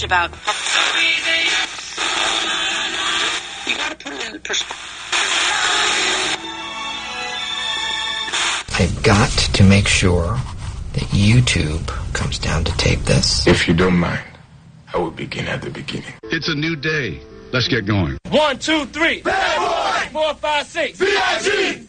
much about. So easy. You got to put it in perspective. I've got to make sure that YouTube comes down to tape this. If you don't mind, I will begin at the beginning. It's a new day. Let's get going. 1, 2, 3. Bad boy! 4, 5, 6. B.I.G.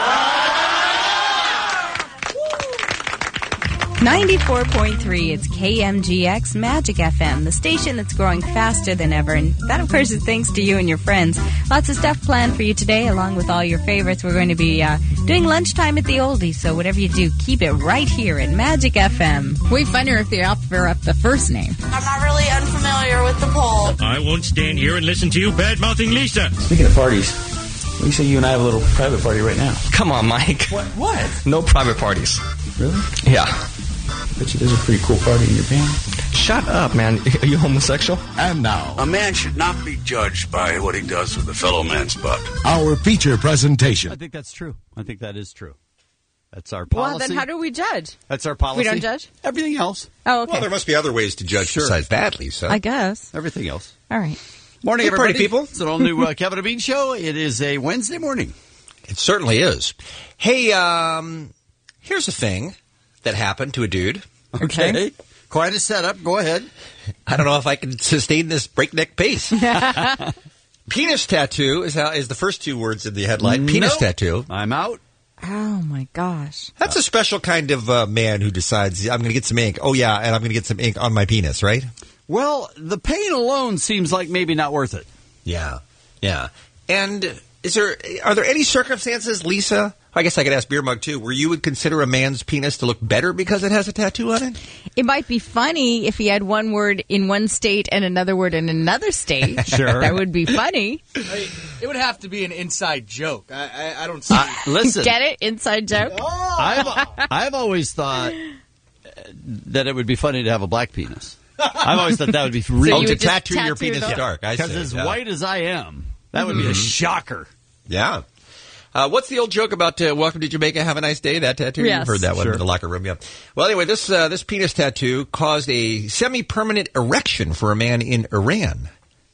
94.3, it's KMGX Magic FM, the station that's growing faster than ever. And that, of course, is thanks to you and your friends. Lots of stuff planned for you today, along with all your favorites. We're going to be doing lunchtime at the Oldies, so whatever you do, keep it right here at Magic FM. Way funnier if they offer up the first name. I'm not really unfamiliar with the poll. I won't stand here and listen to you bad-mouthing Lisa. Speaking of parties, Lisa, you and I have a little private party right now. Come on, Mike. What? No private parties. Really? Yeah. Bet you there's a pretty cool party in your band. Shut up, man. Are you homosexual? And now, A man should not be judged by what he does with a fellow man's butt. our feature presentation. I think that's true. I think that is true. That's our policy. Well, then how do we judge? That's our policy. We don't judge? Everything else. Oh, okay. Well, there must be other ways to judge besides that, Lisa. I guess. Everything else. All right. Morning, Hey, everybody. party people. It's an all-new Kevin and Bean show. It is a Wednesday morning. It certainly is. Hey, here's a thing that happened to a dude. Okay. Quite a setup. Go ahead. I don't know if I can sustain this breakneck pace. Penis tattoo is the first two words in the headline. Penis tattoo. I'm out. Oh, my gosh. That's a special kind of man who decides, I'm going to get some ink. Oh, yeah, and I'm going to get some ink on my penis, right? Well, the pain alone seems like maybe not worth it. Yeah. And are there any circumstances, Lisa, I guess I could ask Beer Mug, too, where you would consider a man's penis to look better because it has a tattoo on it? It might be funny if he had one word in one state and another word in another state. Sure. That would be funny. It would have to be an inside joke. I don't see. Listen. Get it? Inside joke? I've always thought that it would be funny to have a black penis. I've always thought that would be really... to tattoo your penis dark. I see. Because as white as I am, that would be a shocker. Yeah. What's the old joke about welcome to Jamaica, have a nice day, that tattoo? Yes. You've heard that one in the locker room, yeah. Well, anyway, this penis tattoo caused a semi-permanent erection for a man in Iran.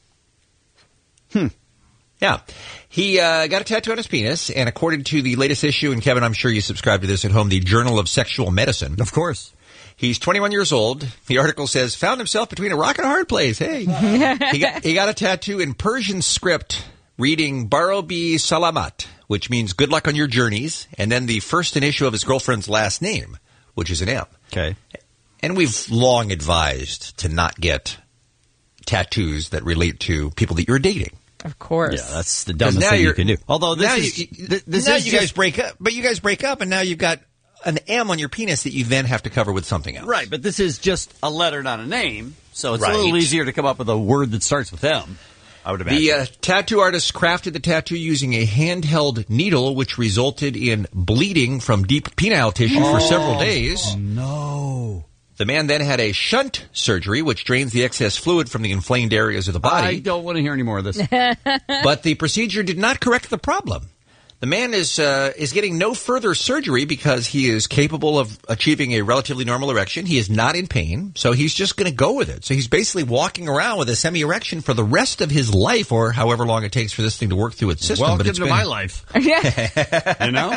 Yeah. He got a tattoo on his penis, and according to the latest issue, and Kevin, I'm sure you subscribe to this at home, the Journal of Sexual Medicine. Of course. He's 21 years old. The article says, found himself between a rock and a hard place. Hey. he got a tattoo in Persian script reading Barobi Salamat, which means good luck on your journeys, and then the first initial of his girlfriend's last name, which is an M. Okay. And we've long advised to not get tattoos that relate to people that you're dating. Of course. Yeah, that's the dumbest thing you can do. Although guys break up, but you guys break up, and now you've got an M on your penis that you then have to cover with something else. Right, but this is just a letter, not a name, so it's a little easier to come up with a word that starts with M, I would imagine. The tattoo artist crafted the tattoo using a handheld needle, which resulted in bleeding from deep penile tissue for several days. No. The man then had a shunt surgery, which drains the excess fluid from the inflamed areas of the body. I don't want to hear any more of this. But the procedure did not correct the problem. The man is getting no further surgery because he is capable of achieving a relatively normal erection. He is not in pain, so he's just going to go with it. So he's basically walking around with a semi-erection for the rest of his life, or however long it takes for this thing to work through its system. Welcome to my life. You know?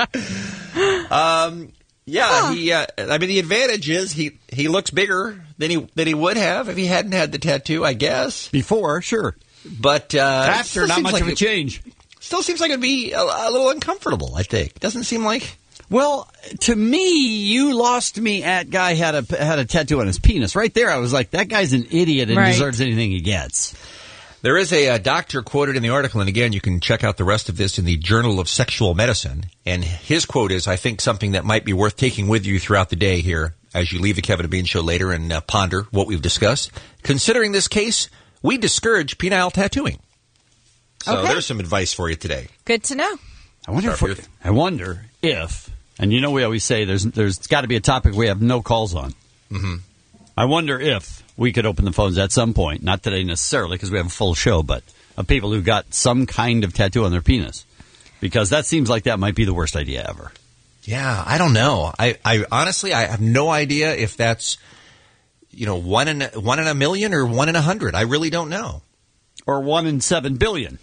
I mean, the advantage is he looks bigger than he would have if he hadn't had the tattoo, I guess. Before, sure. But after, not much of a change. Still seems like it'd be a little uncomfortable, I think. Doesn't seem like... Well, to me, you lost me at guy had a tattoo on his penis. Right there, I was like, that guy's an idiot and deserves anything he gets. There is a doctor quoted in the article, and again, you can check out the rest of this in the Journal of Sexual Medicine. And his quote is, I think, something that might be worth taking with you throughout the day here as you leave the Kevin and Bean Show later and ponder what we've discussed. Considering this case, we discourage penile tattooing. So there's some advice for you today. Good to know. I wonder if, and you know we always say there's got to be a topic we have no calls on. Mm-hmm. I wonder if we could open the phones at some point, not today necessarily because we have a full show, but of people who got some kind of tattoo on their penis. Because that seems like that might be the worst idea ever. Yeah, I don't know. I honestly, I have no idea if that's 1 in a million or 1 in 100. I really don't know. Or 1 in 7 billion.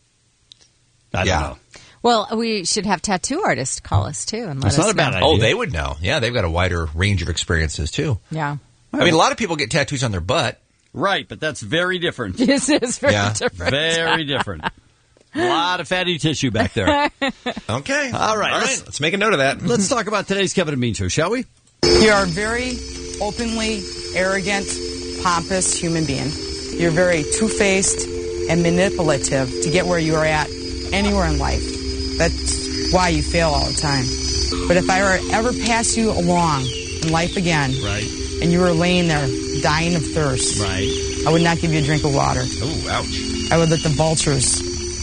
I don't know. Well, we should have tattoo artists call us, too, and let us That's not a know. bad idea. Oh, they would know. Yeah, they've got a wider range of experiences, too. Yeah. I mean, a lot of people get tattoos on their butt. Right, but that's very different. This is very different. Very different. A lot of fatty tissue back there. Okay. All right. Let's make a note of that. Let's talk about today's Kevin and Bean Show, shall we? You are a very openly arrogant, pompous human being. You're very two-faced and manipulative to get where you are at anywhere in life. That's why you fail all the time. But if I were ever pass you along in life again, right, and you were laying there dying of thirst, right, I would not give you a drink of water. Oh, ouch. I would let the vultures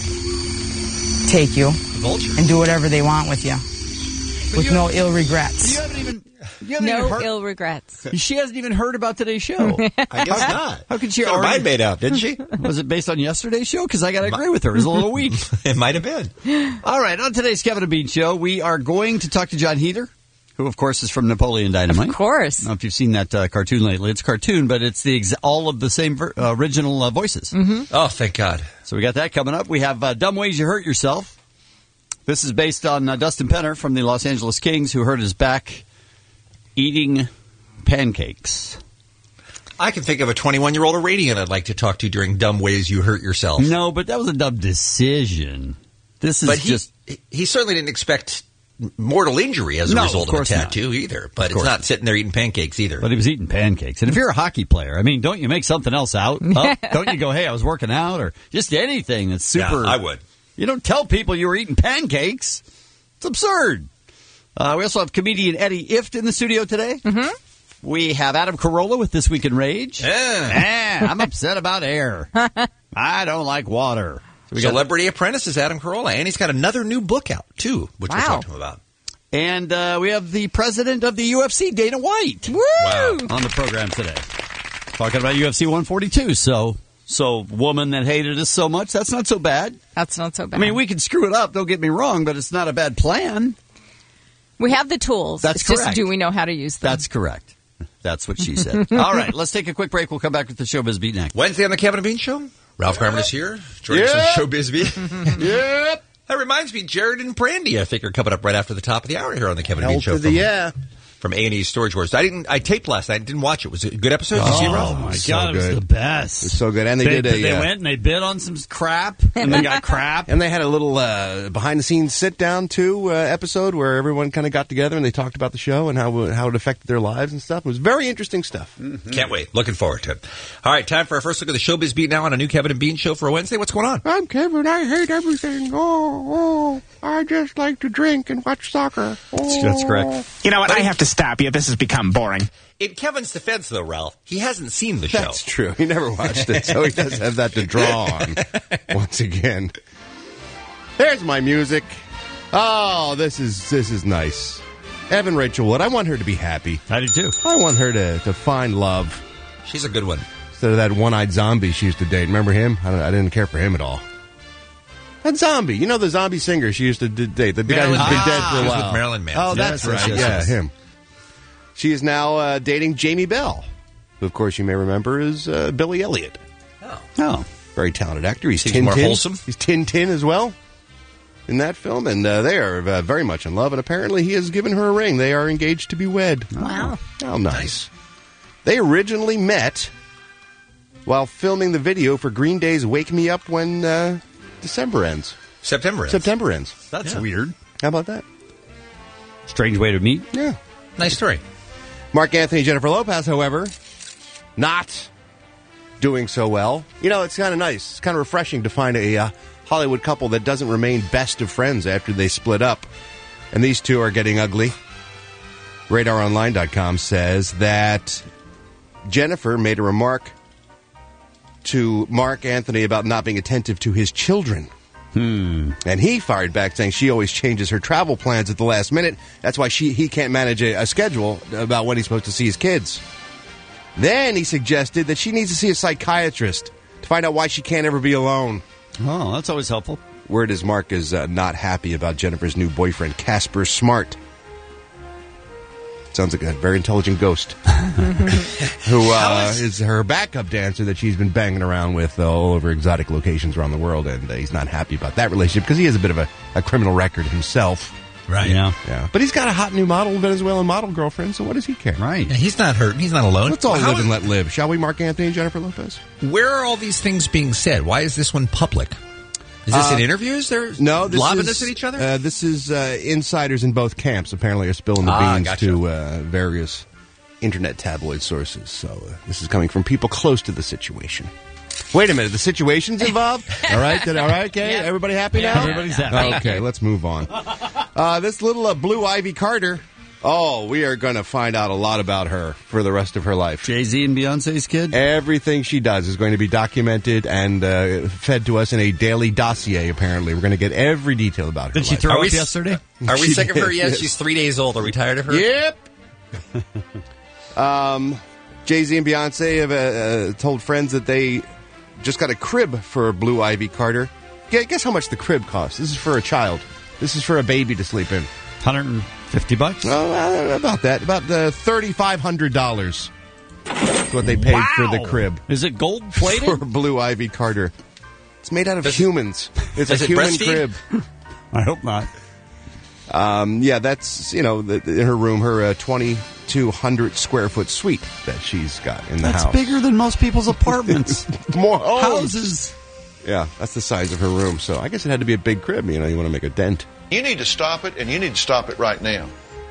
take you and do whatever they want with you with no ill regrets. You haven't even No ill regrets. She hasn't even heard about today's show. I guess not. How could she Got her already mind made up, didn't she? Was it based on yesterday's show? Because I got to agree with her. It was a little weak. It might have been. All right, on today's Kevin and Bean Show, we are going to talk to John Heder, who, of course, is from Napoleon Dynamite. Of course. I don't know if you've seen that cartoon lately. It's a cartoon, but it's all of the same original voices. Mm-hmm. Oh, thank God. So we got that coming up. We have Dumb Ways You Hurt Yourself. This is based on Dustin Penner from the Los Angeles Kings, who hurt his back eating pancakes. I can think of a 21-year-old Iranian I'd like to talk to during Dumb Ways You Hurt Yourself. No, but that was a dumb decision. This is he certainly didn't expect mortal injury as a result of a tattoo either. But it's not sitting there eating pancakes either. But he was eating pancakes. And if you're a hockey player, I mean, don't you make something else out? Don't you go, hey, I was working out, or just anything that's super. Yeah, I would. You don't tell people you were eating pancakes. It's absurd. We also have comedian Eddie Ifft in the studio today. Mm-hmm. We have Adam Carolla with This Week in Rage. Yeah. I'm upset about air. I don't like water. So Celebrity Apprentice is Adam Carolla, and he's got another new book out, too, which we'll talk to him about. And we have the president of the UFC, Dana White. Woo! Wow. On the program today. Talking about UFC 142. So woman that hated us so much, that's not so bad. That's not so bad. I mean, we can screw it up, don't get me wrong, but it's not a bad plan. We have the tools. That's it's correct. Just do we know how to use them? That's correct. That's what she said. All right, let's take a quick break. We'll come back with the Showbiz Beat next. Wednesday on the Kevin and Bean Show. Ralph Garman is here. Joining some Showbiz Beat. Yep. That reminds me, Jared and Brandy, I think, are coming up right after the top of the hour here on the Kevin and Bean Show. From A&E's Storage Wars. I taped last night. Didn't watch it. Was it a good episode? Did you see it, Ralph? Oh, my So God. It was good. the best. It was so good. And they went and they bid on some crap, and they got crap. And they had a little behind-the-scenes sit-down, too, episode where everyone kind of got together and they talked about the show and how it affected their lives and stuff. It was very interesting stuff. Mm-hmm. Can't wait. Looking forward to it. All right, time for our first look at the Showbiz Beat now on a new Kevin and Bean Show for a Wednesday. What's going on? I'm Kevin. I hate everything. I just like to drink and watch soccer. That's correct. You know what? I have to stop you. This has become boring. In Kevin's defense, though, Ralph, he hasn't seen the show. That's true. He never watched it, so he does have that to draw on. Once again, there's my music. Oh, this is nice. Evan Rachel Wood. I want her to be happy. I do too. I want her to find love. She's a good one. Instead of that one-eyed zombie she used to date. Remember him? I didn't care for him at all. That zombie. You know the zombie singer she used to date. The guy who's been dead for a She was while. with Marilyn Manson. Oh, that's right. Yeah, him. She is now dating Jamie Bell, who, of course, you may remember is Billy Elliot. Oh. Very talented actor. He's Seems Tintin. more wholesome. He's Tintin as well in that film, and they are very much in love, and apparently he has given her a ring. They are engaged to be wed. Wow. How nice. They originally met while filming the video for Green Day's Wake Me Up When December Ends. September ends. That's weird. How about that? Strange way to meet. Yeah. Nice story. Mark Anthony, Jennifer Lopez, however, not doing so well. You know, it's kind of nice. It's kind of refreshing to find a Hollywood couple that doesn't remain best of friends after they split up. And these two are getting ugly. RadarOnline.com says that Jennifer made a remark to Mark Anthony about not being attentive to his children. And he fired back saying she always changes her travel plans at the last minute. That's why he can't manage a schedule about when he's supposed to see his kids. Then he suggested that she needs to see a psychiatrist to find out why she can't ever be alone. Oh, that's always helpful. Word is Mark is not happy about Jennifer's new boyfriend, Casper Smart. Sounds like a very intelligent ghost. Who is her backup dancer that she's been banging around with all over exotic locations around the world, and he's not happy about that relationship because he has a bit of a criminal record himself. Right. Yeah. But he's got a hot new model, Venezuelan model girlfriend, so what does he care? Right. Yeah, he's not hurting. He's not alone. Let's all live and let live. Shall we, Mark Anthony and Jennifer Lopez? Where are all these things being said? Why is this one public? Is this in interviews? They're lobbing this at each other? This is insiders in both camps apparently are spilling the beans to various internet tabloid sources. So this is coming from people close to the situation. Wait a minute, the situation's involved? All right, okay? Yeah. Everybody happy now? Everybody's happy. Okay, let's move on. This little Blue Ivy Carter. Oh, we are going to find out a lot about her for the rest of her life. Jay-Z and Beyonce's kid? Everything she does is going to be documented and fed to us in a daily dossier, apparently. We're going to get every detail about her. Did she throw up yesterday? Are we sick of her yet? Yes. She's 3 days old. Are we tired of her? Yep. Jay-Z and Beyonce have told friends that they just got a crib for Blue Ivy Carter. Guess how much the crib costs? This is for a child. This is for a baby to sleep in. $150? About that. About $3,500. That's what they paid for the crib. Is it gold-plated? For Blue Ivy Carter. It's made out of humans. It's a human crib. I hope not. Yeah, that's, in her room, her 2,200-square-foot suite that she's got in the house. That's bigger than most people's apartments. More houses. Yeah, that's the size of her room. So I guess it had to be a big crib. You want to make a dent. You need to stop it, and you need to stop it right now.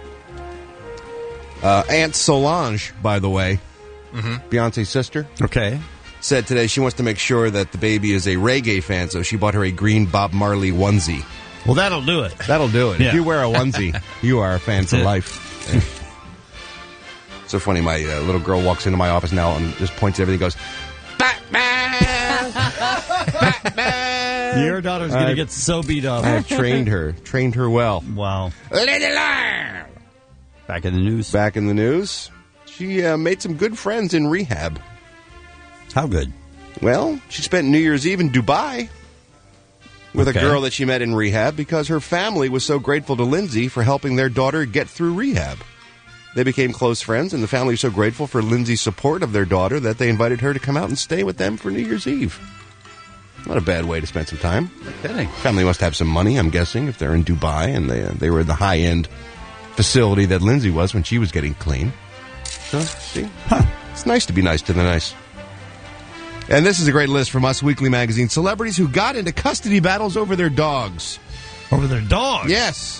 Aunt Solange, by the way, Beyonce's sister, said today she wants to make sure that the baby is a reggae fan, so she bought her a green Bob Marley onesie. Well, that'll do it. That'll do it. Yeah. If you wear a onesie, you are a fan for life. Yeah. So funny, my little girl walks into my office now and just points at everything and goes, Batman! Batman! Your daughter's going to get so beat up. I've trained her well. Wow. Back in the news. Back in the news. She made some good friends in rehab. How good? Well, she spent New Year's Eve in Dubai with a girl that she met in rehab because her family was so grateful to Lindsay for helping their daughter get through rehab. They became close friends, and the family was so grateful for Lindsay's support of their daughter that they invited her to come out and stay with them for New Year's Eve. Not a bad way to spend some time. No kidding. Family must have some money, I'm guessing, if they're in Dubai, and they were in the high-end facility that Lindsay was when she was getting clean. So, see? It's nice to be nice to the nice. And this is a great list from Us Weekly Magazine. Celebrities who got into custody battles over their dogs. Over their dogs? Yes.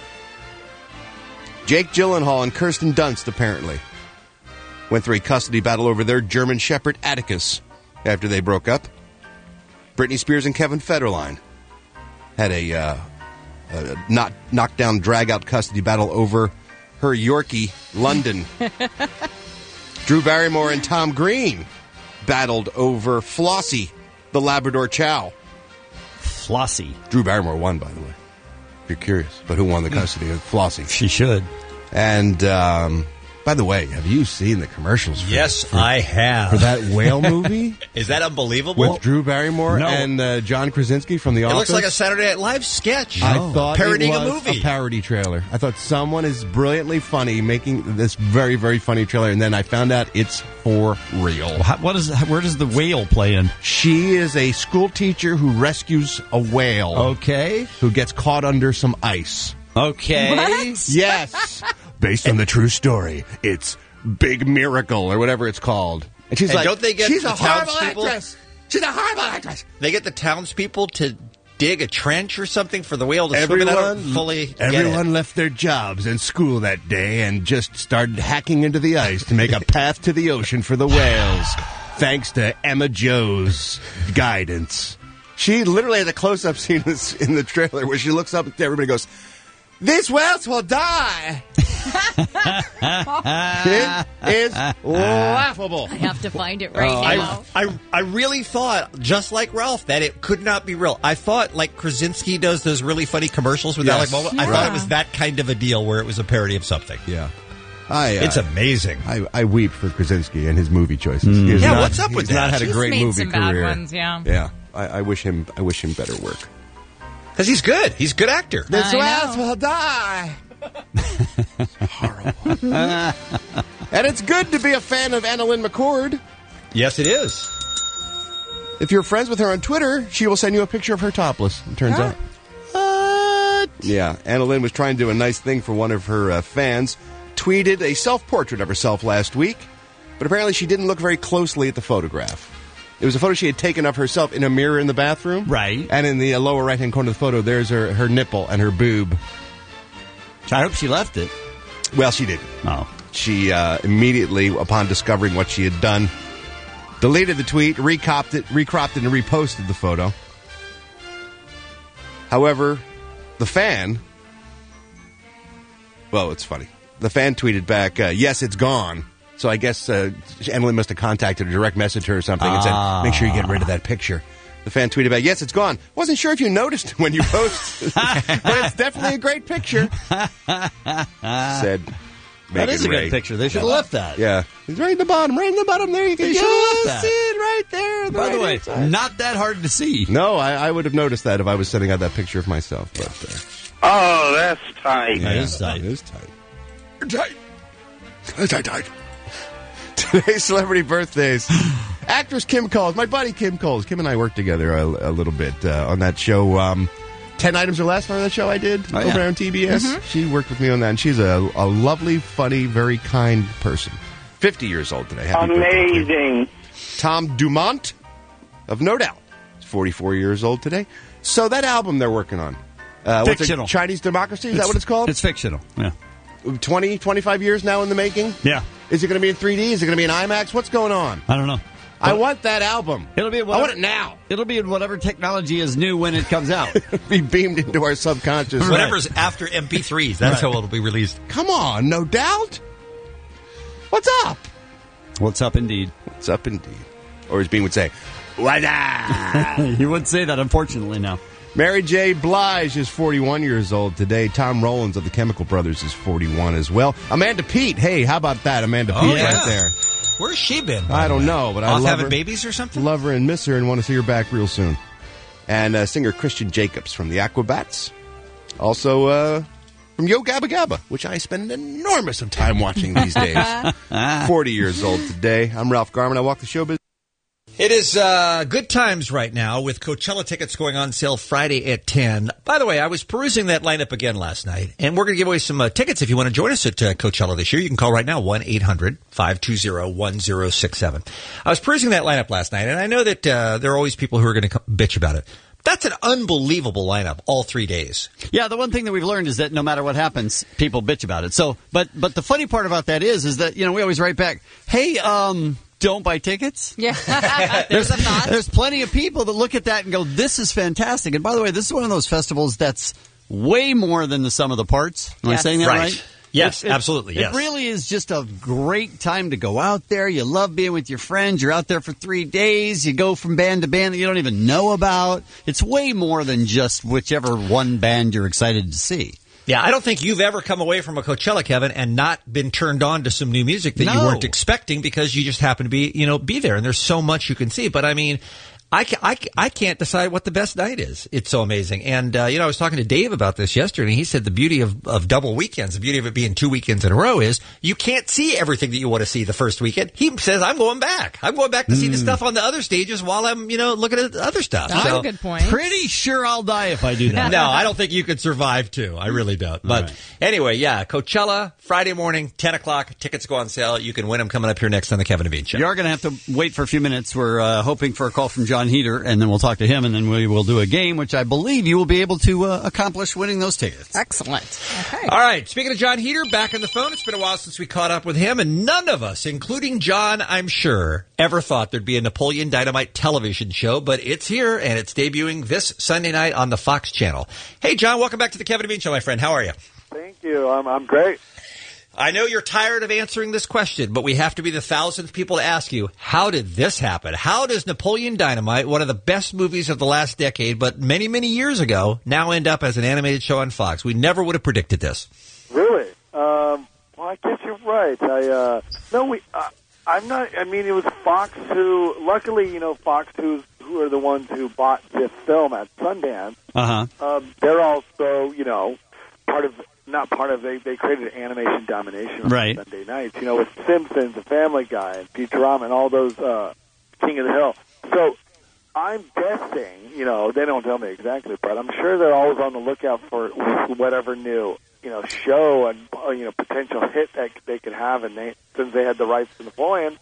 Jake Gyllenhaal and Kirsten Dunst, apparently, went through a custody battle over their German Shepherd Atticus after they broke up. Britney Spears and Kevin Federline had a knockdown, drag-out custody battle over her Yorkie, London. Drew Barrymore and Tom Green battled over Flossie, the Labrador Chow. Flossie. Drew Barrymore won, by the way, if you're curious. But who won the custody of Flossie? She should. And, by the way, have you seen the commercials? I have. For that whale movie? Is that unbelievable? With Drew Barrymore and John Krasinski from The Office? It looks like a Saturday Night Live sketch. I thought parodying it was a movie. A parody trailer. I thought someone is brilliantly funny making this very, very funny trailer, and then I found out it's for real. Where does the whale play in? She is a school teacher who rescues a whale. Okay. Who gets caught under some ice. Okay. What? Yes. Based on the true story. It's Big Miracle or whatever it's called. And she's like, don't they get she's the a horrible townspeople? actress. She's a horrible actress. They get the townspeople to dig a trench or something for the whale to swim in. I don't fully get it. Everyone left their jobs and school that day and just started hacking into the ice to make a path to the ocean for the whales, thanks to Emma Jo's guidance. She literally has a close-up scene in the trailer where she looks up and everybody goes, "These whales will die." It is laughable. I have to find it right now. I really thought, just like Ralph, that it could not be real. I thought, like Krasinski does those really funny commercials with Alec Baldwin, I thought it was that kind of a deal where it was a parody of something. Yeah. It's amazing. I weep for Krasinski and his movie choices. What's up with that? He's not had a great made movie some career. bad ones, yeah. Yeah. I wish him better work. Because he's good. He's a good actor. This whales will die. It's horrible. And it's good to be a fan of Annalyn McCord. Yes, it is. If you're friends with her on Twitter, she will send you a picture of her topless, it turns out. What? Yeah, Annalyn was trying to do a nice thing for one of her fans, tweeted a self-portrait of herself last week, but apparently she didn't look very closely at the photograph. It was a photo she had taken of herself in a mirror in the bathroom. Right. And in the lower right-hand corner of the photo, there's her nipple and her boob. I hope she left it. Well, she didn't. Oh. She immediately, upon discovering what she had done, deleted the tweet, recropped it, and reposted the photo. However, the fan... Well, it's funny. The fan tweeted back, yes, it's gone. So I guess Annalyn must have contacted her, direct messaged her or something and said, make sure you get rid of that picture. The fan tweeted back, yes, it's gone. Wasn't sure if you noticed when you posted, but it's definitely a great picture. Said That is a Ray. good picture. They should have left that. Yeah. It's right in the bottom. Right in the bottom there. You can They should have left that. see it right there. By the way, not that hard to see. No, I would have noticed that if I was sending out that picture of myself. But, Oh, that's tight. That is tight. It is tight. Tight. Today's celebrity birthdays. Actress Kim Coles, my buddy Kim Coles. Kim and I worked together a little bit on that show, 10 Items or Less. Remember that show I did over on TBS? Mm-hmm. She worked with me on that, and she's a lovely, funny, very kind person. 50 years old today. Happy Amazing. Tom Dumont of No Doubt is 44 years old today. So that album they're working on. Fictional. What's it, Chinese Democracy? Is that what it's called? It's fictional, yeah. 20, 25 years now in the making? Yeah. Is it going to be in 3D? Is it going to be in IMAX? What's going on? I don't know. I want that album. It'll be. I want it now. It'll be in whatever technology is new when it comes out. Be beamed into our subconscious. Whatever's after MP3s, that's how it'll be released. Come on, No Doubt. What's up? What's up, indeed? What's up, indeed? Or as Bean would say, what up? You would say that, unfortunately, now. Mary J. Blige is 41 years old today. Tom Rollins of the Chemical Brothers is 41 as well. Amanda Peet. Hey, how about that? Amanda Peet right there. Where's she been? I don't know, but I love having her. Babies or something? Love her and miss her and want to see her back real soon. And singer Christian Jacobs from the Aquabats. Also from Yo Gabba Gabba, which I spend an enormous of time watching these days. 40 years old today. I'm Ralph Garman. I walk the showbiz. It is good times right now with Coachella tickets going on sale Friday at 10. By the way, I was perusing that lineup again last night, and we're going to give away some tickets if you want to join us at Coachella this year. You can call right now, 1-800-520-1067. I was perusing that lineup last night, and I know that there are always people who are going to bitch about it. That's an unbelievable lineup all 3 days. Yeah, the one thing that we've learned is that no matter what happens, people bitch about it. So, but the funny part about that is that, you know, we always write back, hey, don't buy tickets. Yeah. There's plenty of people that look at that and go, this is fantastic. And by the way, this is one of those festivals that's way more than the sum of the parts. Am I saying that right? Yes, absolutely. Yes. It really is just a great time to go out there. You love being with your friends. You're out there for 3 days. You go from band to band that you don't even know about. It's way more than just whichever one band you're excited to see. Yeah, I don't think you've ever come away from a Coachella, Kevin, and not been turned on to some new music that you weren't expecting because you just happen to be there. And there's so much you can see. But I mean, I can't decide what the best night is. It's so amazing. And, I was talking to Dave about this yesterday, and he said the beauty of double weekends, the beauty of it being 2 weekends in a row is you can't see everything that you want to see the first weekend. He says, I'm going back. I'm going back to see the stuff on the other stages while I'm, looking at the other stuff. That's a good point. Pretty sure I'll die if I do that. No, I don't think you could survive too. I really don't. But anyway, yeah, Coachella, Friday morning, 10 o'clock. Tickets go on sale. You can win them coming up here next on the Kevin and Bean Show. You are going to have to wait for a few minutes. We're hoping for a call from John Heater, and then we'll talk to him, and then we will do a game, which I believe you will be able to accomplish winning those tickets. Excellent. Okay. All right. Speaking of John Heater, back on the phone. It's been a while since we caught up with him, and none of us, including John, I'm sure, ever thought there'd be a Napoleon Dynamite television show, but it's here, and it's debuting this Sunday night on the Fox channel. Hey, John, welcome back to the Kevin and Bean Show, my friend. How are you? Thank you. I'm great. I know you're tired of answering this question, but we have to be the 1,000th people to ask you, how did this happen? How does Napoleon Dynamite, one of the best movies of the last decade, but many, many years ago, now end up as an animated show on Fox? We never would have predicted this. Really? Well, I guess you're right. I'm not. I mean, it was Fox who. Luckily, Fox who are the ones who bought this film at Sundance. Uh-huh. They're also, part of not part of. They created Animation Domination on Right. Sunday nights. You know, with Simpsons, The Family Guy, and Futurama, and all those King of the Hill. So I'm guessing, you know, they don't tell me exactly, but I'm sure they're always on the lookout for whatever new, you know, show and you know potential hit that they could have, and since they had the rights to Napoleon.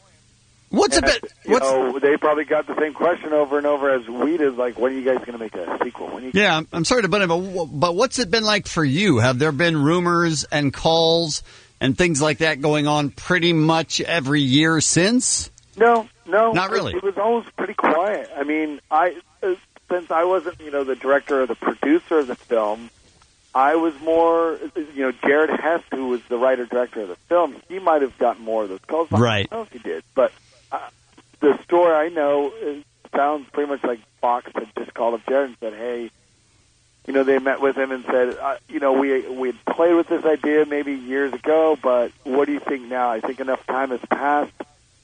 They probably got the same question over and over as we did, like, when are you guys going to make a sequel? Yeah, I'm sorry to butt in, but what's it been like for you? Have there been rumors and calls and things like that going on pretty much every year since? No, not really. It was always pretty quiet. I mean, since I wasn't, you know, the director or the producer of the film, I was more, you know, Jared Hess, who was the writer-director of the film, he might have gotten more of those calls. Right. I don't know if he did, but the story I know sounds pretty much like Fox had just called up Jared and said, hey, you know, they met with him and said, you know, we had played with this idea maybe years ago, but what do you think now? I think enough time has passed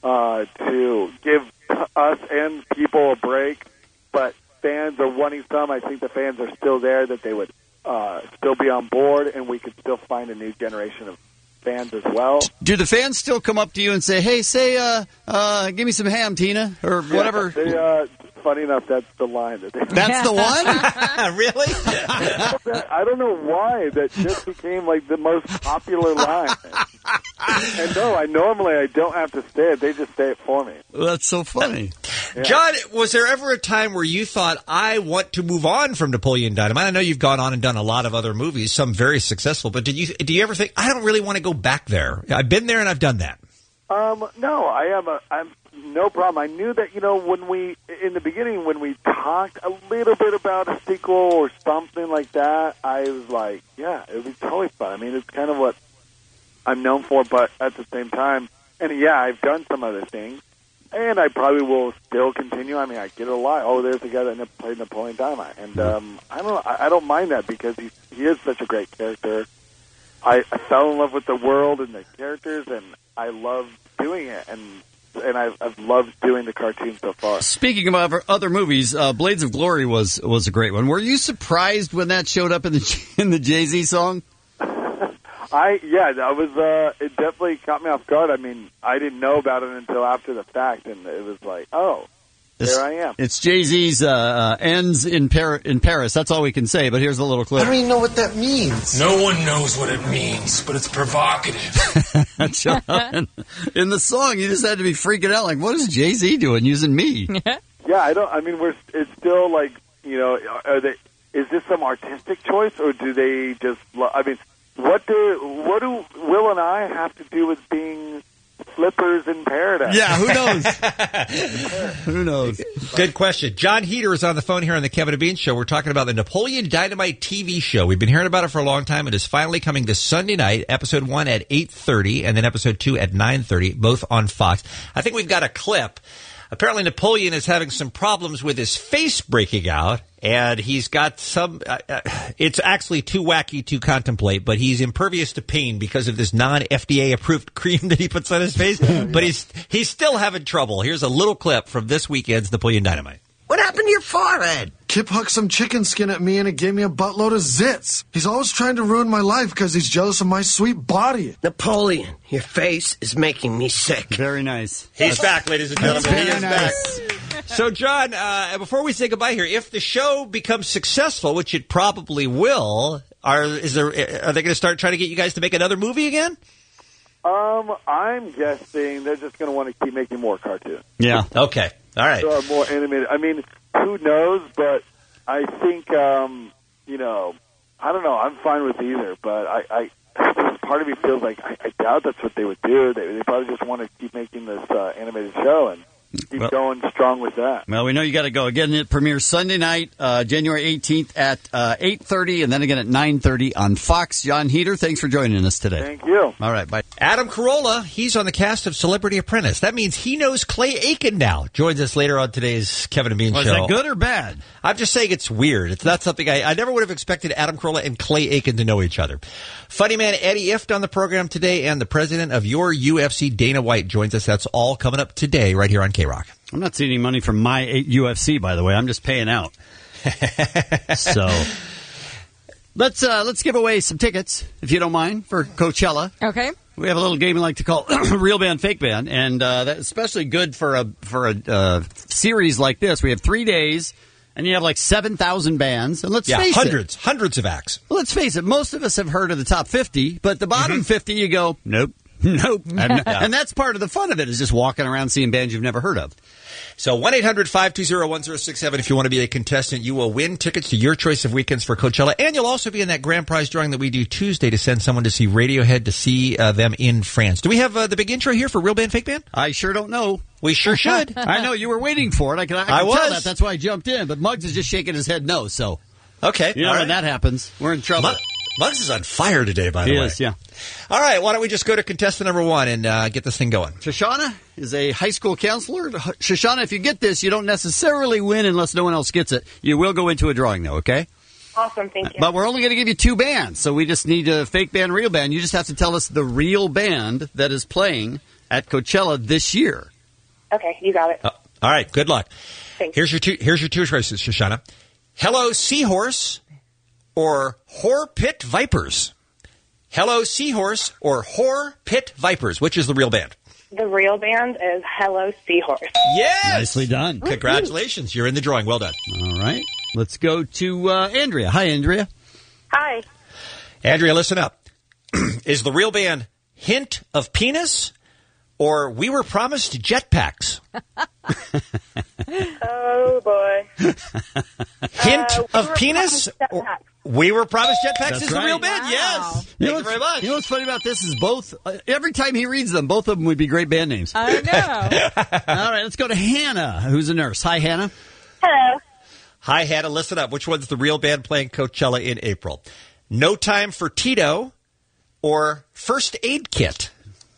to give us and people a break, but fans are wanting some. I think the fans are still there, that they would still be on board, and we could still find a new generation of fans as well. Do the fans still come up to you and say, hey, give me some ham, Tina, or whatever? Funny enough, that's the line. That's the one? Really? I don't know why. That just became like the most popular line. And no, I don't have to say it. They just say it for me. Well, that's so funny. Yeah. John, was there ever a time where you thought, I want to move on from Napoleon Dynamite? I know you've gone on and done a lot of other movies, some very successful, but do you ever think, I don't really want to go back there? I've been there and I've done that. No, I'm no problem. I knew that, you know, in the beginning, when we talked a little bit about a sequel or something like that, I was like, yeah, it would be totally fun. I mean, it's kind of what I'm known for, but at the same time, and yeah, I've done some other things, and I probably will still continue. I mean, I get it a lot. Oh, there's the guy that played Napoleon Dynamite, and I don't mind that because he is such a great character. I fell in love with the world and the characters, and I love doing it, and I've loved doing the cartoon so far. Speaking of other movies, Blades of Glory was a great one. Were you surprised when that showed up in the Jay-Z song? That was it definitely caught me off guard. I mean, I didn't know about it until after the fact, and it was like, oh, there I am. It's Jay-Z's Ends in Paris. That's all we can say, but here's a little clip. I don't even know what that means. No one knows what it means, but it's provocative. John, in the song, you just had to be freaking out. Like, what is Jay-Z doing using me? Yeah, it's still like, you know, is this some artistic choice, or do they just, I mean, what do Will and I have to do with being flippers in paradise? Yeah, who knows? Who knows? Good question. John Heater is on the phone here on the Kevin and Bean Show. We're talking about the Napoleon Dynamite TV show. We've been hearing about it for a long time. It is finally coming this Sunday night, episode 1 at 8:30, and then episode 2 at 9:30, both on Fox. I think we've got a clip. Apparently Napoleon is having some problems with his face breaking out, and he's got some, it's actually too wacky to contemplate, but he's impervious to pain because of this non-FDA approved cream that he puts on his face, but he's still having trouble. Here's a little clip from this weekend's Napoleon Dynamite. What happened to your forehead? Kip hucked some chicken skin at me and it gave me a buttload of zits. He's always trying to ruin my life because he's jealous of my sweet body. Napoleon, your face is making me sick. Very nice. He's back, ladies and gentlemen. He is back. So, John, before we say goodbye here, if the show becomes successful, which it probably will, are they going to start trying to get you guys to make another movie again? I'm guessing they're just going to want to keep making more cartoons. Yeah. Okay. All right. More animated. I mean, who knows? But I think, you know, I don't know. I'm fine with either. But I part of me feels like I doubt that's what they would do. They probably just want to keep making this animated show and keep going strong with that. Well, we know you got to go. Again, it premieres Sunday night, January 18th at 8:30, and then again at 9:30 on Fox. John Heater, thanks for joining us today. Thank you. All right, bye. Adam Carolla, he's on the cast of Celebrity Apprentice. That means he knows Clay Aiken now. Joins us later on today's Kevin and Bean Show. Is that good or bad? I'm just saying it's weird. It's not something I never would have expected Adam Carolla and Clay Aiken to know each other. Funny man Eddie Ifft on the program today, and the president of your UFC, Dana White, joins us. That's all coming up today right here on K-Rock. I'm not seeing any money from my UFC, by the way. I'm just paying out. So, Let's give away some tickets, if you don't mind, for Coachella. Okay. We have a little game we like to call Real Band, Fake Band, and that's especially good for a series like this. We have 3 days, and you have like 7,000 bands. And let's face it. Hundreds of acts. Well, let's face it, most of us have heard of the top 50, but the bottom 50, you go, nope. And that's part of the fun of it, is just walking around seeing bands you've never heard of. So 1-800-520-1067. If you want to be a contestant, you will win tickets to your choice of weekends for Coachella. And you'll also be in that grand prize drawing that we do Tuesday to send someone to see Radiohead to see them in France. Do we have the big intro here for Real Band, Fake Band? I sure don't know. We sure should. I know you were waiting for it. I can was. tell that. That's why I jumped in. But Muggs is just shaking his head no, so. Okay. You know when that happens, we're in trouble. Muggs is on fire today, by the way. He is, yeah. All right, why don't we just go to contestant number 1 and get this thing going. Shoshana is a high school counselor. Shoshana, if you get this, you don't necessarily win unless no one else gets it. You will go into a drawing, though, okay? Awesome, thank you. But we're only going to give you 2 bands, so we just need a fake band, real band. You just have to tell us the real band that is playing at Coachella this year. Okay, you got it. All right, good luck. Thanks. Here's your two choices, Shoshana. Hello, Seahorse or Whore Pit Vipers? Hello, Seahorse or Whore Pit Vipers? Which is the real band? The real band is Hello Seahorse. Yes! Nicely done. Congratulations. You're in the drawing. Well done. All right. Let's go to Andrea. Hi, Andrea. Hi. Andrea, listen up. Is the real band Hint of Penis or We Were Promised Jetpacks? Oh, boy. Hint of Penis? We Were Promised Jetpacks That's is right. the real band? Wow. Yes. Thank you very much. You know what's funny about this is both, every time he reads them, both of them would be great band names. I know. All right, let's go to Hannah, who's a nurse. Hi, Hannah. Hello. Hi, Hannah. Listen up. Which one's the real band playing Coachella in April? No Time for Tito or First Aid Kit?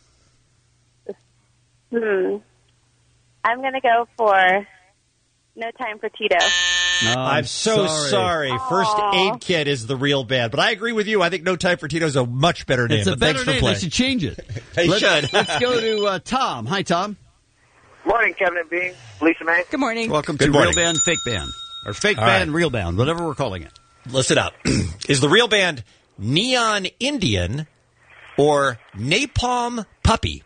I'm going to go for No Time for Tito. No, I'm so sorry. First Aid Kit is the real band. But I agree with you. I think No Time for Tito is a much better name. It's a but better thanks for name. playing. They should change it. They should. Let's go to Tom. Hi, Tom. Morning, Kevin and Bean. Lisa May. Good morning. Welcome Good to morning. Real Band, Fake Band. Or Fake All Band, right. Real Band, whatever we're calling it. Listen up. Is the real band Neon Indian or Napalm Puppy?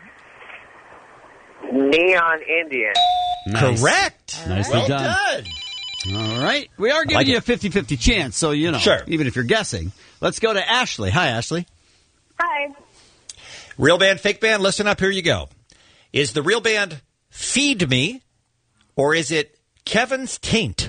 Neon Indian. Nice. Correct. Nicely well done. All right. We are giving like you it. a 50-50 chance, so you know. Sure. Even if you're guessing. Let's go to Ashley. Hi, Ashley. Hi. Real band, fake band, listen up. Here you go. Is the real band Feed Me or is it Kevin's Taint?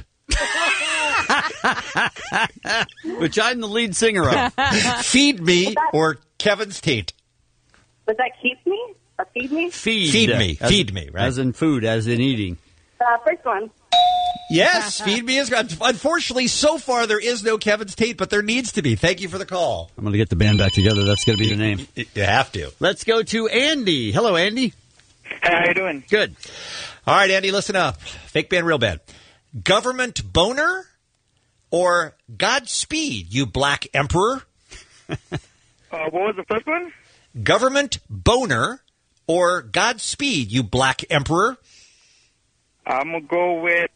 Which I'm the lead singer of. Feed Me or Kevin's Taint? Was that Keep Me or Feed Me? Feed me. Feed me, right? As in food, as in eating. First one. Yes, Feed Me is good. Unfortunately, so far there is no Kevin's Taint, but there needs to be. Thank you for the call. I'm going to get the band back together. That's going to be the name. You have to. Let's go to Andy. Hello, Andy. Hey, how you doing? Good. All right, Andy, listen up. Fake band, real band. Government Boner or Godspeed, you black emperor? What was the first one? Government Boner or Godspeed, you black emperor? I'm going to go with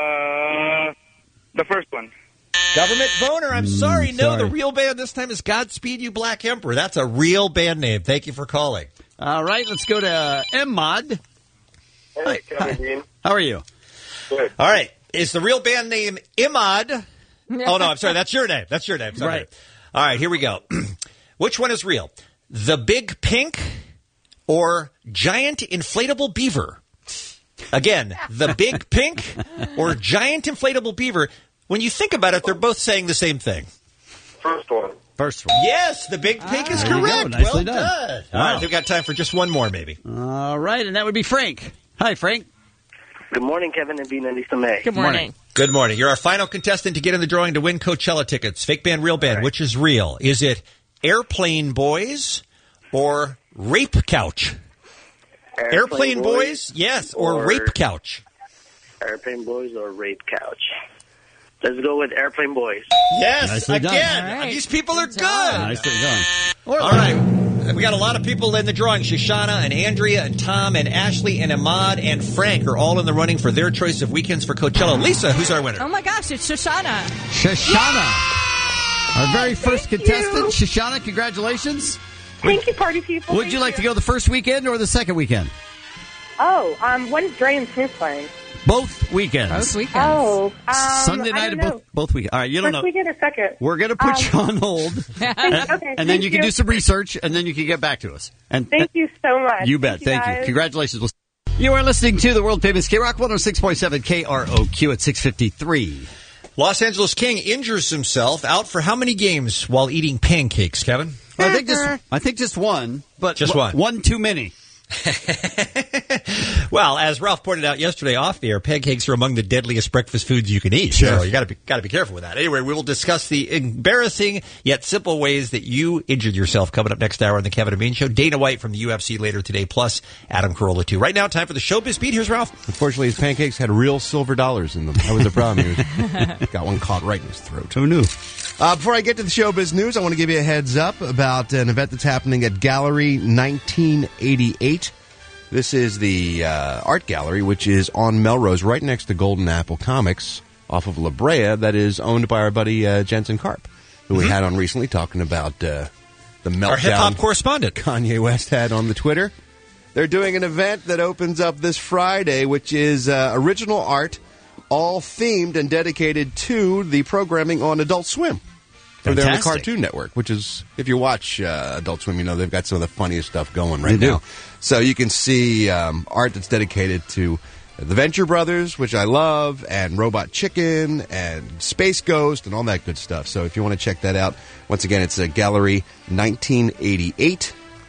the first one. Government Boner, I'm sorry. No, sorry. the real band this time is Godspeed, you black emperor. That's a real band name. Thank you for calling. All right, let's go to Emmod. Hey, Kevin Bean. How are you? Good. All right. Is the real band name Imad? Oh, no, I'm sorry. That's your name. That's your name. Sorry. Right. All right, here we go. Which one is real? The Big Pink or Giant Inflatable Beaver? Again, the Big Pink or Giant Inflatable Beaver. When you think about it, they're both saying the same thing. First one. First one. Yes, the Big Pink is There you go. correct. Nicely well done. All right, we've got time for just one more, maybe. All right, and that would be Frank. Hi, Frank. Good morning, Kevin and Bean and Lisa May. Good morning. Good morning. You're our final contestant to get in the drawing to win Coachella tickets. Fake band, real band. Which is real? Is it Airplane Boys or Rape Couch? Airplane Boys, yes, or Rape Couch? Airplane Boys or Rape Couch? Let's go with Airplane Boys. Yes, Nicely done. again. All right. These people are good. Nicely done. All right. We got a lot of people in the drawing. Shoshana and Andrea and Tom and Ashley and Ahmad and Frank are all in the running for their choice of weekends for Coachella. Lisa, who's our winner? Oh my gosh, it's Shoshana. Shoshana. Our very first contestant, Shoshana, congratulations. Thank you, party people. Would you like to go the first weekend or the second weekend? Oh, when's Dre and Snoop playing? Both weekends. Both weekends. Oh, Sunday night or both weekends. All right, you don't know. First weekend or second? We're going to put you on hold. And then you can do some research, and then you can get back to us. And Thank you so much. You bet. Thank you. Congratulations. You are listening to the world-famous K-Rock 106.7 KROQ at 6:53. Los Angeles King injures himself out for how many games while eating pancakes, Kevin? I think just one, but just one. One too many. Well, as Ralph pointed out yesterday off the air, pancakes are among the deadliest breakfast foods you can eat. Sure. So you got to be careful with that. Anyway, we will discuss the embarrassing yet simple ways that you injured yourself coming up next hour on the Kevin and Bean Show. Dana White from the UFC later today, plus Adam Carolla too. Right now, time for the Showbiz Beat. Here's Ralph. Unfortunately, his pancakes had real silver dollars in them. That was the problem. He got one caught right in his throat. Who knew? Before I get to the showbiz news, I want to give you a heads up about an event that's happening at Gallery 1988. This is the art gallery, which is on Melrose, right next to Golden Apple Comics, off of La Brea, that is owned by our buddy Jensen Karp, who we had on recently talking about the meltdown our hip-hop correspondent Kanye West had on the Twitter. They're doing an event that opens up this Friday, which is original art, all themed and dedicated to the programming on Adult Swim. Or they're on the Cartoon Network, which is, if you watch Adult Swim, you know they've got some of the funniest stuff going right now. So you can see art that's dedicated to the Venture Brothers, which I love, and Robot Chicken, and Space Ghost, and all that good stuff. So if you want to check that out, once again, it's Gallery 1988.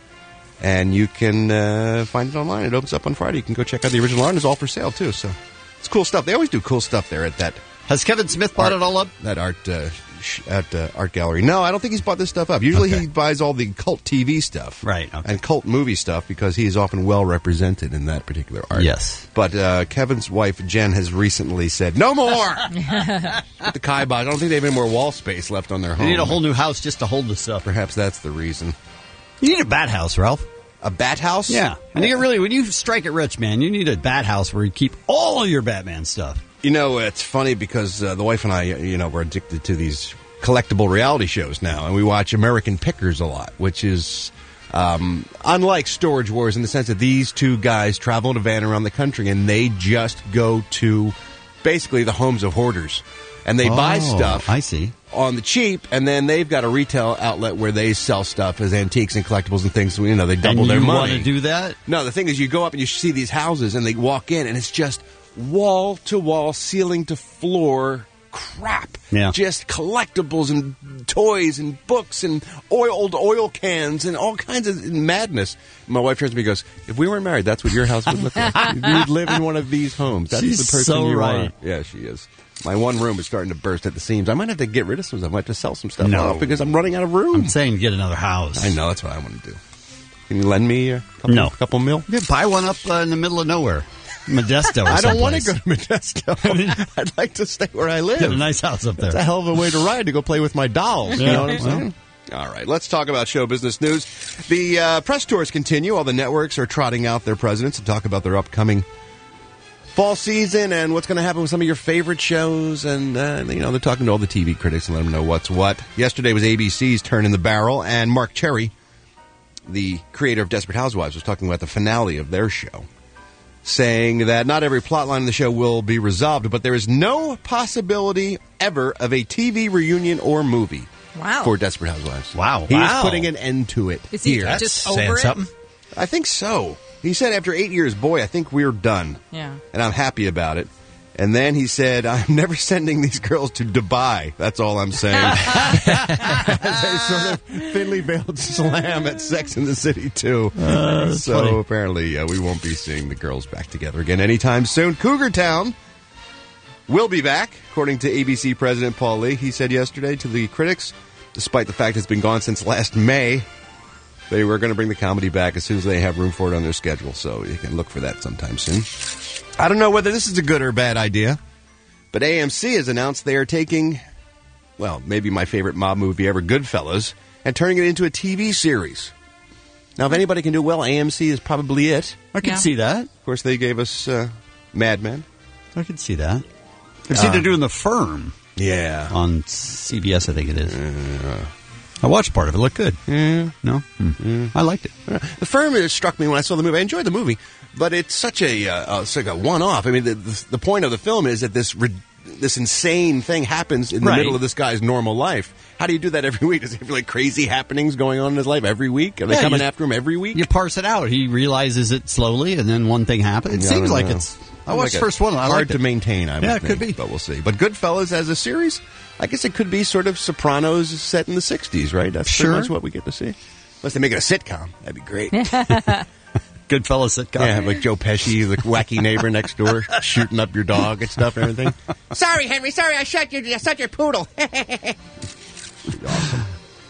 And you can find it online. It opens up on Friday. You can go check out the original art. It's all for sale, too. So it's cool stuff. They always do cool stuff there at that. Has Kevin Smith bought it all up? That art at Art Gallery. No, I don't think he's bought this stuff up. Usually he buys all the cult TV stuff. Right. Okay. And cult movie stuff because he's often well represented in that particular art. Yes. But Kevin's wife, Jen, has recently said, no more! At the Kai box. I don't think they have any more wall space left on their home. They need a whole new house just to hold the stuff. Perhaps that's the reason. You need a bat house, Ralph. A bat house? Yeah. And when you strike it rich, man, you need a bat house where you keep all of your Batman stuff. You know, it's funny because the wife and I, we're addicted to these collectible reality shows now, and we watch American Pickers a lot, which is unlike Storage Wars in the sense that these two guys travel in a van around the country, and they just go to basically the homes of hoarders. And they buy stuff on the cheap, and then they've got a retail outlet where they sell stuff as antiques and collectibles and things. They double their money. You want to do that? No, the thing is you go up and you see these houses, and they walk in, and it's just wall-to-wall, ceiling-to-floor crap. Yeah. Just collectibles and toys and books and old oil cans and all kinds of madness. My wife turns to me and goes, if we weren't married, that's what your house would look like. You would live in one of these homes. That's She's the person so you right. are. Yeah, she is. My one room is starting to burst at the seams. I might have to get rid of some stuff. I might have to sell some stuff off because I'm running out of room. I'm saying get another house. I know. That's what I want to do. Can you lend me a couple mil? Yeah, buy one up in the middle of nowhere. Modesto or I don't want to someplace. go to Modesto. I'd like to stay where I live. Get a nice house up there. It's a hell of a way to ride to go play with my dolls. Yeah. You know what I'm saying? All right, let's talk about show business news. The press tours continue. All the networks are trotting out their presidents to talk about their upcoming fall season and what's going to happen with some of your favorite shows. And, they're talking to all the TV critics and let them know what's what. Yesterday was ABC's turn in the barrel, and Mark Cherry, the creator of Desperate Housewives, was talking about the finale of their show, saying that not every plot line of the show will be resolved, but there is no possibility ever of a TV reunion or movie for Desperate Housewives. Wow. He's putting an end to it. Is he here. just over it? I think so. He said after 8 years, boy, I think we're done. Yeah. And I'm happy about it. And then he said, I'm never sending these girls to Dubai. That's all I'm saying. As a sort of thinly veiled slam at Sex and the City, too. So funny. apparently we won't be seeing the girls back together again anytime soon. Cougar Town will be back, according to ABC President Paul Lee. He said yesterday to the critics, despite the fact it's been gone since last May, they were going to bring the comedy back as soon as they have room for it on their schedule. So you can look for that sometime soon. I don't know whether this is a good or bad idea, but AMC has announced they are taking, well, maybe my favorite mob movie ever, Goodfellas, and turning it into a TV series. Now, if anybody can do well, AMC is probably it. I can see that. Of course, they gave us Mad Men. I can see that. I've seen they're doing The Firm. Yeah. On CBS, I think it is. I watched part of it. It looked good. Yeah. No? I liked it. The Firm struck me when I saw the movie. I enjoyed the movie, but it's such it's like a one-off. I mean, the point of the film is that this insane thing happens in the middle of this guy's normal life. How do you do that every week? Does he have like crazy happenings going on in his life every week? Are they coming after him every week? You parse it out. He realizes it slowly, and then one thing happens. It seems like it's... I watched the first one. I hard to maintain, it could be. But we'll see. But Goodfellas as a series, I guess it could be sort of Sopranos set in the 60s, right? That's pretty much what we get to see. Unless they make it a sitcom. That'd be great. Goodfellas sitcom. Yeah, like Joe Pesci, the wacky neighbor next door, shooting up your dog and stuff and everything. Sorry, Henry. Sorry, I shot your poodle. Awesome.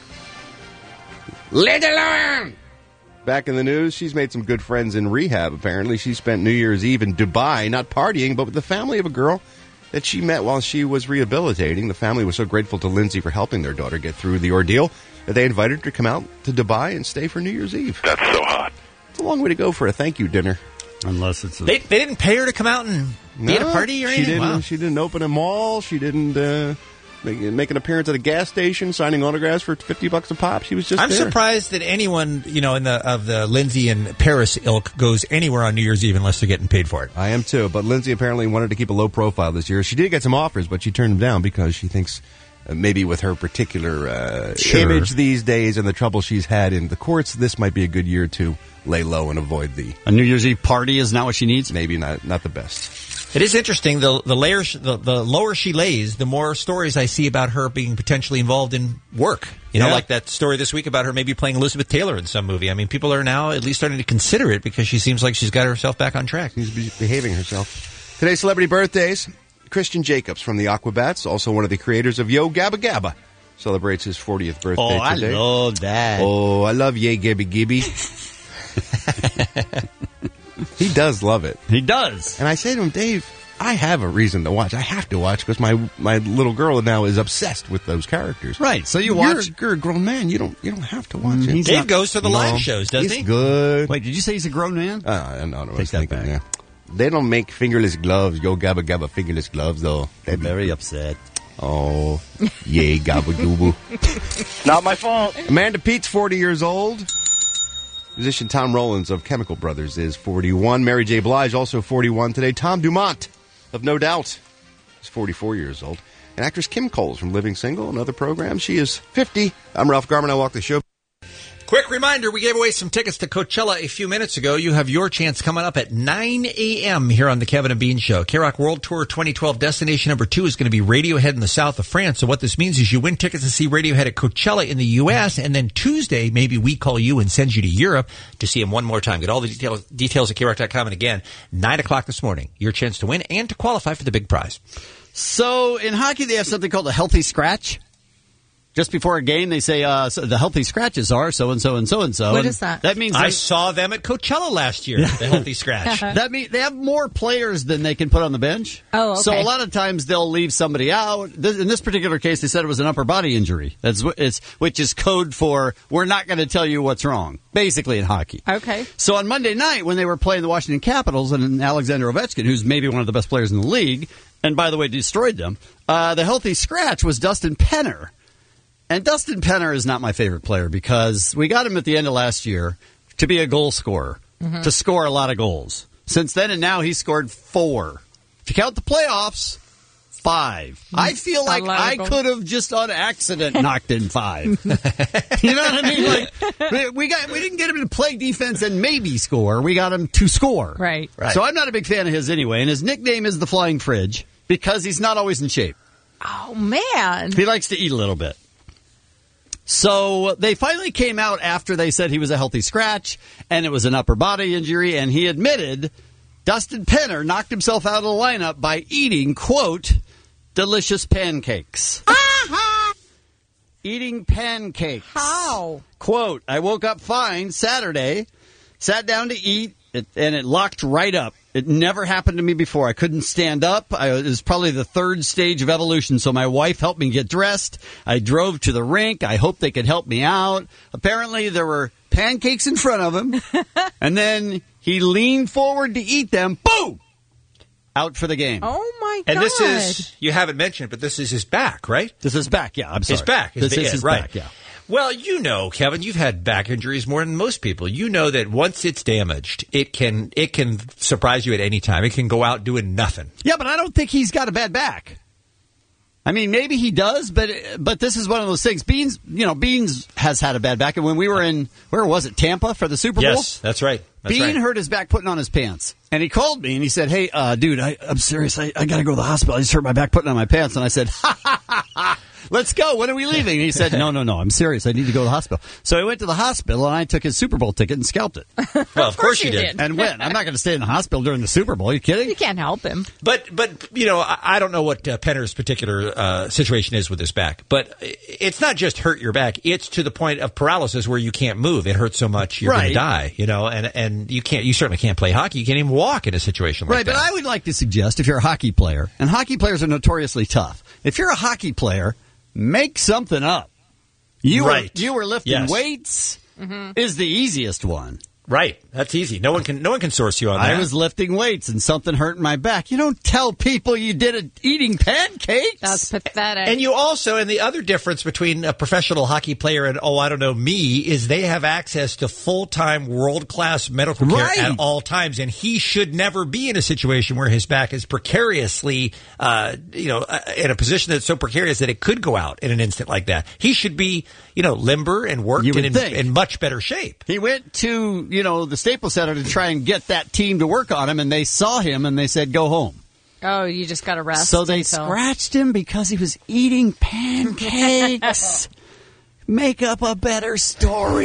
Let it alone. Back in the news, she's made some good friends in rehab, apparently. She spent New Year's Eve in Dubai, not partying, but with the family of a girl that she met while she was rehabilitating. The family was so grateful to Lindsay for helping their daughter get through the ordeal that they invited her to come out to Dubai and stay for New Year's Eve. That's so hot. It's a long way to go for a thank you dinner. Unless it's... They didn't pay her to come out and be at a party or anything? She didn't open a mall. She didn't... make an appearance at a gas station, signing autographs for $50 a pop. She was just I'm there. surprised that anyone, of the Lindsay and Paris ilk goes anywhere on New Year's Eve unless they're getting paid for it. I am too, but Lindsay apparently wanted to keep a low profile this year. She did get some offers, but she turned them down because she thinks maybe with her particular image these days and the trouble she's had in the courts, this might be a good year to lay low and avoid a New Year's Eve party is not what she needs? Maybe not the best. It is interesting. The lower she lays, the more stories I see about her being potentially involved in work. Like that story this week about her maybe playing Elizabeth Taylor in some movie. I mean, people are now at least starting to consider it because she seems like she's got herself back on track. She's behaving herself. Today's celebrity birthdays. Christian Jacobs from the Aquabats, also one of the creators of Yo Gabba Gabba, celebrates his 40th birthday today. I love that. Oh, I love Ye Gibby Gibby. He does love it. He does. And I say to him, Dave, I have a reason to watch. I have to watch because my little girl now is obsessed with those characters. Right. So you watch. You're a grown man. You don't have to watch it. Dave goes to the live shows, doesn't he? He's good. Wait, did you say he's a grown man? No, I was Take that thinking, back. yeah. They don't make fingerless gloves. Yo Gabba Gabba fingerless gloves, though. They're very upset. Oh, yay, Gabba Gooba. Not my fault. Amanda Pete's 40 years old. Musician Tom Rollins of Chemical Brothers is 41. Mary J. Blige, also 41 today. Tom Dumont of No Doubt is 44 years old. And actress Kim Coles from Living Single and other programs, she is 50. I'm Ralph Garman. I walk the show. Quick reminder, we gave away some tickets to Coachella a few minutes ago. You have your chance coming up at 9 a.m. here on the Kevin and Bean Show. K-Rock World Tour 2012 destination number 2 is going to be Radiohead in the south of France. So what this means is you win tickets to see Radiohead at Coachella in the U.S., and then Tuesday, maybe we call you and send you to Europe to see him one more time. Get all the details at KRock.com. And again, 9 o'clock this morning, your chance to win and to qualify for the big prize. So in hockey, they have something called a healthy scratch. Just before a game, they say so the healthy scratches are so-and-so and so-and-so. What is that? That means I saw them at Coachella last year, the healthy scratch. That means they have more players than they can put on the bench. Oh, okay. So a lot of times they'll leave somebody out. In this particular case, they said it was an upper body injury, which is code for we're not going to tell you what's wrong, basically in hockey. Okay. So on Monday night, when they were playing the Washington Capitals and Alexander Ovechkin, who's maybe one of the best players in the league, and by the way, destroyed them, the healthy scratch was Dustin Penner. And Dustin Penner is not my favorite player because we got him at the end of last year to be a goal scorer, to score a lot of goals. Since then and now, he's scored 4. If you count the playoffs, 5. I feel like I could have just on accident knocked in 5. You know what I mean? Like we didn't get him to play defense and maybe score. We got him to score. Right. So I'm not a big fan of his anyway. And his nickname is the Flying Fridge because he's not always in shape. Oh, man. He likes to eat a little bit. So they finally came out after they said he was a healthy scratch and it was an upper body injury, and he admitted Dustin Penner knocked himself out of the lineup by eating, quote, delicious pancakes. Eating pancakes. How? Quote, I woke up fine Saturday, sat down to eat, and it locked right up. It never happened to me before. I couldn't stand up. It was probably the 3rd stage of evolution. So my wife helped me get dressed. I drove to the rink. I hoped they could help me out. Apparently there were pancakes in front of him. And then he leaned forward to eat them. Boom! Out for the game. Oh, my my God. And this is, you haven't mentioned, but this is his back, right? This is back, yeah. I'm sorry. His back. This is his right. back, yeah. Well, you know, Kevin, you've had back injuries more than most people. You know that once it's damaged, it can surprise you at any time. It can go out doing nothing. Yeah, but I don't think he's got a bad back. I mean, maybe he does, but this is one of those things. Beans has had a bad back, and when we were in, where was it, Tampa for the Super Bowl? Yes, that's right. Bean hurt his back putting on his pants, and he called me and he said, "Hey, dude, I'm serious. I got to go to the hospital. I just hurt my back putting on my pants." And I said, "Ha ha ha ha. Let's go. When are we leaving?" And he said, No, I'm serious. I need to go to the hospital. So he went to the hospital, and I took his Super Bowl ticket and scalped it. Well, of course you did. And went. I'm not going to stay in the hospital during the Super Bowl. Are you kidding? You can't help him. But you know, I don't know what Penner's particular situation is with his back. But it's not just hurt your back. It's to the point of paralysis where you can't move. It hurts so much you're going to die. You know, and you certainly can't play hockey. You can't even walk in a situation like that. Right, but I would like to suggest if you're a hockey player, and hockey players are notoriously tough. If you're a hockey player, make something up. You were lifting weights is the easiest one. Right. That's easy. No one can source you on that. I was lifting weights and something hurt my back. You don't tell people you did it eating pancakes. That's pathetic. And you also, and the other difference between a professional hockey player and, me, is they have access to full-time, world-class medical care at all times. And he should never be in a situation where his back is precariously, in a position that's so precarious that it could go out in an instant like that. He should be, limber and worked and in much better shape. He went to, the Staples Center to try and get that team to work on him, and they saw him and they said, "Go home." Oh, you just got to rest. So they scratched him because he was eating pancakes. Make up a better story.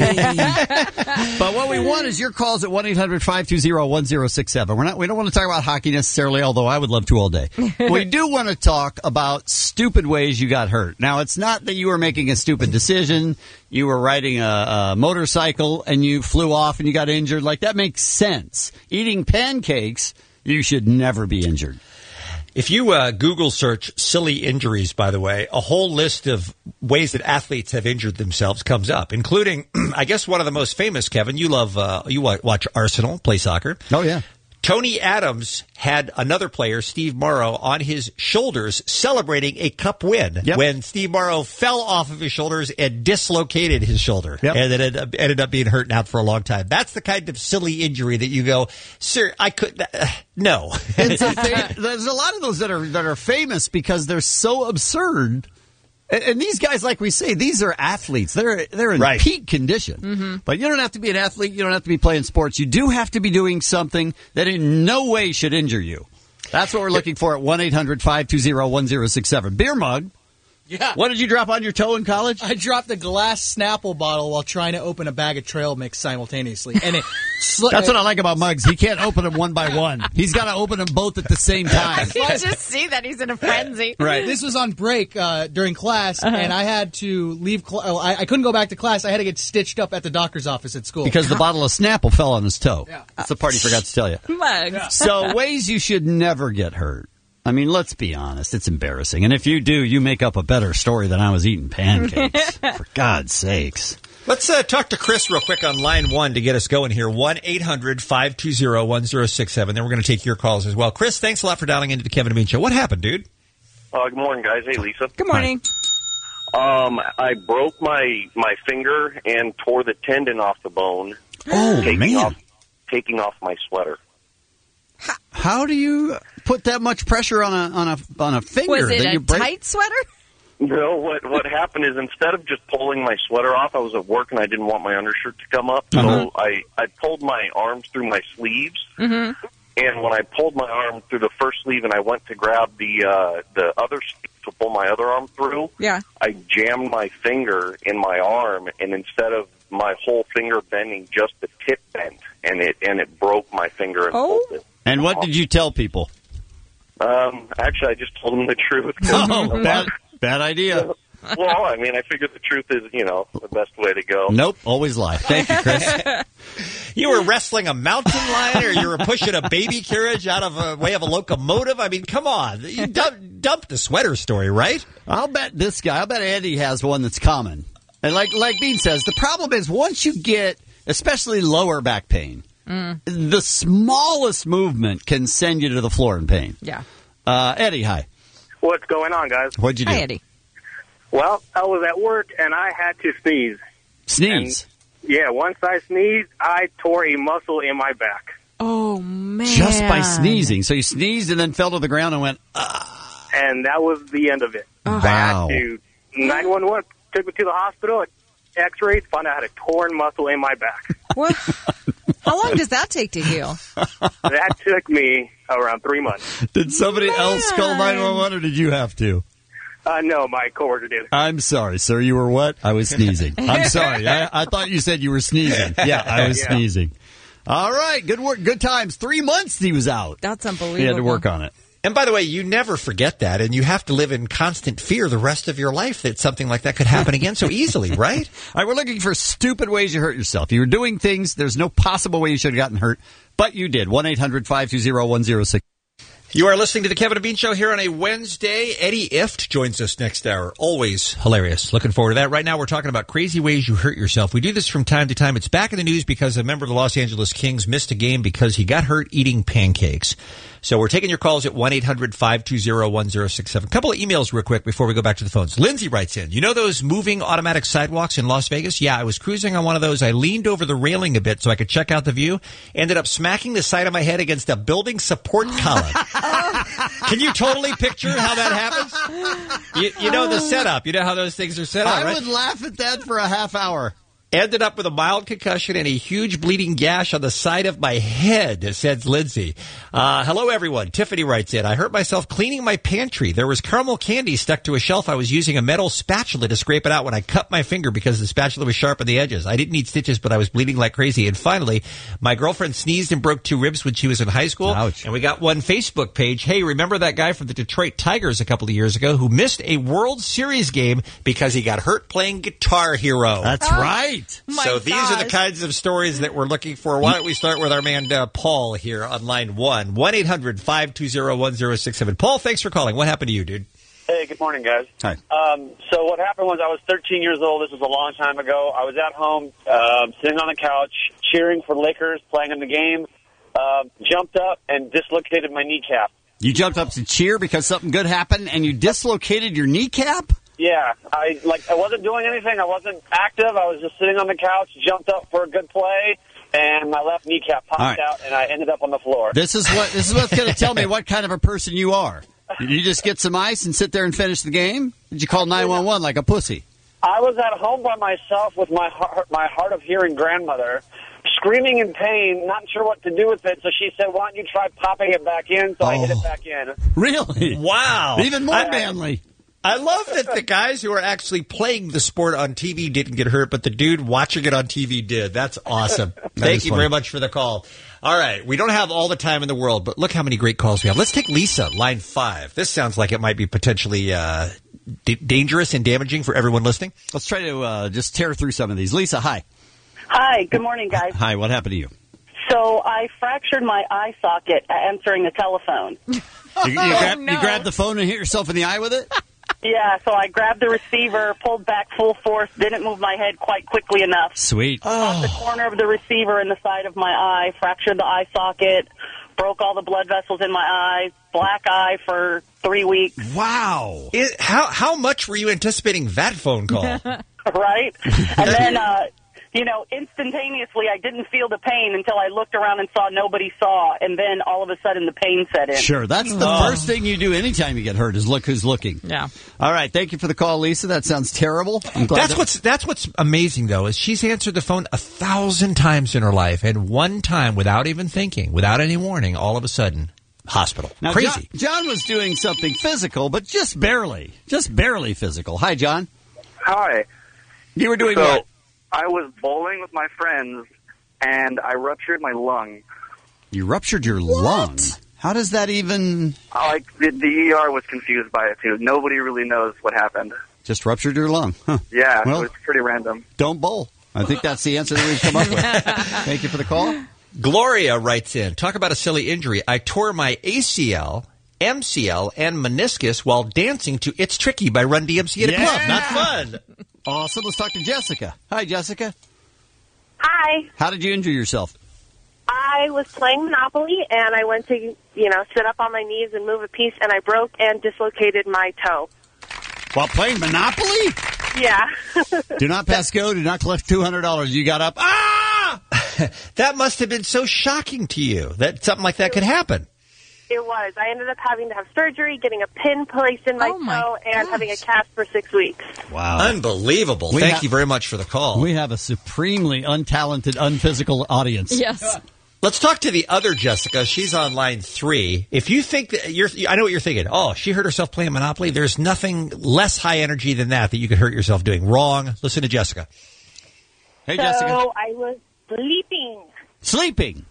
But what we want is your calls at 1-800-520-1067. We don't want to talk about hockey necessarily, although I would love to all day. We do want to talk about stupid ways you got hurt. Now, it's not that you were making a stupid decision. You were riding a motorcycle and you flew off and you got injured. Like, that makes sense. Eating pancakes, you should never be injured. If you Google search silly injuries, by the way, a whole list of ways that athletes have injured themselves comes up, including, I guess, one of the most famous, Kevin. You watch Arsenal play soccer. Oh, yeah. Tony Adams had another player, Steve Morrow, on his shoulders celebrating a cup win when Steve Morrow fell off of his shoulders and dislocated his shoulder. And it ended up being hurt and out for a long time. That's the kind of silly injury that you go, sir, I could no. There's a lot of those that are famous because they're so absurd. And these guys, like we say, these are athletes. They're in peak condition. Mm-hmm. But you don't have to be an athlete. You don't have to be playing sports. You do have to be doing something that in no way should injure you. That's what we're looking for at 1-800-520-1067. Beer mug. Yeah. What did you drop on your toe in college? I dropped a glass Snapple bottle while trying to open a bag of trail mix simultaneously. And that's what I like about Muggs. He can't open them one by one. He's got to open them both at the same time. I can just see that he's in a frenzy. Right. This was on break during class, and I had to leave. I couldn't go back to class. I had to get stitched up at the doctor's office at school. Because the bottle of Snapple fell on his toe. Yeah. That's the part he forgot to tell you. Muggs. Yeah. So ways you should never get hurt. I mean, let's be honest. It's embarrassing. And if you do, you make up a better story than I was eating pancakes. For God's sakes. Let's talk to Chris real quick on line 1 to get us going here. 1-800-520-1067. Then we're going to take your calls as well. Chris, thanks a lot for dialing into the Kevin and Bean Show. What happened, dude? Good morning, guys. Hey, Lisa. Good morning. I broke my finger and tore the tendon off the bone. Oh, taking off my sweater. How do you put that much pressure on a finger? Was it a tight sweater? No, what happened is instead of just pulling my sweater off, I was at work and I didn't want my undershirt to come up, so I pulled my arms through my sleeves. Mm-hmm. And when I pulled my arm through the first sleeve and I went to grab the other sleeve to pull my other arm through, I jammed my finger in my arm, and instead of my whole finger bending, just the tip bent, and it broke my finger and pulled it. And what did you tell people? Actually, I just told them the truth. Oh, bad idea. Well, I mean, I figured the truth is, the best way to go. Nope, always lie. Thank you, Chris. You were wrestling a mountain lion, or you were pushing a baby carriage out of a way of a locomotive? I mean, come on. You dumped the sweater story, right? I'll bet Andy has one that's common. And like Bean says, the problem is once you get, especially lower back pain, the smallest movement can send you to the floor in pain. Yeah. Eddie, hi. What's going on, guys? What'd you do? Hi, Eddie. Well, I was at work and I had to sneeze. Sneeze? And, yeah, once I sneezed, I tore a muscle in my back. Oh, man. Just by sneezing. So you sneezed and then fell to the ground and went, And that was the end of it. Wow. I had to 911 took me to the hospital, x-rays, found out I had a torn muscle in my back. What? How long does that take to heal? That took me around 3 months. Did somebody else call 911 or did you have to? No, my coworker did. I'm sorry, sir. You were what? I was sneezing. I'm sorry. I thought you said you were sneezing. Yeah, I was sneezing. All right. Good work. Good times. 3 months he was out. That's unbelievable. He had to work on it. And by the way, you never forget that, and you have to live in constant fear the rest of your life that something like that could happen again so easily, right? All right, we're looking for stupid ways you hurt yourself. You were doing things, there's no possible way you should have gotten hurt, but you did. 1-800-520-1060. You are listening to the Kevin and Bean Show here on a Wednesday. Eddie Ifft joins us next hour. Always hilarious. Looking forward to that. Right now we're talking about crazy ways you hurt yourself. We do this from time to time. It's back in the news because a member of the Los Angeles Kings missed a game because he got hurt eating pancakes. So we're taking your calls at 1-800-520-1067. A couple of emails real quick before we go back to the phones. Lindsay writes in, you know those moving automatic sidewalks in Las Vegas? Yeah, I was cruising on one of those. I leaned over the railing a bit so I could check out the view. Ended up smacking the side of my head against a building support column. Can you totally picture how that happens? You know the setup. You know how those things are set up, right? I would laugh at that for a half hour. Ended up with a mild concussion and a huge bleeding gash on the side of my head, says Lindsay. Hello, everyone. Tiffany writes in, I hurt myself cleaning my pantry. There was caramel candy stuck to a shelf. I was using a metal spatula to scrape it out when I cut my finger because the spatula was sharp on the edges. I didn't need stitches, but I was bleeding like crazy. And finally, my girlfriend sneezed and broke 2 ribs when she was in high school. Ouch. And we got one Facebook page. Hey, remember that guy from the Detroit Tigers a couple of years ago who missed a World Series game because he got hurt playing Guitar Hero? That's right. So these are the kinds of stories that we're looking for. Why don't we start with our man Paul here on line 1. 1-800-520-1067. Paul, thanks for calling. What happened to you, dude? Hey, good morning, guys. Hi. So what happened was I was 13 years old. This was a long time ago. I was at home, sitting on the couch, cheering for Lakers, playing in the game, jumped up and dislocated my kneecap. You jumped up to cheer because something good happened and you dislocated your kneecap? Yeah, I wasn't doing anything. I wasn't active. I was just sitting on the couch, jumped up for a good play, and my left kneecap popped out, and I ended up on the floor. This is what's going to tell me what kind of a person you are. Did you just get some ice and sit there and finish the game? Did you call 911 like a pussy? I was at home by myself with my hard of hearing grandmother, screaming in pain, not sure what to do with it. So she said, "Why don't you try popping it back in?" So I hit it back in. Really? Wow. Even more manly. I love that the guys who are actually playing the sport on TV didn't get hurt, but the dude watching it on TV did. That's awesome. Thank you very much for the call. All right. We don't have all the time in the world, but look how many great calls we have. Let's take Lisa, line 5. This sounds like it might be potentially dangerous and damaging for everyone listening. Let's try to just tear through some of these. Lisa, hi. Hi. Good morning, guys. Hi. What happened to you? So I fractured my eye socket answering a telephone. You grabbed the phone and hit yourself in the eye with it? Yeah, so I grabbed the receiver, pulled back full force, didn't move my head quite quickly enough. Sweet. Caught the corner of the receiver in the side of my eye, fractured the eye socket, broke all the blood vessels in my eyes, black eye for 3 weeks. Wow. How much were you anticipating that phone call? Right? And then, instantaneously I didn't feel the pain until I looked around and saw nobody saw, and then all of a sudden the pain set in. Sure, that's the first thing you do anytime you get hurt is look who's looking. Yeah. All right, thank you for the call, Lisa. That sounds terrible. I'm glad that's what's amazing, though, is she's answered the phone 1,000 times in her life, and one time, without even thinking, without any warning, all of a sudden, hospital. Now, crazy. John was doing something physical, but just barely physical. Hi, John. Hi. You were doing what? I was bowling with my friends, and I ruptured my lung. You ruptured your lung? How does that even... The ER was confused by it, too. Nobody really knows what happened. Just ruptured your lung? Huh. Yeah, well, it was pretty random. Don't bowl. I think that's the answer that we've come up with. Thank you for the call. Gloria writes in, talk about a silly injury. I tore my ACL, MCL, and meniscus while dancing to It's Tricky by Run DMC at a club. Not fun. Awesome. Let's talk to Jessica. Hi, Jessica. Hi. How did you injure yourself? I was playing Monopoly, and I went to sit up on my knees and move a piece, and I broke and dislocated my toe. While playing Monopoly? Yeah. Do not pass go. Do not collect $200. You got up. Ah! That must have been so shocking to you that something like that could happen. It was. I ended up having to have surgery, getting a pin placed in my toe, and having a cast for 6 weeks. Wow. Unbelievable. Thank you very much for the call. We have a supremely untalented, unphysical audience. Yes. Let's talk to the other Jessica. She's on line 3. If you think that I know what you're thinking. Oh, she hurt herself playing Monopoly. There's nothing less high energy than that you could hurt yourself doing. Wrong. Listen to Jessica. Hey, Jessica. So I was sleeping. Sleeping.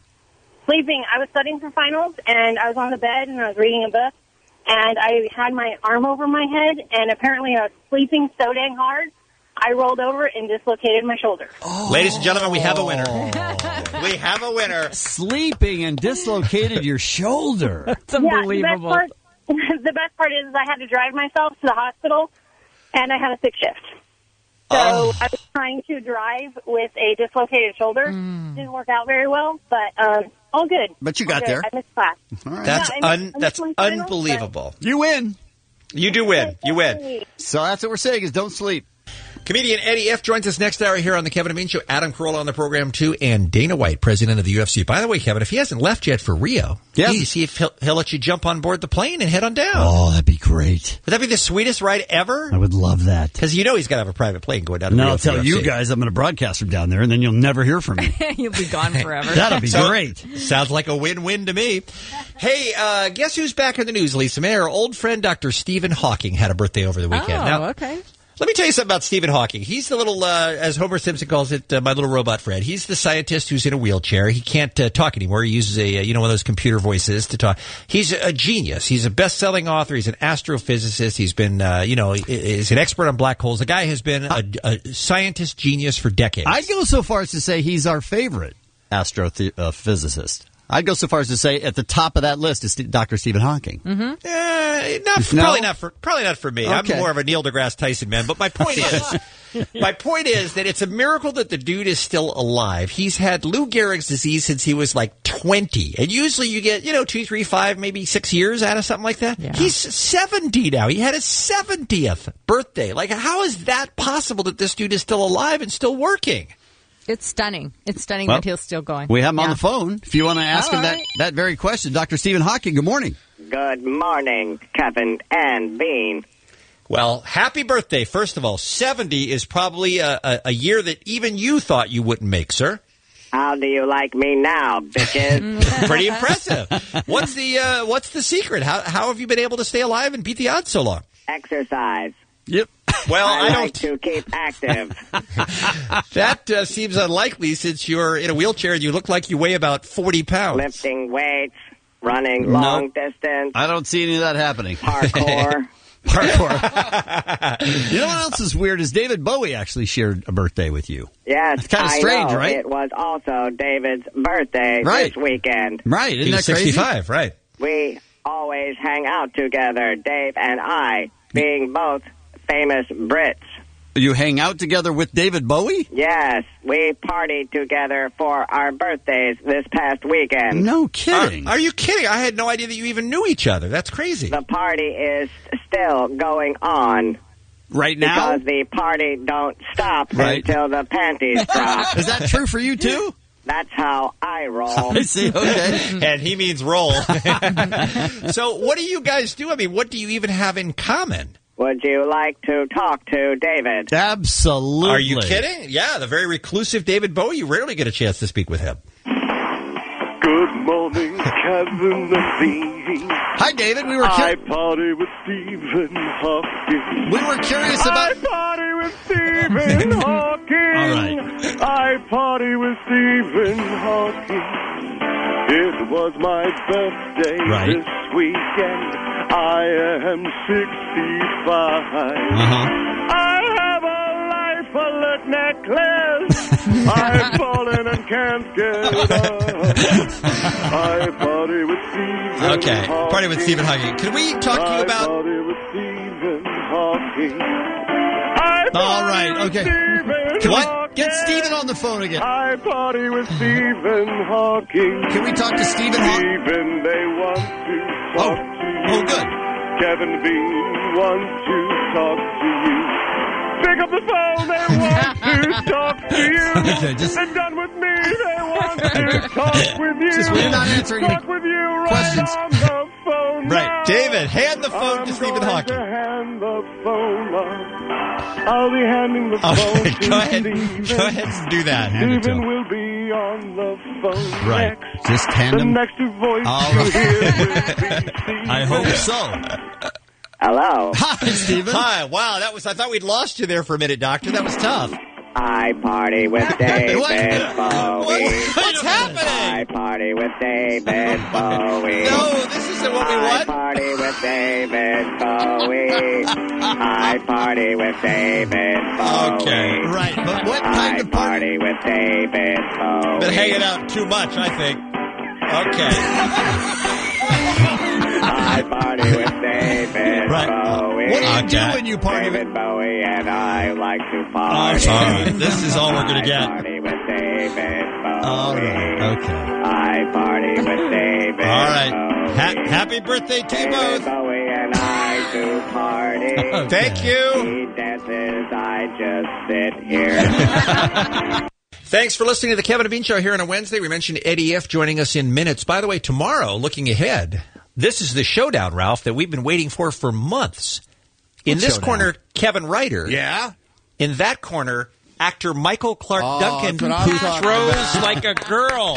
I was studying for finals, and I was on the bed, and I was reading a book, and I had my arm over my head, and apparently I was sleeping so dang hard, I rolled over and dislocated my shoulder. Ladies and gentlemen, we have a winner. We have a winner. Sleeping and dislocated your shoulder. That's unbelievable. Yeah, the best part is I had to drive myself to the hospital, and I had a 6-shift. So I was trying to drive with a dislocated shoulder. Didn't work out very well, but all good. But you got all good. there. I missed class. All right. That's unbelievable. You win. You do win. You win. So that's what we're saying is don't sleep. Comedian Eddie F. joins us next hour here on the Kevin and Bean Show. Adam Carolla on the program, too, and Dana White, president of the UFC. By the way, Kevin, if he hasn't left yet for Rio, see if he'll let you jump on board the plane and head on down. Oh, that'd be great. Would that be the sweetest ride ever? I would love that. Because he's got to have a private plane going down to Rio. I'll tell you guys I'm going to broadcast from down there, and then you'll never hear from me. You'll be gone forever. That'll be great. Sounds like a win-win to me. Hey, guess who's back in the news, Lisa May? Our old friend Dr. Stephen Hawking had a birthday over the weekend. Okay. Let me tell you something about Stephen Hawking. He's the little, as Homer Simpson calls it, my little robot Fred. He's the scientist who's in a wheelchair. He can't talk anymore. He uses one of those computer voices to talk. He's a genius. He's a best-selling author. He's an astrophysicist. He's been, he's an expert on black holes. The guy has been a scientist genius for decades. I'd go so far as to say he's our favorite astrophysicist. I'd go so far as to say at the top of that list is Dr. Stephen Hawking. Mm-hmm. Probably not for me. Okay. I'm more of a Neil deGrasse Tyson man. But my point is that it's a miracle that the dude is still alive. He's had Lou Gehrig's disease since he was like 20, and usually you get 2, 3, 5, maybe 6 years out of something like that. Yeah. He's 70 now. He had his 70th birthday. Like, how is that possible that this dude is still alive and still working? It's stunning. It's stunning that he's still going. We have him on the phone. If you want to ask him that very question, Dr. Stephen Hawking, good morning. Good morning, Kevin and Bean. Well, happy birthday, first of all. 70 is probably a year that even you thought you wouldn't make, sir. How do you like me now, bitches? Pretty impressive. What's the secret? How have you been able to stay alive and beat the odds so long? Exercise. Yep. Well, I like to keep active. That seems unlikely since you're in a wheelchair and you look like you weigh about 40 pounds. Lifting weights, running long distance. I don't see any of that happening. Parkour. You know what else is weird is David Bowie actually shared a birthday with you. Yes, it's kind of strange, I know. right? It was also David's birthday this weekend. Right, isn't that crazy? 65, right. We always hang out together, Dave and I, being both famous Brits. You hang out together with David Bowie? Yes, we partied together for our birthdays this past weekend. No kidding. Are you kidding? I had no idea that you even knew each other. That's crazy. The party is still going on. Right now? Because the party don't stop until the panties drop. Is that true for you, too? That's how I roll. I see, okay. And he means roll. So what do you guys do? I mean, what do you even have in common? Would you like to talk to David? Absolutely. Are you kidding? Yeah, the very reclusive David Bowie. You rarely get a chance to speak with him. Good morning, Kevin and Bean. Hi, David. I party with Stephen Hawking. We were curious about... I party with Stephen Hawking. All right. I party with Stephen Hawking. It was my birthday this weekend. I am 65. I have a life alert necklace. I've fallen and can't get up. I party with Stephen Okay, Hawking. party with Stephen Hawking. Can we talk to you about... I party with Stephen Hawking. All right, okay. What? Get Stephen on the phone again. I party with Stephen Hawking. Can we talk to Stephen Hawking? Stephen, they want to talk to you. Oh, good. Kevin Bean wants to talk to you. Pick up the phone, they want to talk to you. Okay, just... They're done with me, they want to talk with you. Just we're not answering talk with you right questions. on the phone Right. now. David, hand the phone to Stephen Hawking. I'm going to hand the phone off. I'll be handing the phone to Go ahead. Stephen. Go ahead and do that. Hand it to Stephen him. will be on the phone Right. next. Just hand The him. next voice All you right. hear will be Stephen. I hope so. Hello. Hi, Stephen. Hi. Wow, that was. I thought we'd lost you there for a minute, Doctor. That was tough. I party with David Bowie. What's happening? I party with David Bowie. No, this isn't what we I want. party with David Bowie. I party with David Bowie. Okay. Right, but what I kind of party with David Bowie. Been hanging out too much, I think. Okay. I party with David Bowie. What do you do when you party with David Bowie and I like to party. All right. This is all we're going to get. I party with David Bowie. All right. Okay. I party with David All right. Bowie. Happy birthday to you David both. Bowie and I do party. Thank you. He dances, I just sit here. Thanks for listening to the Kevin and Bean Show here on a Wednesday. We mentioned Eddie F. joining us in minutes. By the way, tomorrow, looking ahead, this is the showdown, Ralph, that we've been waiting for months. In What this showdown? corner, Kevin Ryder. Yeah? In that corner, actor Michael Clark Duncan, that's what I'm who talking throws about. like a girl.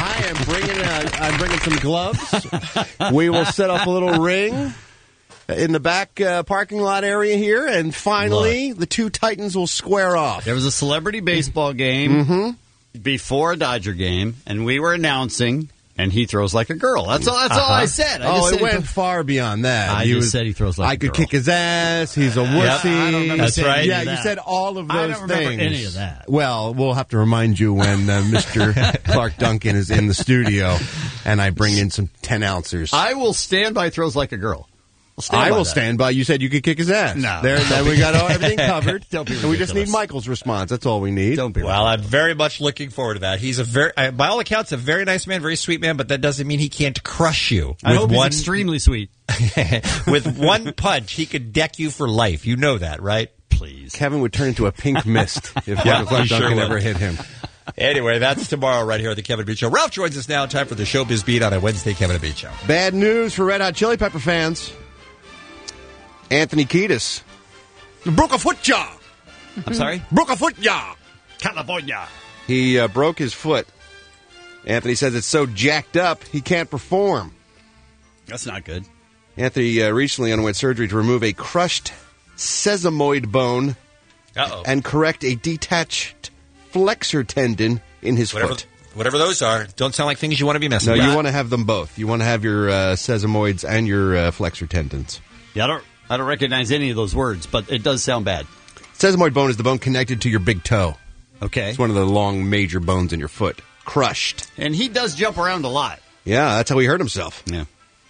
I'm bringing some gloves. We will set up a little ring in the back parking lot area here, and finally, the two Titans will square off. There was a celebrity baseball game before a Dodger game, and we were announcing, and he throws like a girl. That's all I said. I just said it went far beyond that. I just said he throws like I a could girl. kick his ass. He's a wussy. I don't remember That's saying right. any Yeah, of you that. said all of I those don't remember things. any of that. Well, we'll have to remind you when Mr. Clark Duncan is in the studio, and I bring in some 10-ouncers. I will stand by throws like a girl. I will stand by. You said you could kick his ass. No. Then we got everything covered. Don't be and we just need ridiculous. Michael's response. That's all we need. Don't be Well, I'm very much looking forward to that. He's a very, by all accounts, a very nice man, very sweet man, but that doesn't mean he can't crush you. I hope he's extremely sweet. With one punch, he could deck you for life. You know that, right? Please. Kevin would turn into a pink mist if Yeah, Michael Clark he sure Duncan would. ever hit him. Anyway, that's tomorrow right here at the Kevin and Bean Show. Ralph joins us now. Time for the Showbiz Beat on a Wednesday Kevin and Bean Show. Bad news for Red Hot Chili Pepper fans. Anthony Kiedis broke a foot jaw. I'm sorry? Broke a foot jaw. California. He broke his foot. Anthony says it's so jacked up he can't perform. That's not good. Anthony recently underwent surgery to remove a crushed sesamoid bone and correct a detached flexor tendon in his foot. Whatever those are, don't sound like things you want to be messing No, with. you want to have them both. You want to have your sesamoids and your flexor tendons. Yeah, I don't recognize any of those words, but it does sound bad. Sesamoid bone is the bone connected to your big toe. Okay. It's one of the long major bones in your foot. Crushed. And he does jump around a lot. Yeah, that's how he hurt himself. Yeah.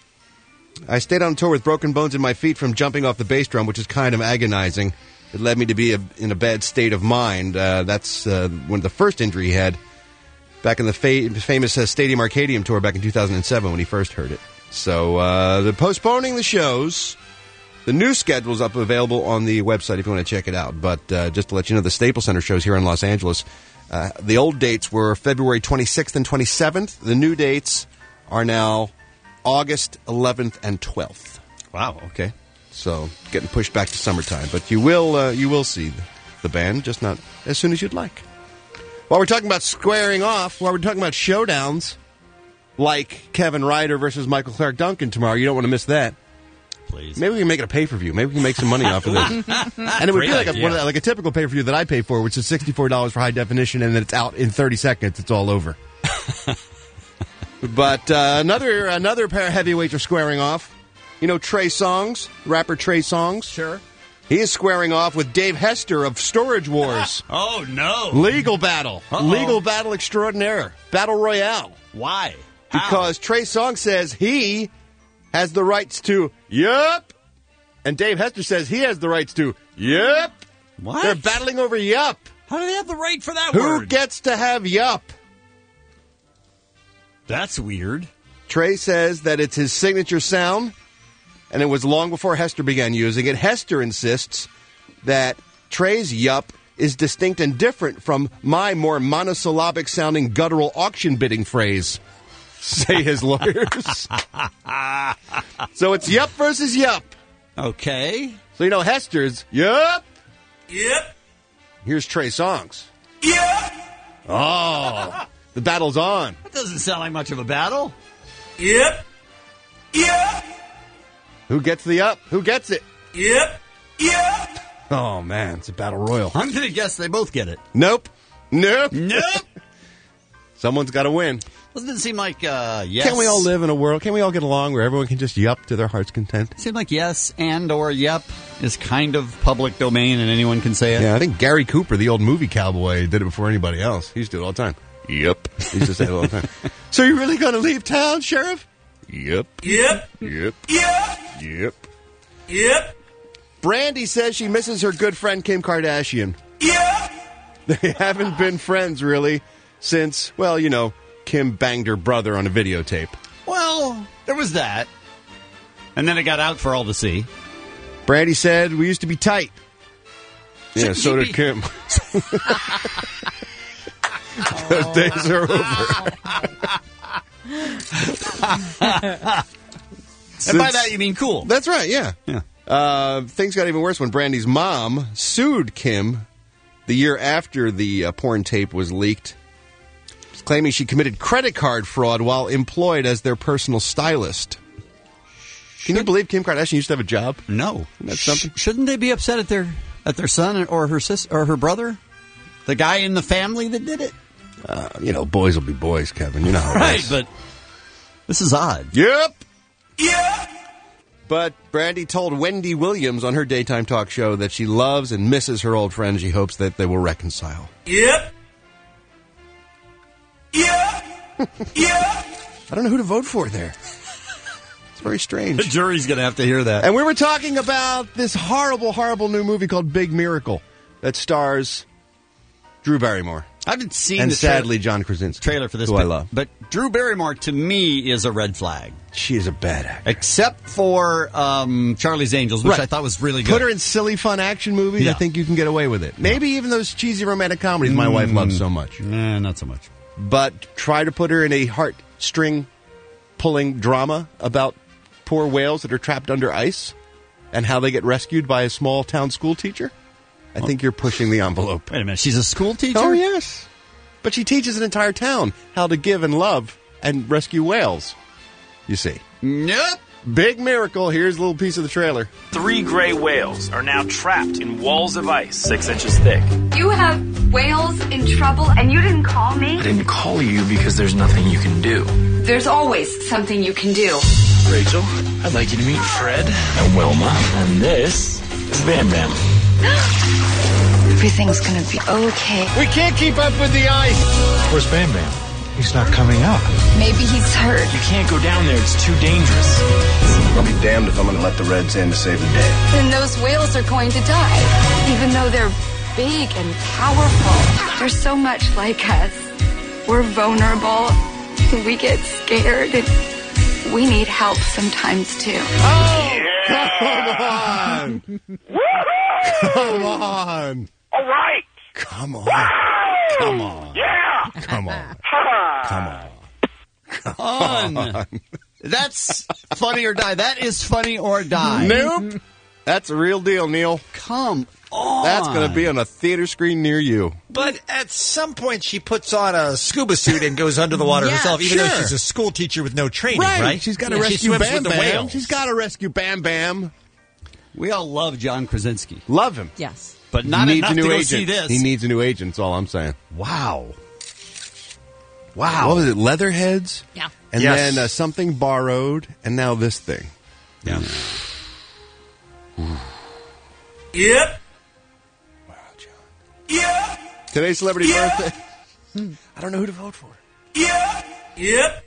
I stayed on tour with broken bones in my feet from jumping off the bass drum, which is kind of agonizing. It led me to be in a bad state of mind. That's one of the first injury he had back in the famous Stadium Arcadium tour back in 2007 when he first heard it. So they're postponing the shows. The new schedule's up available on the website if you want to check it out. But just to let you know, the Staples Center shows here in Los Angeles, the old dates were February 26th and 27th. The new dates are now August 11th and 12th. Wow, okay. So getting pushed back to summertime. But you will see the band, just not as soon as you'd like. While we're talking about squaring off, while we're talking about showdowns, like Kevin Ryder versus Michael Clark Duncan tomorrow, you don't want to miss that. Please. Maybe we can make it a pay-per-view. Maybe we can make some money off of this. And it would be like a typical pay-per-view that I pay for, which is $64 for high definition, and then it's out in 30 seconds. It's all over. But another pair of heavyweights are squaring off. You know Trey Songz, rapper Trey Songz? Sure. He is squaring off with Dave Hester of Storage Wars. Oh, no. Legal battle. Uh-oh. Legal battle extraordinaire. Battle Royale. Why? Because Trey Songz says he has the rights to yup. And Dave Hester says he has the rights to yup. What? They're battling over yup. How do they have the right for that Who word? gets to have yup? That's weird. Trey says that it's his signature sound, and it was long before Hester began using it. Hester insists that Trey's yup is distinct and different from my more monosyllabic-sounding guttural auction bidding phrase, say his lawyers. So it's yup versus yup. Okay. So, Hester's yup. Yep. Here's Trey Songz. Yep. Oh, the battle's on. That doesn't sound like much of a battle. Yep. Yep. Who gets the up? Who gets it? Yep. Yep. Oh, man, it's a battle royal. I'm going to guess they both get it. Nope. Someone's got to win. Doesn't it seem like yes? Can't we all live in a world? Can't we all get along where everyone can just yup to their heart's content? It seems like yes and or yep is kind of public domain and anyone can say it. Yeah, I think Gary Cooper, the old movie cowboy, did it before anybody else. He used to do it all the time. Yep. He used to say it all the time. So you're really going to leave town, Sheriff? Yep. Yep. Yep. Yep. Yep. Yep. Brandy says she misses her good friend Kim Kardashian. Yep. They haven't been friends, really, since, Kim banged her brother on a videotape. Well, there was that. And then it got out for all to see. Brandy said, we used to be tight. Yeah, so did Kim. Those days are over. And by that you mean cool. That's right, yeah. Things got even worse when Brandy's mom sued Kim the year after the porn tape was leaked, claiming she committed credit card fraud while employed as their personal stylist. Can you believe Kim Kardashian used to have a job? No. That's something. Shouldn't they be upset at their son or her sister or her brother? The guy in the family that did it? Boys will be boys, Kevin. You know how it is. But this is odd. Yep. Yep. But Brandy told Wendy Williams on her daytime talk show that she loves and misses her old friend. She hopes that they will reconcile. Yep. Yep. Yep. I don't know who to vote for there. It's very strange. The jury's going to have to hear that. And we were talking about this horrible, horrible new movie called Big Miracle that stars Drew Barrymore. I haven't seen and the sadly John Krasinski, trailer for this, who I love. But Drew Barrymore, to me, is a red flag. She is a bad actor. Except for Charlie's Angels, which I thought was really good. Put her in silly, fun action movies, I think you can get away with it. Maybe even those cheesy romantic comedies my wife loves so much. Nah, not so much. But try to put her in a heartstring-pulling drama about poor whales that are trapped under ice and how they get rescued by a small-town school teacher? I think you're pushing the envelope. Wait a minute, she's a school teacher? Oh, yes. But she teaches an entire town how to give and love and rescue whales. You see. Nope. Big Miracle. Here's a little piece of the trailer. 3 gray whales are now trapped in walls of ice 6 inches thick. You have whales in trouble and you didn't call me? I didn't call you because there's nothing you can do. There's always something you can do. Rachel, I'd like you to meet Fred and Wilma. And this is Bam Bam. Everything's gonna be okay. We can't keep up with the ice. Where's Bam Bam? He's not coming up. Maybe he's hurt. You can't go down there. It's too dangerous. I'll be damned if I'm going to let the Reds in to save the day. Then those whales are going to die. Even though they're big and powerful. They're so much like us. We're vulnerable. We get scared. And we need help sometimes, too. Oh, yeah. Come on. All right. Come on. Woo! Come on. Yeah. Come on. Come on. Come on. That's Funny or Die. That is Funny or Die. Nope. That's a real deal, Neil. Come on. That's going to be on a theater screen near you. But at some point, she puts on a scuba suit and goes under the water herself, even though she's a school teacher with no training, right? She's got to rescue Bam Bam. Whales. She's got to rescue Bam Bam. We all love John Krasinski. Love him. Yes. But not he needs enough a new to go agent. see this. He needs a new agent, that's all I'm saying. Wow. What was it? Leatherheads? Yeah. And Yes. then Something Borrowed, and now this thing. Yeah. Yep. Wow, John. Yep. Today's celebrity birthday. I don't know who to vote for. Yep. Yep.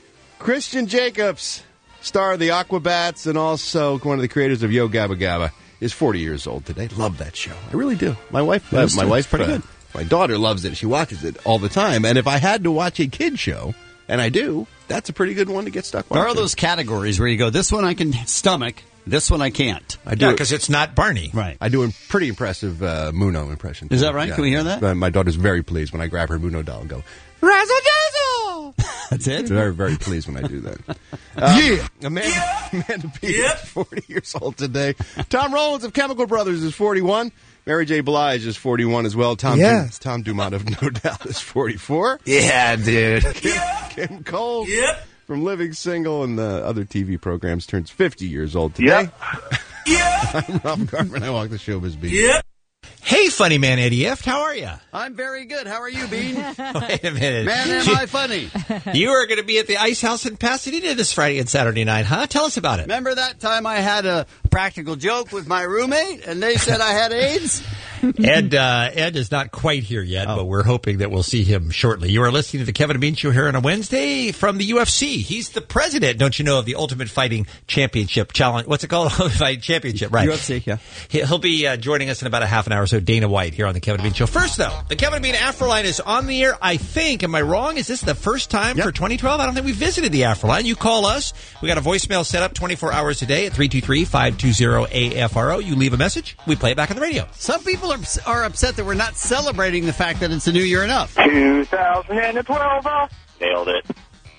Christian Jacobs, star of the Aquabats and also one of the creators of Yo Gabba Gabba. is 40 years old today. Love that show. I really do. My wife's pretty good. My daughter loves it. She watches it all the time. And if I had to watch a kid show, and I do, that's a pretty good one to get stuck watching. There are those categories where you go, this one I can stomach, this one I can't. I do because it's not Barney. Right. I do a pretty impressive Muno impression. Is that right? Yeah. Can we hear that? My daughter's very pleased when I grab her Muno doll and go, Razzle-dazzle! That's it? Very, very pleased when I do that. Amanda P. is 40 years old today. Tom Rollins of Chemical Brothers is 41. Mary J. Blige is 41 as well. Tom Dumont of No Doubt is 44. Yeah, dude. Kim Cole from Living Single and the other TV programs turns 50 years old today. I'm Rob Garman. I walk the showbiz beat. Hey, funny man Eddie F., how are you? I'm very good. How are you, Bean? Wait a minute. Man, am I funny. You are going to be at the Ice House in Pasadena this Friday and Saturday night, huh? Tell us about it. Remember that time I had a practical joke with my roommate and they said I had AIDS? Ed is not quite here yet, but we're hoping that we'll see him shortly. You are listening to the Kevin and Bean Show here on a Wednesday from the UFC. He's the president, don't you know, of the Ultimate Fighting Championship Challenge. What's it called? Ultimate Fighting Championship, right? UFC, yeah. He'll be joining us in about a half an hour or so. Dana White here on the Kevin and Bean Show. First, though, the Kevin and Bean Afro Line is on the air, I think. Am I wrong? Is this the first time for 2012? I don't think we visited the Afro Line. You call us. We got a voicemail set up 24 hours a day at 323-520-AFRO. You leave a message. We play it back on the radio. Some people are upset that we're not celebrating the fact that it's a new year enough. 2012. Nailed it.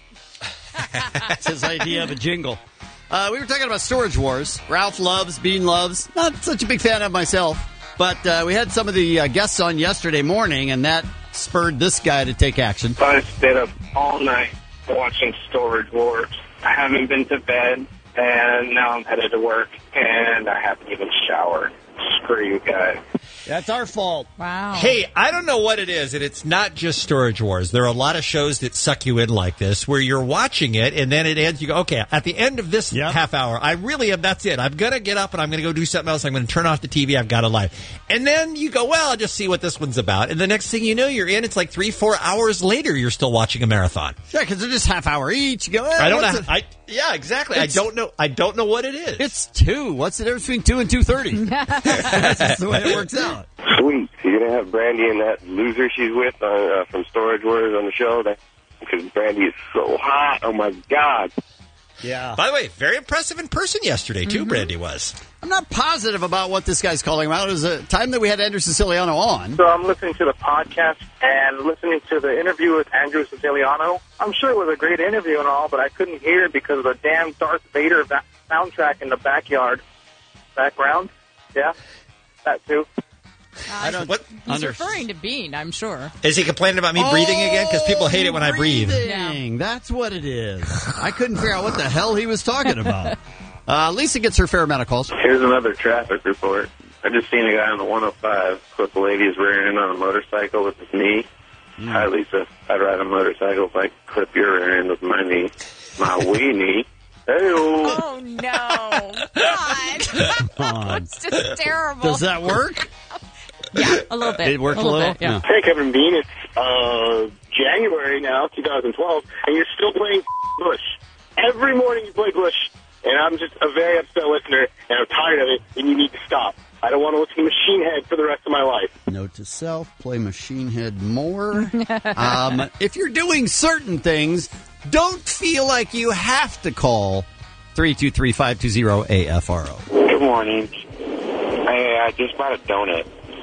That's his idea of a jingle. We were talking about Storage Wars. Ralph loves, Bean loves. Not such a big fan of myself. But we had some of the guests on yesterday morning, and that spurred this guy to take action. I stayed up all night watching Storage Wars. I haven't been to bed, and now I'm headed to work, and I haven't even showered. Screw you guys. That's our fault. Wow. Hey, I don't know what it is, and it's not just Storage Wars. There are a lot of shows that suck you in like this, where you're watching it, and then it ends, you go, okay, at the end of this half hour, I really am, that's it. I'm going to get up, and I'm going to go do something else. I'm going to turn off the TV. I've got a life. And then you go, well, I'll just see what this one's about. And the next thing you know, you're in. It's like 3-4 hours later, you're still watching a marathon. Yeah, because they're just half hour each. You go, I don't know. Yeah, exactly. I don't know what it is. It's 2. What's the difference between 2 and 2:30? That's the way it works out. Sweet. You're going to have Brandy and that loser she's with from Storage Wars on the show? Because Brandy is so hot. Oh, my God. Yeah. By the way, very impressive in person yesterday, too, Brandy was. I'm not positive about what this guy's calling about. It was a time that we had Andrew Siciliano on. So I'm listening to the podcast and listening to the interview with Andrew Siciliano. I'm sure it was a great interview and all, but I couldn't hear it because of the damn Darth Vader soundtrack in the background. Yeah, that too. I don't. He's referring to Bean, I'm sure. Is he complaining about me breathing again? Because people hate it when I breathe. Yeah. That's what it is. I couldn't figure out what the hell he was talking about. Lisa gets her fair amount of calls. Here's another traffic report. I just seen a guy on the 105 clip a lady is rearing in on a motorcycle with his knee. Hi, Lisa. I'd ride a motorcycle if I could clip your rear end with my knee. My wee knee. Hey-oh. Oh, no. God. It's just terrible. Does that work? Yeah, a little bit. It worked a little? bit, yeah. Hey, Kevin Bean. It's January now, 2012, and you're still playing Bush. Every morning you play Bush, and I'm just a very upset listener, and I'm tired of it, and you need to stop. I don't want to listen to Machine Head for the rest of my life. Note to self, play Machine Head more. If you're doing certain things, don't feel like you have to call 323-520-AFRO. Good morning. Hey, I just bought a donut,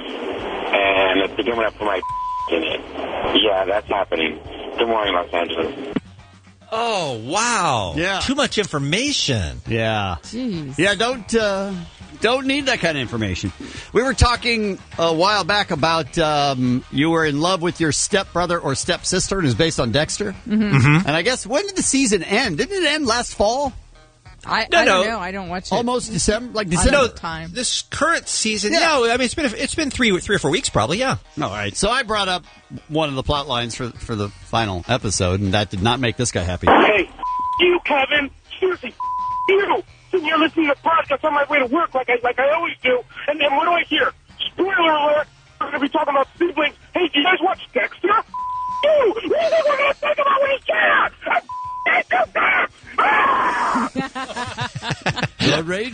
and it's coming up for my in it. Yeah, that's happening. Good morning, Los Angeles. Oh, wow. Yeah. Too much information. Yeah. Jeez. Yeah, don't need that kind of information. We were talking a while back about you were in love with your stepbrother or stepsister, and it was based on Dexter. Mm-hmm. And I guess, when did the season end? Didn't it end last fall? I don't know. I don't watch it. Almost December? Like December? No, time. This current season, no. I mean, it's been 3 or 4 weeks probably, yeah. All right. So I brought up one of the plot lines for the final episode, and that did not make this guy happy. Hey, you, Kevin. Seriously, you. Sitting here listening to the podcast on my way to work like I always do. And then what do I hear? Spoiler alert. We're going to be talking about siblings. Hey, do you guys watch Dexter? You! We're going to think about what he's Road rage?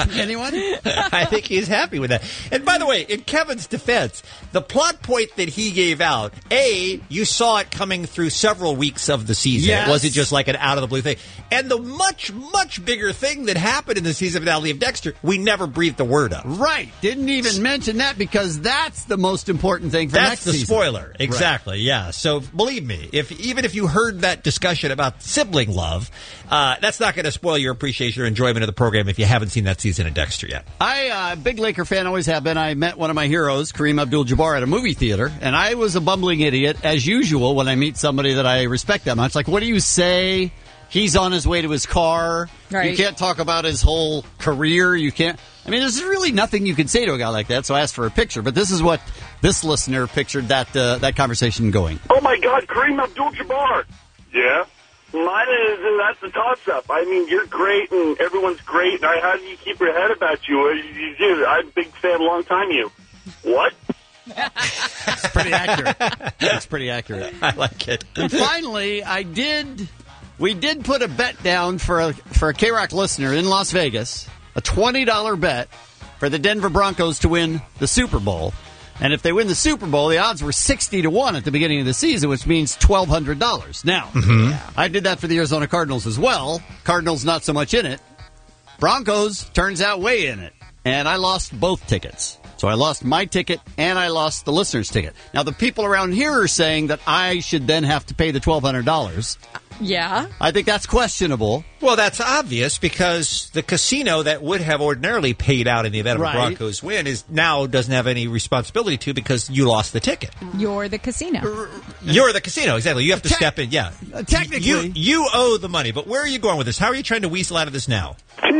Anyone? I think he's happy with that. And by the way, in Kevin's defense, the plot point that he gave out, you saw it coming through several weeks of the season. Yes. It wasn't just like an out-of-the-blue thing. And the much, much bigger thing that happened in the season finale of Dexter, we never breathed a word of. Right. Didn't even mention that because that's the most important thing for next season. That's the spoiler. Exactly, yeah. So believe me, even if you heard that discussion about sibling love, that's not going to spoil your appreciation or enjoyment of the program if you haven't seen that season of Dexter yet. I, big Laker fan, always have been. I met one of my heroes, Kareem Abdul-Jabbar, at a movie theater, and I was a bumbling idiot, as usual, when I meet somebody that I respect that much. Like, what do you say? He's on his way to his car. Right. You can't talk about his whole career. You can't. I mean, there's really nothing you can say to a guy like that, so I asked for a picture. But this is what this listener pictured that conversation going. Oh, my God, Kareem Abdul-Jabbar. Yeah? Mine is, and that's the toss-up. I mean, you're great, and everyone's great, and how do you keep your head about you? You do. I'm a big fan, long time you. What? That's pretty accurate. That's pretty accurate. I like it. And finally, we did put a bet down for a K-Rock listener in Las Vegas, a $20 bet for the Denver Broncos to win the Super Bowl. And if they win the Super Bowl, the odds were 60-1 at the beginning of the season, which means $1,200. Now, I did that for the Arizona Cardinals as well. Cardinals not so much in it. Broncos, turns out, way in it. And I lost both tickets. So I lost my ticket and I lost the listener's ticket. Now, the people around here are saying that I should then have to pay the $1,200. Yeah. I think that's questionable. Well, that's obvious because the casino that would have ordinarily paid out in the event of Right. a Broncos win now doesn't have any responsibility to because you lost the ticket. You're the casino. You're the casino, exactly. You have to step in, yeah. Technically. You owe the money, but where are you going with this? How are you trying to weasel out of this now?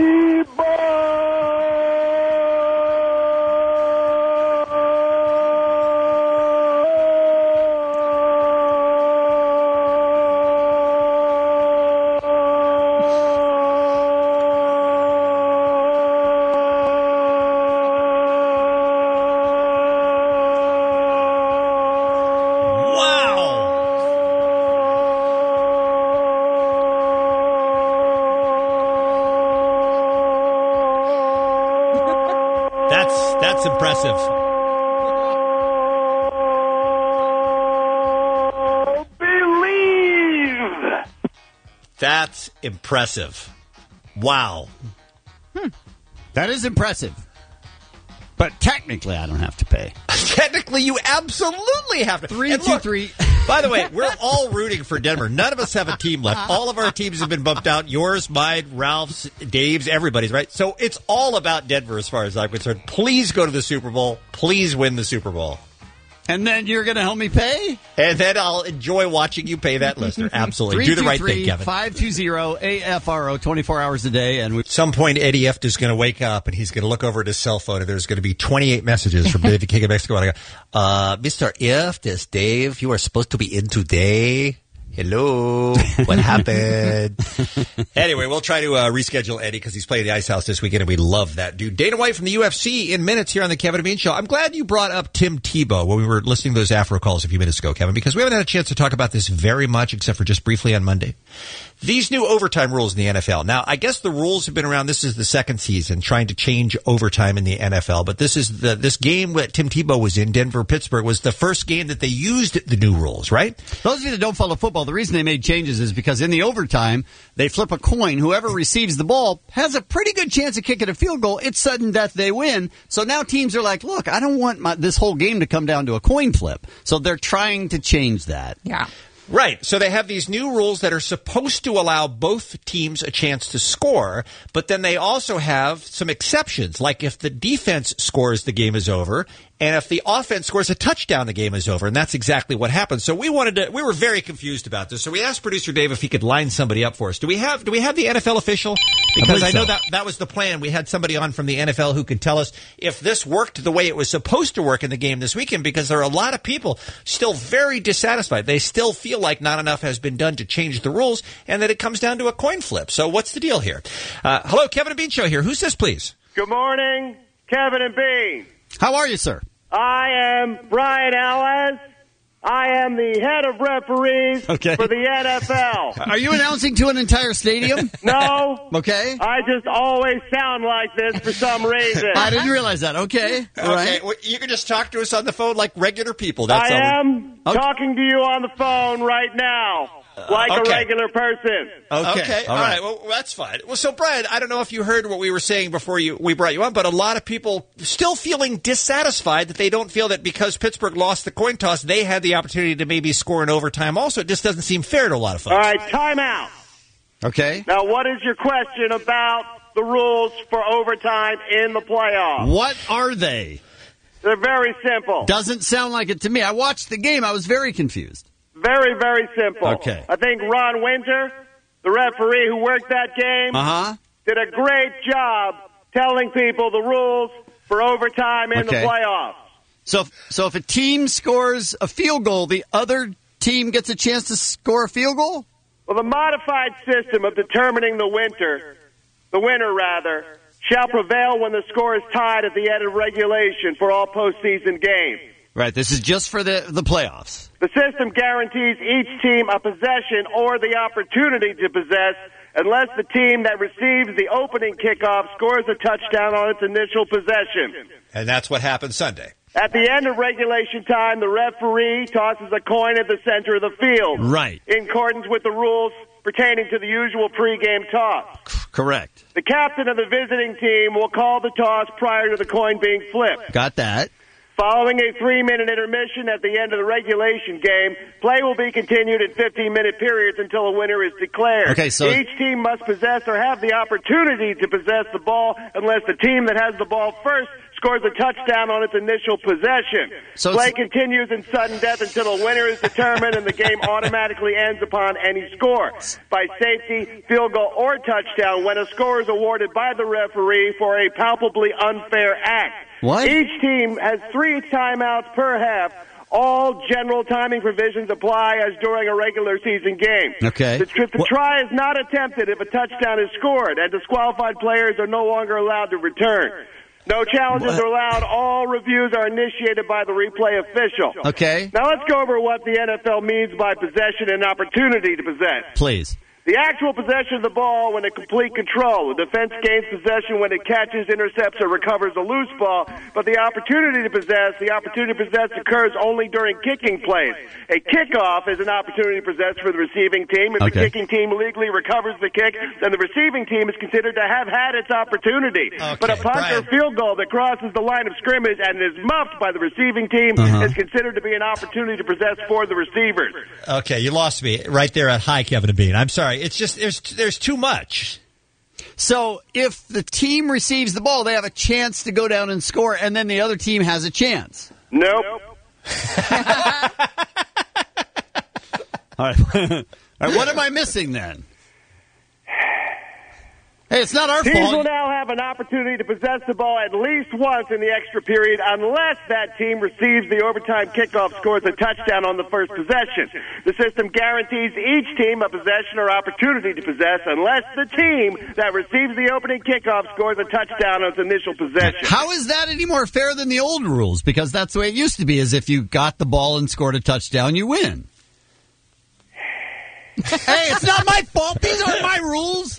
That's impressive. Believe. That's impressive. Wow. That is impressive. But technically, I don't have to pay. Technically, you absolutely have to. 3, 2, 3. By the way, we're all rooting for Denver. None of us have a team left. All of our teams have been bumped out. Yours, mine, Ralph's, Dave's, everybody's, right? So it's all about Denver as far as I'm concerned. Please go to the Super Bowl. Please win the Super Bowl. And then you're going to help me pay? And then I'll enjoy watching you pay that listener. Absolutely. Do the right thing, Kevin. 520-AFRO, 24 hours a day. And at some point, Eddie F. is going to wake up and he's going to look over at his cell phone and there's going to be 28 messages from David King of Mexico. And I go, Mr. F., this Dave, you are supposed to be in today. Hello. What happened? Anyway, we'll try to reschedule Eddie because he's playing the Ice House this weekend, and we love that dude. Dana White from the UFC in minutes here on the Kevin and Bean Show. I'm glad you brought up Tim Tebow when we were listening to those Afro calls a few minutes ago, Kevin, because we haven't had a chance to talk about this very much except for just briefly on Monday. These new overtime rules in the NFL. Now, I guess the rules have been around. This is the second season trying to change overtime in the NFL, but this is this game that Tim Tebow was in, Denver-Pittsburgh, was the first game that they used the new rules, right? Those of you that don't follow football, the reason they made changes is because in the overtime, they flip a coin. Whoever receives the ball has a pretty good chance of kicking a field goal. It's sudden death, they win. So now teams are like, look, I don't want this whole game to come down to a coin flip. So they're trying to change that. Yeah. Right. So they have these new rules that are supposed to allow both teams a chance to score, but then they also have some exceptions, like if the defense scores, the game is over, and if the offense scores a touchdown, the game is over, and that's exactly what happened. So we were very confused about this. So we asked producer Dave if he could line somebody up for us. Do we have the NFL official? Because I know that was the plan. We had somebody on from the NFL who could tell us if this worked the way it was supposed to work in the game this weekend, because there are a lot of people still very dissatisfied. They still feel like not enough has been done to change the rules, and that it comes down to a coin flip. So what's the deal here? Hello, Kevin and Bean Show here. Who's this, please? Good morning, Kevin and Bean. How are you, sir? I am Brian Ellis, I am the head of referees for the NFL. Are you announcing to an entire stadium? No. Okay. I just always sound like this for some reason. I didn't realize that. Okay. All right. Well, you can just talk to us on the phone like regular people. That's all. I am talking to you on the phone right now. Like a regular person. Okay. All right. Well, that's fine. Well, so, Brian, I don't know if you heard what we were saying before we brought you on, but a lot of people still feeling dissatisfied that they don't feel that because Pittsburgh lost the coin toss, they had the opportunity to maybe score in overtime also. It just doesn't seem fair to a lot of folks. All right, time out. Okay. Now, what is your question about the rules for overtime in the playoffs? What are they? They're very simple. Doesn't sound like it to me. I watched the game. I was very confused. Very, very simple. Okay. I think Ron Winter, the referee who worked that game, did a great job telling people the rules for overtime in the playoffs. So if a team scores a field goal, the other team gets a chance to score a field goal? Well, the modified system of determining the winner shall prevail when the score is tied at the end of regulation for all postseason games. Right, this is just for the playoffs. The system guarantees each team a possession or the opportunity to possess unless the team that receives the opening kickoff scores a touchdown on its initial possession. And that's what happened Sunday. At the end of regulation time, the referee tosses a coin at the center of the field. Right. In accordance with the rules pertaining to the usual pregame toss. Correct. The captain of the visiting team will call the toss prior to the coin being flipped. Got that. Following a 3-minute intermission at the end of the regulation game, play will be continued in 15-minute periods until a winner is declared. Okay, so each team must possess or have the opportunity to possess the ball unless the team that has the ball first scores a touchdown on its initial possession. So play continues in sudden death until a winner is determined and the game automatically ends upon any score. By safety, field goal, or touchdown when a score is awarded by the referee for a palpably unfair act. What? Each team has 3 timeouts per half. All general timing provisions apply as during a regular season game. Okay. The try is not attempted if a touchdown is scored, and disqualified players are no longer allowed to return. No challenges are allowed. All reviews are initiated by the replay official. Okay. Now let's go over what the NFL means by possession and opportunity to possess. Please. The actual possession of the ball when in complete control. The defense gains possession when it catches, intercepts, or recovers a loose ball. But the opportunity to possess occurs only during kicking plays. A kickoff is an opportunity to possess for the receiving team. If the kicking team legally recovers the kick, then the receiving team is considered to have had its opportunity. But a punt or field goal that crosses the line of scrimmage and is muffed by the receiving team is considered to be an opportunity to possess for the receivers. Okay, you lost me right there at hi, Kevin and Bean. I'm sorry. It's just there's too much. So if the team receives the ball, they have a chance to go down and score, and then the other team has a chance. Nope. All right. All right. What am I missing then? Hey, it's not our Teams fault. will now have an opportunity to possess the ball at least once in the extra period unless that team receives the overtime kickoff, scores a touchdown on the first possession. The system guarantees each team a possession or opportunity to possess unless the team that receives the opening kickoff scores a touchdown on its initial possession. How is that any more fair than the old rules? Because that's the way it used to be, is if you got the ball and scored a touchdown, you win. Hey, it's not my fault. These aren't my rules.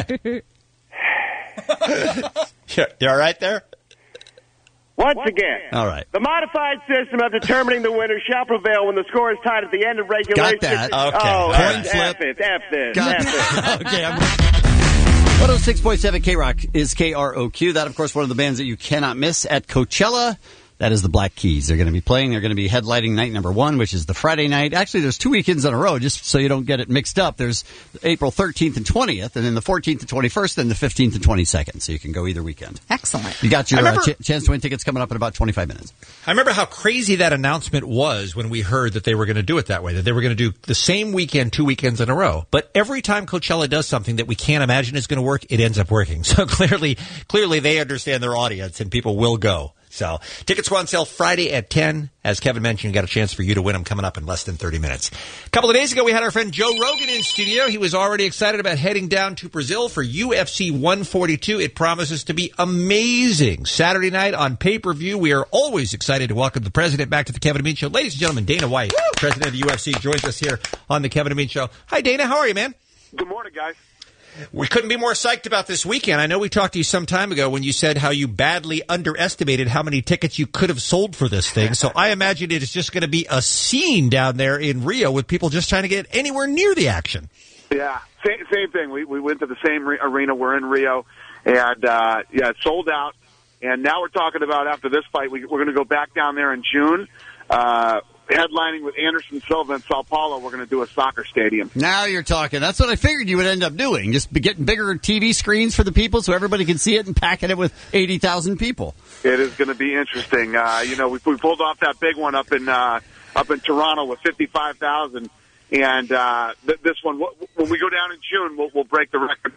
You all right there? Once again, all right. The modified system of determining the winner shall prevail when the score is tied at the end of regulation. Got that. Okay. Oh, Coin F flip. this. Got that. Okay. 106.7 K-Rock is KROQ. That, of course, one of the bands that you cannot miss at Coachella. That is the Black Keys. They're going to be playing. They're going to be headlighting night number 1, which is the Friday night. Actually, there's 2 weekends in a row, just so you don't get it mixed up. There's April 13th and 20th, and then the 14th and 21st, and the 15th and 22nd. So you can go either weekend. Excellent. You got your chance to win tickets coming up in about 25 minutes. I remember how crazy that announcement was when we heard that they were going to do it that way, that they were going to do the same weekend 2 weekends in a row. But every time Coachella does something that we can't imagine is going to work, it ends up working. So clearly they understand their audience, and people will go. So tickets go on sale Friday at 10. As Kevin mentioned, got a chance for you to win them coming up in less than 30 minutes. A couple of days ago, we had our friend Joe Rogan in studio. He was already excited about heading down to Brazil for UFC 142. It promises to be amazing. Saturday night on pay-per-view. We are always excited to welcome the president back to the Kevin and Bean Show. Ladies and gentlemen, Dana White, president of the UFC, joins us here on the Kevin and Bean Show. Hi, Dana. How are you, man? Good morning, guys. We couldn't be more psyched about this weekend. I know we talked to you some time ago when you said how you badly underestimated how many tickets you could have sold for this thing. So I imagine it is just going to be a scene down there in Rio with people just trying to get anywhere near the action. Yeah, same thing. We went to the same arena. We're in Rio, and it's sold out. And now we're talking about after this fight, we're going to go back down there in June. Headlining with Anderson Silva in Sao Paulo, we're going to do a soccer stadium. Now you're talking. That's what I figured you would end up doing. Just getting bigger TV screens for the people so everybody can see it and packing it with 80,000 people. It is going to be interesting. We pulled off that big one up in Toronto with 55,000. And this one, when we go down in June, we'll break the record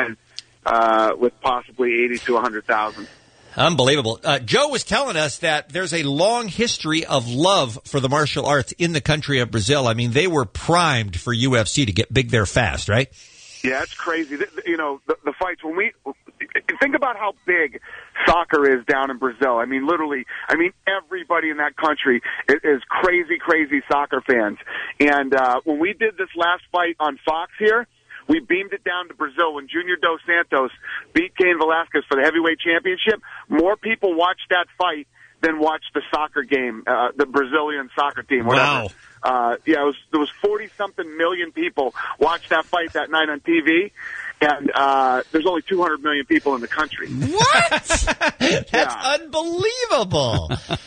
with possibly 80 to 100,000. Unbelievable. Joe was telling us that there's a long history of love for the martial arts in the country of Brazil. I mean, they were primed for UFC to get big there fast, right? Yeah, it's crazy. The fights, think about how big soccer is down in Brazil. I mean, literally, everybody in that country is crazy soccer fans. And when we did this last fight on Fox here, we beamed it down to Brazil when Junior Dos Santos beat Cain Velasquez for the heavyweight championship. More people watched that fight than watched the soccer game, the Brazilian soccer team, whatever. Wow. There was 40-something million people watched that fight that night on TV. And there's only 200 million people in the country. What? That's unbelievable.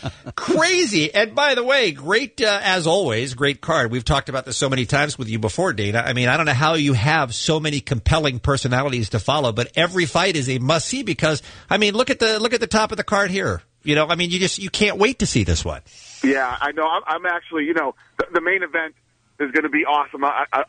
Crazy. And by the way, great, as always, great card. We've talked about this so many times with you before, Dana. I mean, I don't know how you have so many compelling personalities to follow, but every fight is a must-see because, I mean, look at the top of the card here. You can't wait to see this one. Yeah, I know. I'm actually, the main event is going to be awesome.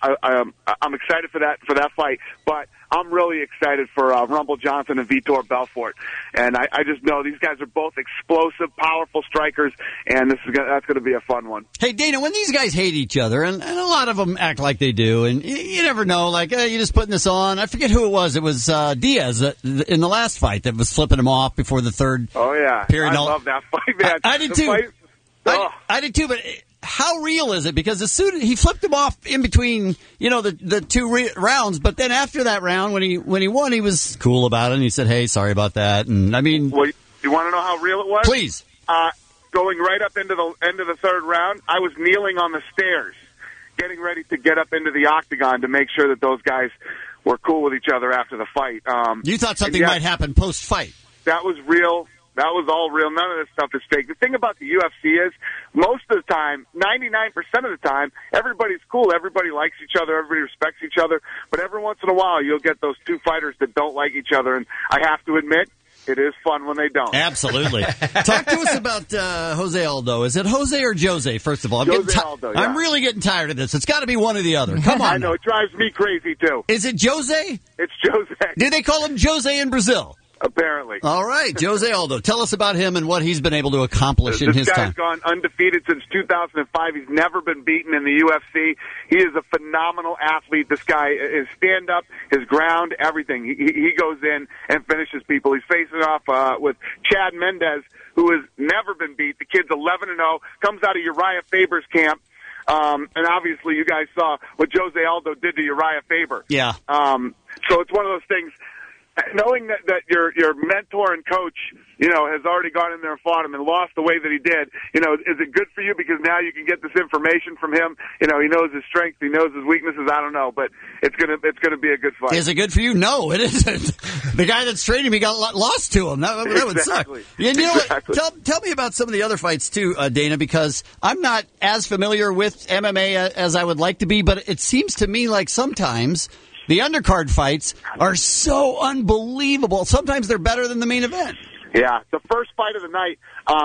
I'm excited for that fight, but I'm really excited for Rumble Johnson and Vitor Belfort. And I just know these guys are both explosive, powerful strikers, and that's going to be a fun one. Hey, Dana, when these guys hate each other, and a lot of them act like they do, and you never know, like, you're just putting this on. I forget who it was. It was Diaz in the last fight that was flipping him off before the third period. I love that fight, man. I did too. I did too, but how real is it? Because as soon as he flipped him off in between, the two rounds, but then after that round, when he won, he was cool about it, and he said, "Hey, sorry about that." And I mean, well, you want to know how real it was? Please. Going right up into the end of the third round, I was kneeling on the stairs, getting ready to get up into the octagon to make sure that those guys were cool with each other after the fight. You thought something might happen post-fight. That was real. That was all real. None of this stuff is fake. The thing about the UFC is, most of the time, 99% of the time, everybody's cool. Everybody likes each other. Everybody respects each other. But every once in a while, you'll get those two fighters that don't like each other. And I have to admit, it is fun when they don't. Absolutely. Talk to us about Jose Aldo. Is it Jose or Jose, first of all? Aldo, yeah. I'm really getting tired of this. It's got to be one or the other. Come on. I know. It drives me crazy, too. Is it Jose? It's Jose. Did they call him Jose in Brazil? Apparently. All right, Jose Aldo. Tell us about him and what he's been able to accomplish in his time. This guy's gone undefeated since 2005. He's never been beaten in the UFC. He is a phenomenal athlete. This guy, his stand-up, his ground, everything. He goes in and finishes people. He's facing off with Chad Mendes, who has never been beat. The kid's 11-0, comes out of Uriah Faber's camp. And obviously you guys saw what Jose Aldo did to Uriah Faber. Yeah. So it's one of those things. Knowing that your mentor and coach, has already gone in there and fought him and lost the way that he did, is it good for you because now you can get this information from him? He knows his strengths, he knows his weaknesses. I don't know, but it's gonna be a good fight. Is it good for you? No, it isn't. The guy that's training me got lost to him. That would suck. And what? Tell me about some of the other fights too, Dana, because I'm not as familiar with MMA as I would like to be, but it seems to me like sometimes the undercard fights are so unbelievable. Sometimes they're better than the main event. Yeah, the first fight of the night,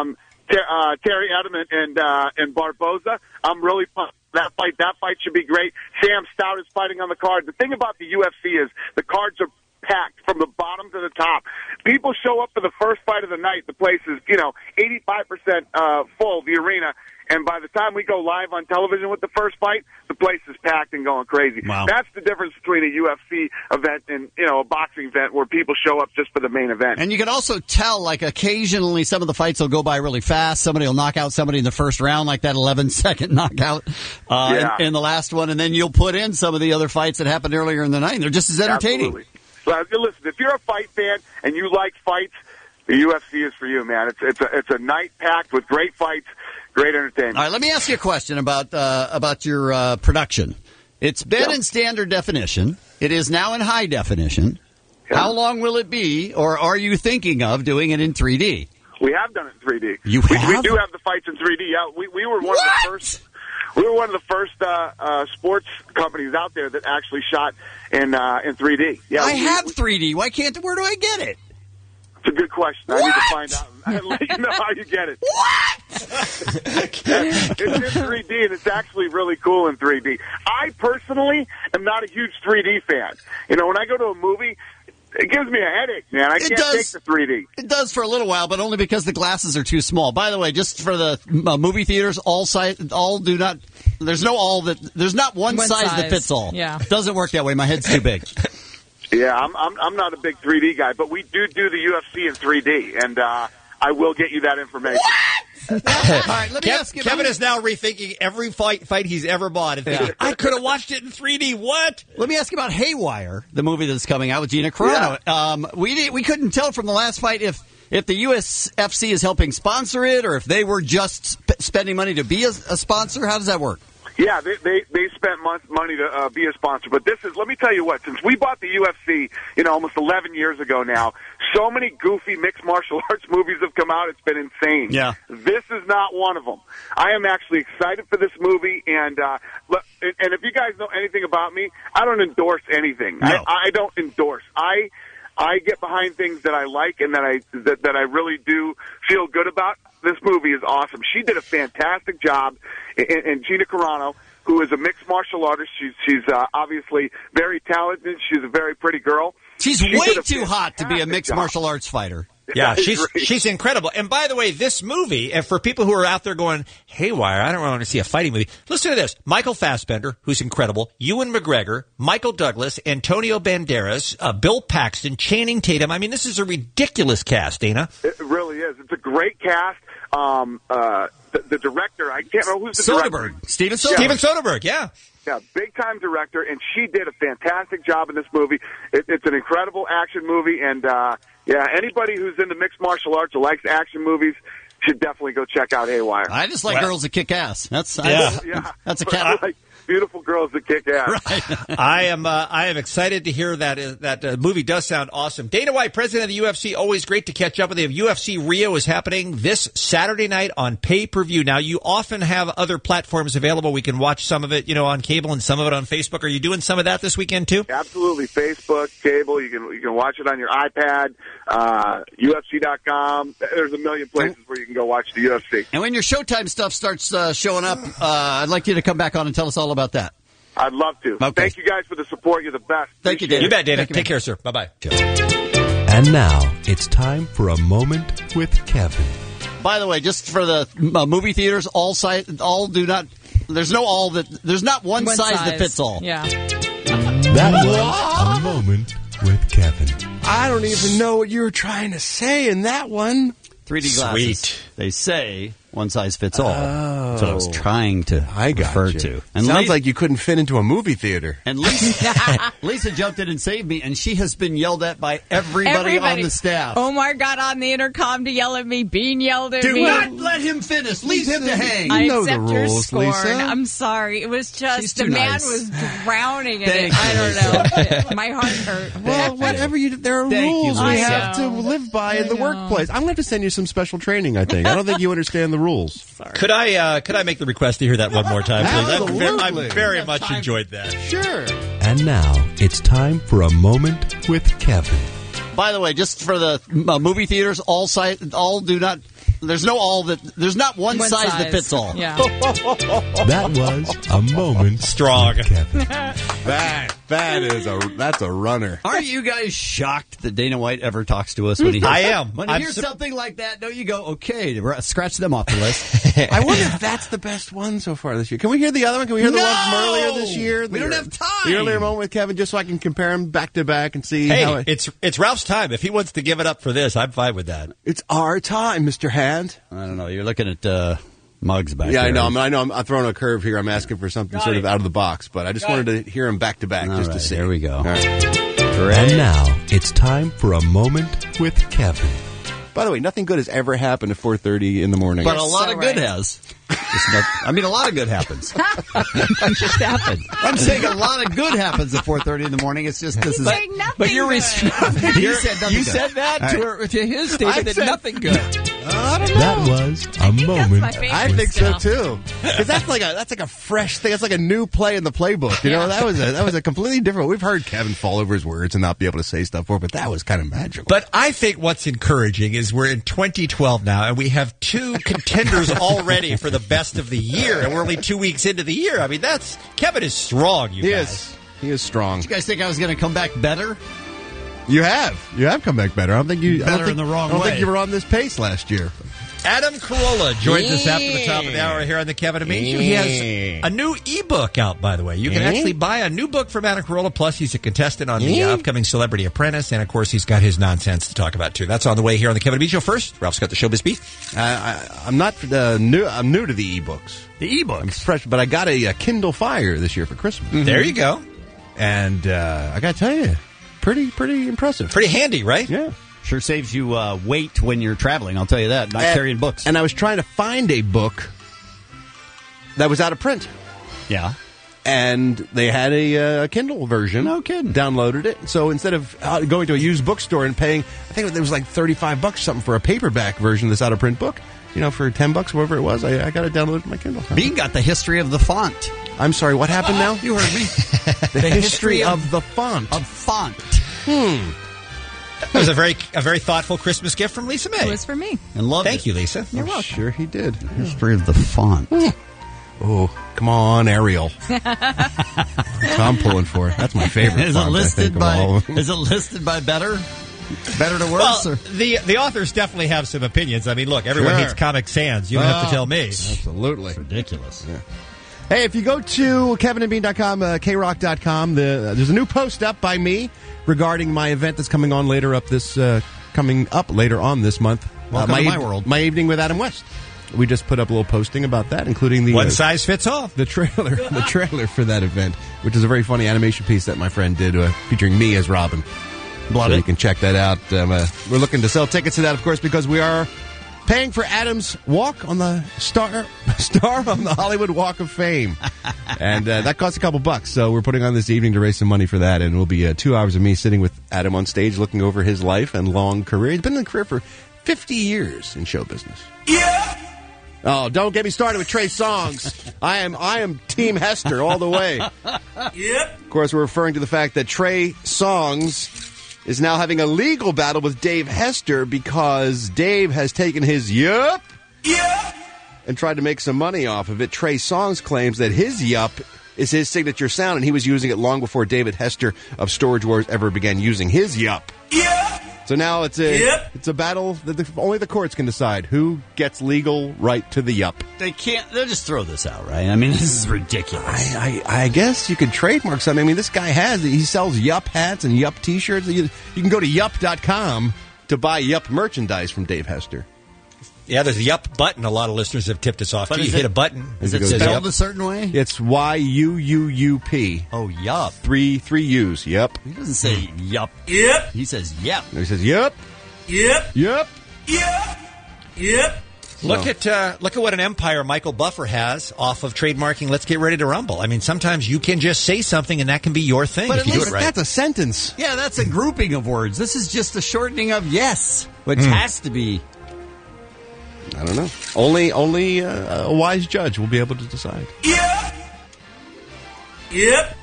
Terry Edelman and Barboza. I'm really pumped. That fight should be great. Sam Stout is fighting on the card. The thing about the UFC is the cards are packed from the bottom to the top. People show up for the first fight of the night. The place is, 85% full, the arena. And by the time we go live on television with the first fight, the place is packed and going crazy. Wow. That's the difference between a UFC event and, a boxing event where people show up just for the main event. And you can also tell, like, occasionally some of the fights will go by really fast. Somebody will knock out somebody in the first round, like that 11-second knockout in the last one. And then you'll put in some of the other fights that happened earlier in the night. And they're just as entertaining. Absolutely. So, listen, if you're a fight fan and you like fights, the UFC is for you, man. It's a night packed with great fights. Great entertainment. All right, let me ask you a question about your production. It's been in standard definition. It is now in high definition. Yeah. How long will it be, or are you thinking of doing it in 3D? We have done it in 3D. You have? We do have the fights in 3D. Yeah, we were one of the first. We were one of the first sports companies out there that actually shot in 3D. Yeah, I have 3D. Why can't? Where do I get it? It's a good question. I need to find out. I'll let you know how you get it. What? It's in 3D, and it's actually really cool in 3D. I personally am not a huge 3D fan. When I go to a movie, it gives me a headache, man. I can't take the 3D. It does for a little while, but only because the glasses are too small. By the way, just for the movie theaters, there's not one size that fits all. Yeah. It doesn't work that way. My head's too big. Yeah, I'm not a big 3D guy, but we do the UFC in 3D, and I will get you that information. All right, let me ask you. Kevin is now rethinking every fight he's ever bought and thinking, I could have watched it in 3D. What? Let me ask you about Haywire, the movie that's coming out with Gina Carano. Yeah. We couldn't tell from the last fight if the USFC is helping sponsor it or if they were just spending money to be a sponsor. How does that work? Yeah, they spent money to be a sponsor. But let me tell you what, since we bought the UFC, almost 11 years ago now, so many goofy mixed martial arts movies have come out, it's been insane. Yeah. This is not one of them. I am actually excited for this movie, and if you guys know anything about me, I don't endorse anything. No. I don't endorse. I get behind things that I like and that I really do feel good about. This movie is awesome. She did a fantastic job, and Gina Carano, who is a mixed martial artist, she's obviously very talented. She's a very pretty girl. She's way too hot to be a mixed martial arts fighter. Yeah, she's incredible. And by the way, this movie, and for people who are out there going, Haywire, I don't want to see a fighting movie, listen to this. Michael Fassbender, who's incredible, Ewan McGregor, Michael Douglas, Antonio Banderas, Bill Paxton, Channing Tatum. I mean, this is a ridiculous cast, Dana. It really is. It's a great cast. The director, I can't remember who's the director. Steven Soderbergh. Steven Soderbergh, yeah. Yeah, big-time director, and she did a fantastic job in this movie. It's an incredible action movie, and, anybody who's into mixed martial arts or likes action movies should definitely go check out Haywire. I just like girls that kick ass. That's a cat. Like beautiful girls that kick ass. Right. I am excited to hear that movie does sound awesome. Dana White, president of the UFC, always great to catch up with you. UFC Rio is happening this Saturday night on pay-per-view. Now, you often have other platforms available. We can watch some of it, on cable and some of it on Facebook. Are you doing some of that this weekend too? Absolutely. Facebook, cable. You can watch it on your iPad, UFC.com. There's a million places where you can go watch the UFC. And when your Showtime stuff starts showing up, I'd like you to come back on and tell us all about that. I'd love to. Okay. Thank you guys for the support. You're the best. Thank you, Dana. You bet, Dana. Take care, sir. Bye-bye. And now it's time for a moment with Kevin. By the way, just for the movie theaters, there's not one size that fits all. Yeah. That was a moment with Kevin. I don't even know what you were trying to say in that one. 3D glasses. Sweet. They say one size fits all. That's what I was trying to refer to. And sounds like you couldn't fit into a movie theater. And Lisa jumped in and saved me, and she has been yelled at by everybody on the staff. Omar got on the intercom to yell at me. Bean yelled at me. Do not let him finish. Leave him to hang. I know accept the your rules, scorn. Lisa. I'm sorry. It was just the too man nice. was drowning in Thank it. I don't know. My heart hurt. Well, whatever there are Thank you, rules we Lisa. have to live by in the workplace. I'm going to have to send you some special training, I think. I don't think you understand the rules. Sorry. Could I make the request to hear that one more time, please? Absolutely. I very much enjoyed that. Sure. And now it's time for a moment with Kevin. By the way, just for the movie theaters, There's not one size that fits all. Yeah. That was a moment. Strong. with Kevin. That's a runner. Aren't you guys shocked that Dana White ever talks to us when he I am. When he I'm hears something like that, don't you go, okay, scratch them off the list? I wonder if that's the best one so far this year. Can we hear the other one? Can we hear the one from earlier this year? We don't have time. The earlier moment with Kevin, just so I can compare them back to back and see Hey, how it's Ralph's time. If he wants to give it up for this, I'm fine with that. It's our time, Mr. Hand. I don't know. You're looking at Muggs back Yeah, there. I know. I'm throwing a curve here. I'm asking for something sort of out of the box, but I just wanted to hear them back to back just to see. There we go. All right. And now it's time for a moment with Kevin. By the way, nothing good has ever happened at 4:30 in the morning. But a lot of good has. A lot of good happens. Just happened. I'm saying a lot of good happens at 4:30 in the morning. It's just this is. saying nothing But you're good. You said nothing You good. said that All right. to his statement that nothing good. I don't know. That was a moment. my favorite I think so still. too. Because that's like a fresh thing. It's like a new play in the playbook. You know, that was a completely different. We've heard Kevin fall over his words and not be able to say stuff for, but that was kind of magical. But I think what's encouraging is we're in 2012 now, and we have two contenders already for the best of the year, and we're only 2 weeks into the year. I mean, Kevin is strong. He is strong. Did you guys think I was going to come back better? You have come back better. I don't think you Better in the wrong I don't way. think you were on this pace last year. Adam Carolla joins us after the top of the hour here on the Kevin and Bean Show. He has a new ebook out, by the way. You can actually buy a new book from Adam Carolla. Plus, he's a contestant on the upcoming Celebrity Apprentice, and of course, he's got his nonsense to talk about too. That's on the way here on the Kevin and Bean Show. First, Ralph's got the showbiz beat. I'm not new. I'm new to the ebooks. The ebooks, I'm fresh, but I got a Kindle Fire this year for Christmas. Mm-hmm. There you go. And I got to tell you, pretty impressive. Pretty handy, right? Yeah. Sure saves you weight when you're traveling, I'll tell you that, not carrying books. And I was trying to find a book that was out of print. Yeah. And they had a Kindle version. No kidding. Downloaded it. So instead of going to a used bookstore and paying, I think it was like $35 something for a paperback version of this out of print book, for $10, whatever it was, I got it downloaded to my Kindle. Bean got the history of the font. I'm sorry, what happened now? You heard me. The history of the font. Of font. That was a very thoughtful Christmas gift from Lisa May. It was for me. And loved Thank you, Lisa. You're welcome. Sure he did. History of the font. Oh, come on, Ariel. That's what I'm pulling for. That's my favorite Is font, it listed I think, of all. Is it listed by better? Better to worse? Well, the authors definitely have some opinions. I mean, look, everyone hates Comic Sans. You don't have to tell me. Absolutely. It's ridiculous. Yeah. Hey, if you go to kevinandbean.com, krock.com, there's a new post up by me regarding my event that's coming on later on this month. Welcome to my world. My evening with Adam West. We just put up a little posting about that, including the one size fits all. The trailer for that event, which is a very funny animation piece that my friend did, featuring me as Robin. So you can check that out. We're looking to sell tickets to that, of course, because we are paying for Adam's walk on the star on the Hollywood Walk of Fame, and that costs a couple bucks. So we're putting on this evening to raise some money for that, and it'll be 2 hours of me sitting with Adam on stage, looking over his life and long career. He's been in the career for 50 years in show business. Yeah. Oh, don't get me started with Trey Songz. I am Team Hester all the way. Yep. Of course, we're referring to the fact that Trey Songz is now having a legal battle with Dave Hester because Dave has taken his yup and tried to make some money off of it. Trey Songz claims that his yup is his signature sound, and he was using it long before David Hester of Storage Wars ever began using his yup. So now it's a battle that only the courts can decide who gets legal right to the yup. They'll just throw this out, right? I mean, this is ridiculous. I guess you could trademark something. I mean, this guy he sells yup hats and yup t-shirts. You can go to yup.com to buy yup merchandise from Dave Hester. Yeah, there's a yup button. A lot of listeners have tipped us off. But you hit a button. Is it spelled a certain way? It's Y-U-U-U-P. Oh, yup. Three U's. Yup. He doesn't say yup. Yep. He says yep. He says yup. Yep. Yup. Yep. Yep. Look at what an empire Michael Buffer has off of trademarking Let's Get Ready to Rumble. I mean, sometimes you can just say something and that can be your thing But if at you do least it right. that's a sentence. Yeah, that's a grouping of words. This is just a shortening of yes, which has to be. I don't know. Only a wise judge will be able to decide. Yep. Yep.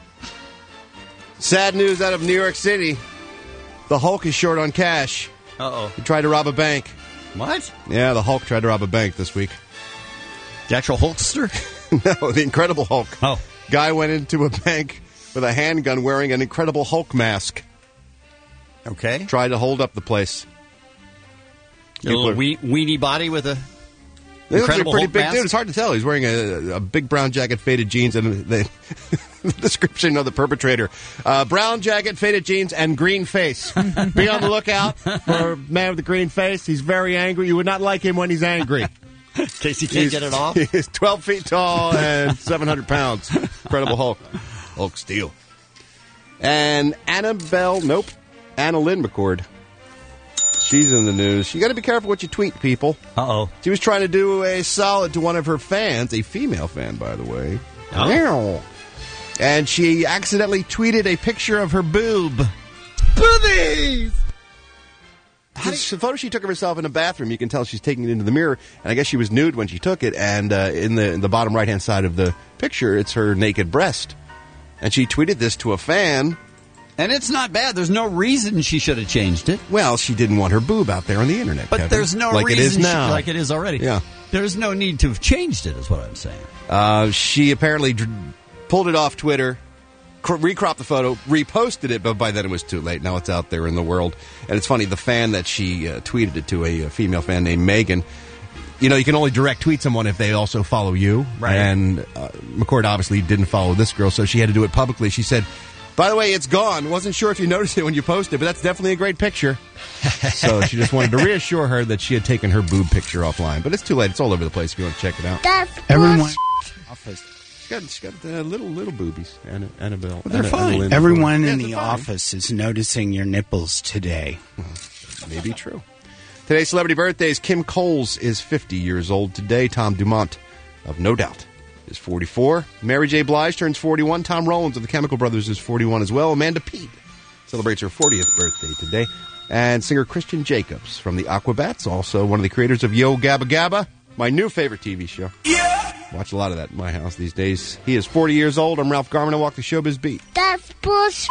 Sad news out of New York City. The Hulk is short on cash. Uh-oh. He tried to rob a bank. What? Yeah, the Hulk tried to rob a bank this week. The actual Hulkster? No, the Incredible Hulk. Oh. Guy went into a bank with a handgun wearing an Incredible Hulk mask. Okay. Tried to hold up the place. A little weenie body with a Incredible pretty Hulk big mask? dude. It's hard to tell. He's wearing a big brown jacket, faded jeans, and the description of the perpetrator. Brown jacket, faded jeans, and green face. Be on the lookout for a man with a green face. He's very angry. You would not like him when he's angry. In case he can't get it off. He's 12 feet tall and 700 pounds. Incredible Hulk. Hulk steel. And Anna Lynn McCord. She's in the news. You got to be careful what you tweet, people. Uh-oh. She was trying to do a solid to one of her fans, a female fan, by the way. Oh. And she accidentally tweeted a picture of her boob. Boobies! It's a photo she took of herself in a bathroom. You can tell she's taking it into the mirror. And I guess she was nude when she took it. And in the bottom right-hand side of the picture, it's her naked breast. And she tweeted this to a fan. And it's not bad. There's no reason she should have changed it. Well, she didn't want her boob out there on the internet, But Kevin. there's no like reason it is now. like it is already. Yeah. There's no need to have changed it, is what I'm saying. She apparently pulled it off Twitter, recropped the photo, reposted it, but by then it was too late. Now it's out there in the world. And it's funny, the fan that she tweeted it to, a female fan named Megan, you know, you can only direct tweet someone if they also follow you. Right. And McCord obviously didn't follow this girl, so she had to do it publicly. She said, by the way, it's gone. Wasn't sure if you noticed it when you posted, but that's definitely a great picture. So she just wanted to reassure her that she had taken her boob picture offline. But it's too late. It's all over the place if you want to check it out. Everyone. She's got little boobies, Annabelle. They're fine. Everyone in the office is noticing your nipples today. Maybe true. Today's celebrity birthdays. Kim Coles is 50 years old today. Tom Dumont of No Doubt is 44. Mary J. Blige turns 41. Tom Rollins of the Chemical Brothers is 41 as well. Amanda Peet celebrates her 40th birthday today. And singer Christian Jacobs from the Aquabats, also one of the creators of Yo Gabba Gabba, my new favorite TV show. Yeah! Watch a lot of that in my house these days. He is 40 years old. I'm Ralph Garman. I walk the showbiz beat. That's bullshit.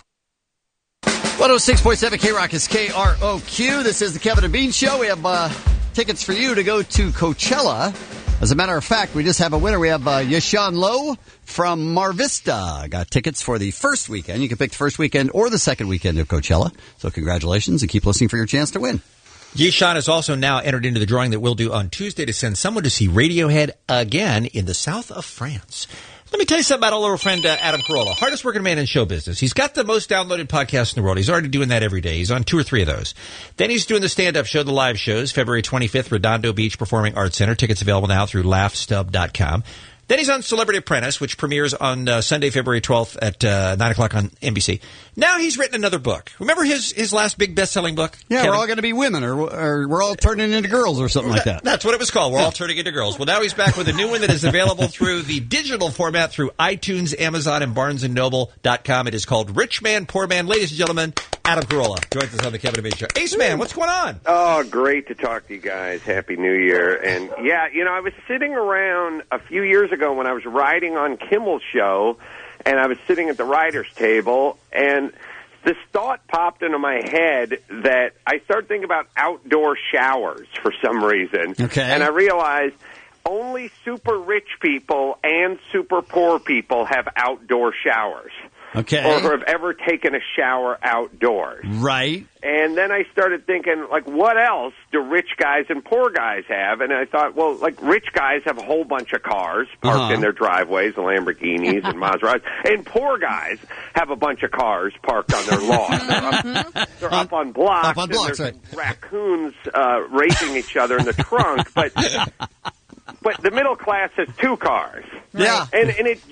106.7 K-Rock is KROQ. This is the Kevin and Bean Show. We have tickets for you to go to Coachella. As a matter of fact, we just have a winner. We have Yashawn Lowe from Mar Vista. Got tickets for the first weekend. You can pick the first weekend or the second weekend of Coachella. So congratulations and keep listening for your chance to win. Yishan has also now entered into the drawing that we'll do on Tuesday to send someone to see Radiohead again in the south of France. Let me tell you something about our little friend Adam Carolla, hardest working man in show business. He's got the most downloaded podcast in the world. He's already doing that every day. He's on 2 or 3 of those. Then he's doing the stand-up show, the live shows, February 25th, Redondo Beach Performing Arts Center. Tickets available now through laughstub.com. Then he's on Celebrity Apprentice, which premieres on Sunday, February 12th at 9 o'clock on NBC. Now he's written another book. Remember his last big best-selling book? Yeah, Kevin? we're all going to be women, or we're all turning into girls or something like that. That's what it was called. We're all turning into girls. Well, now he's back with a new one that is available through the digital format through iTunes, Amazon, and BarnesandNoble.com. It is called Rich Man, Poor Man. Ladies and gentlemen, Adam Carolla joins us on the Kevin and Bean Show. Ace Man, what's going on? Oh, great to talk to you guys. Happy New Year. And, yeah, you know, I was sitting around a few years ago when I was riding on Kimmel's show, and I was sitting at the writer's table, and this thought popped into my head that I started thinking about outdoor showers for some reason. Okay. And I realized only super rich people and super poor people have outdoor showers. Okay. Or have ever taken a shower outdoors. Right. And then I started thinking, like, what else do rich guys and poor guys have? And I thought, well, like, rich guys have a whole bunch of cars parked in their driveways, Lamborghinis and Maseratis. And poor guys have a bunch of cars parked on their lawn. They're up on blocks. Up on blocks, and right. Raccoons racing each other in the trunk. But the middle class has 2 cars. Yeah. And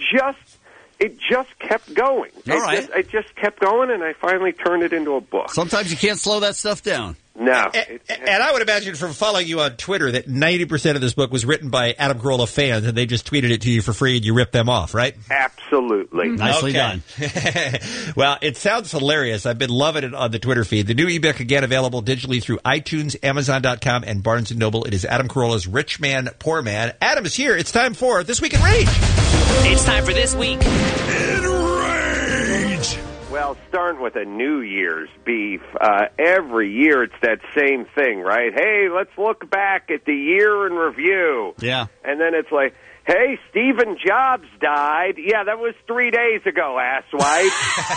it just kept going. All right. It just kept going, and I finally turned it into a book. Sometimes you can't slow that stuff down. No. And I would imagine from following you on Twitter that 90% of this book was written by Adam Carolla fans, and they just tweeted it to you for free, and you ripped them off, right? Absolutely. Nicely done. Well, it sounds hilarious. I've been loving it on the Twitter feed. The new ebook, again, available digitally through iTunes, Amazon.com, and Barnes & Noble. It is Adam Carolla's Rich Man, Poor Man. Adam is here. It's time for This Week in Rage. It's time for This Week Well, Well, starting with a New Year's beef, every year it's that same thing, right? Hey, let's look back at the year in review. Yeah. And then it's like, hey, Stephen Jobs died. Yeah, that was 3 days ago, asswipe.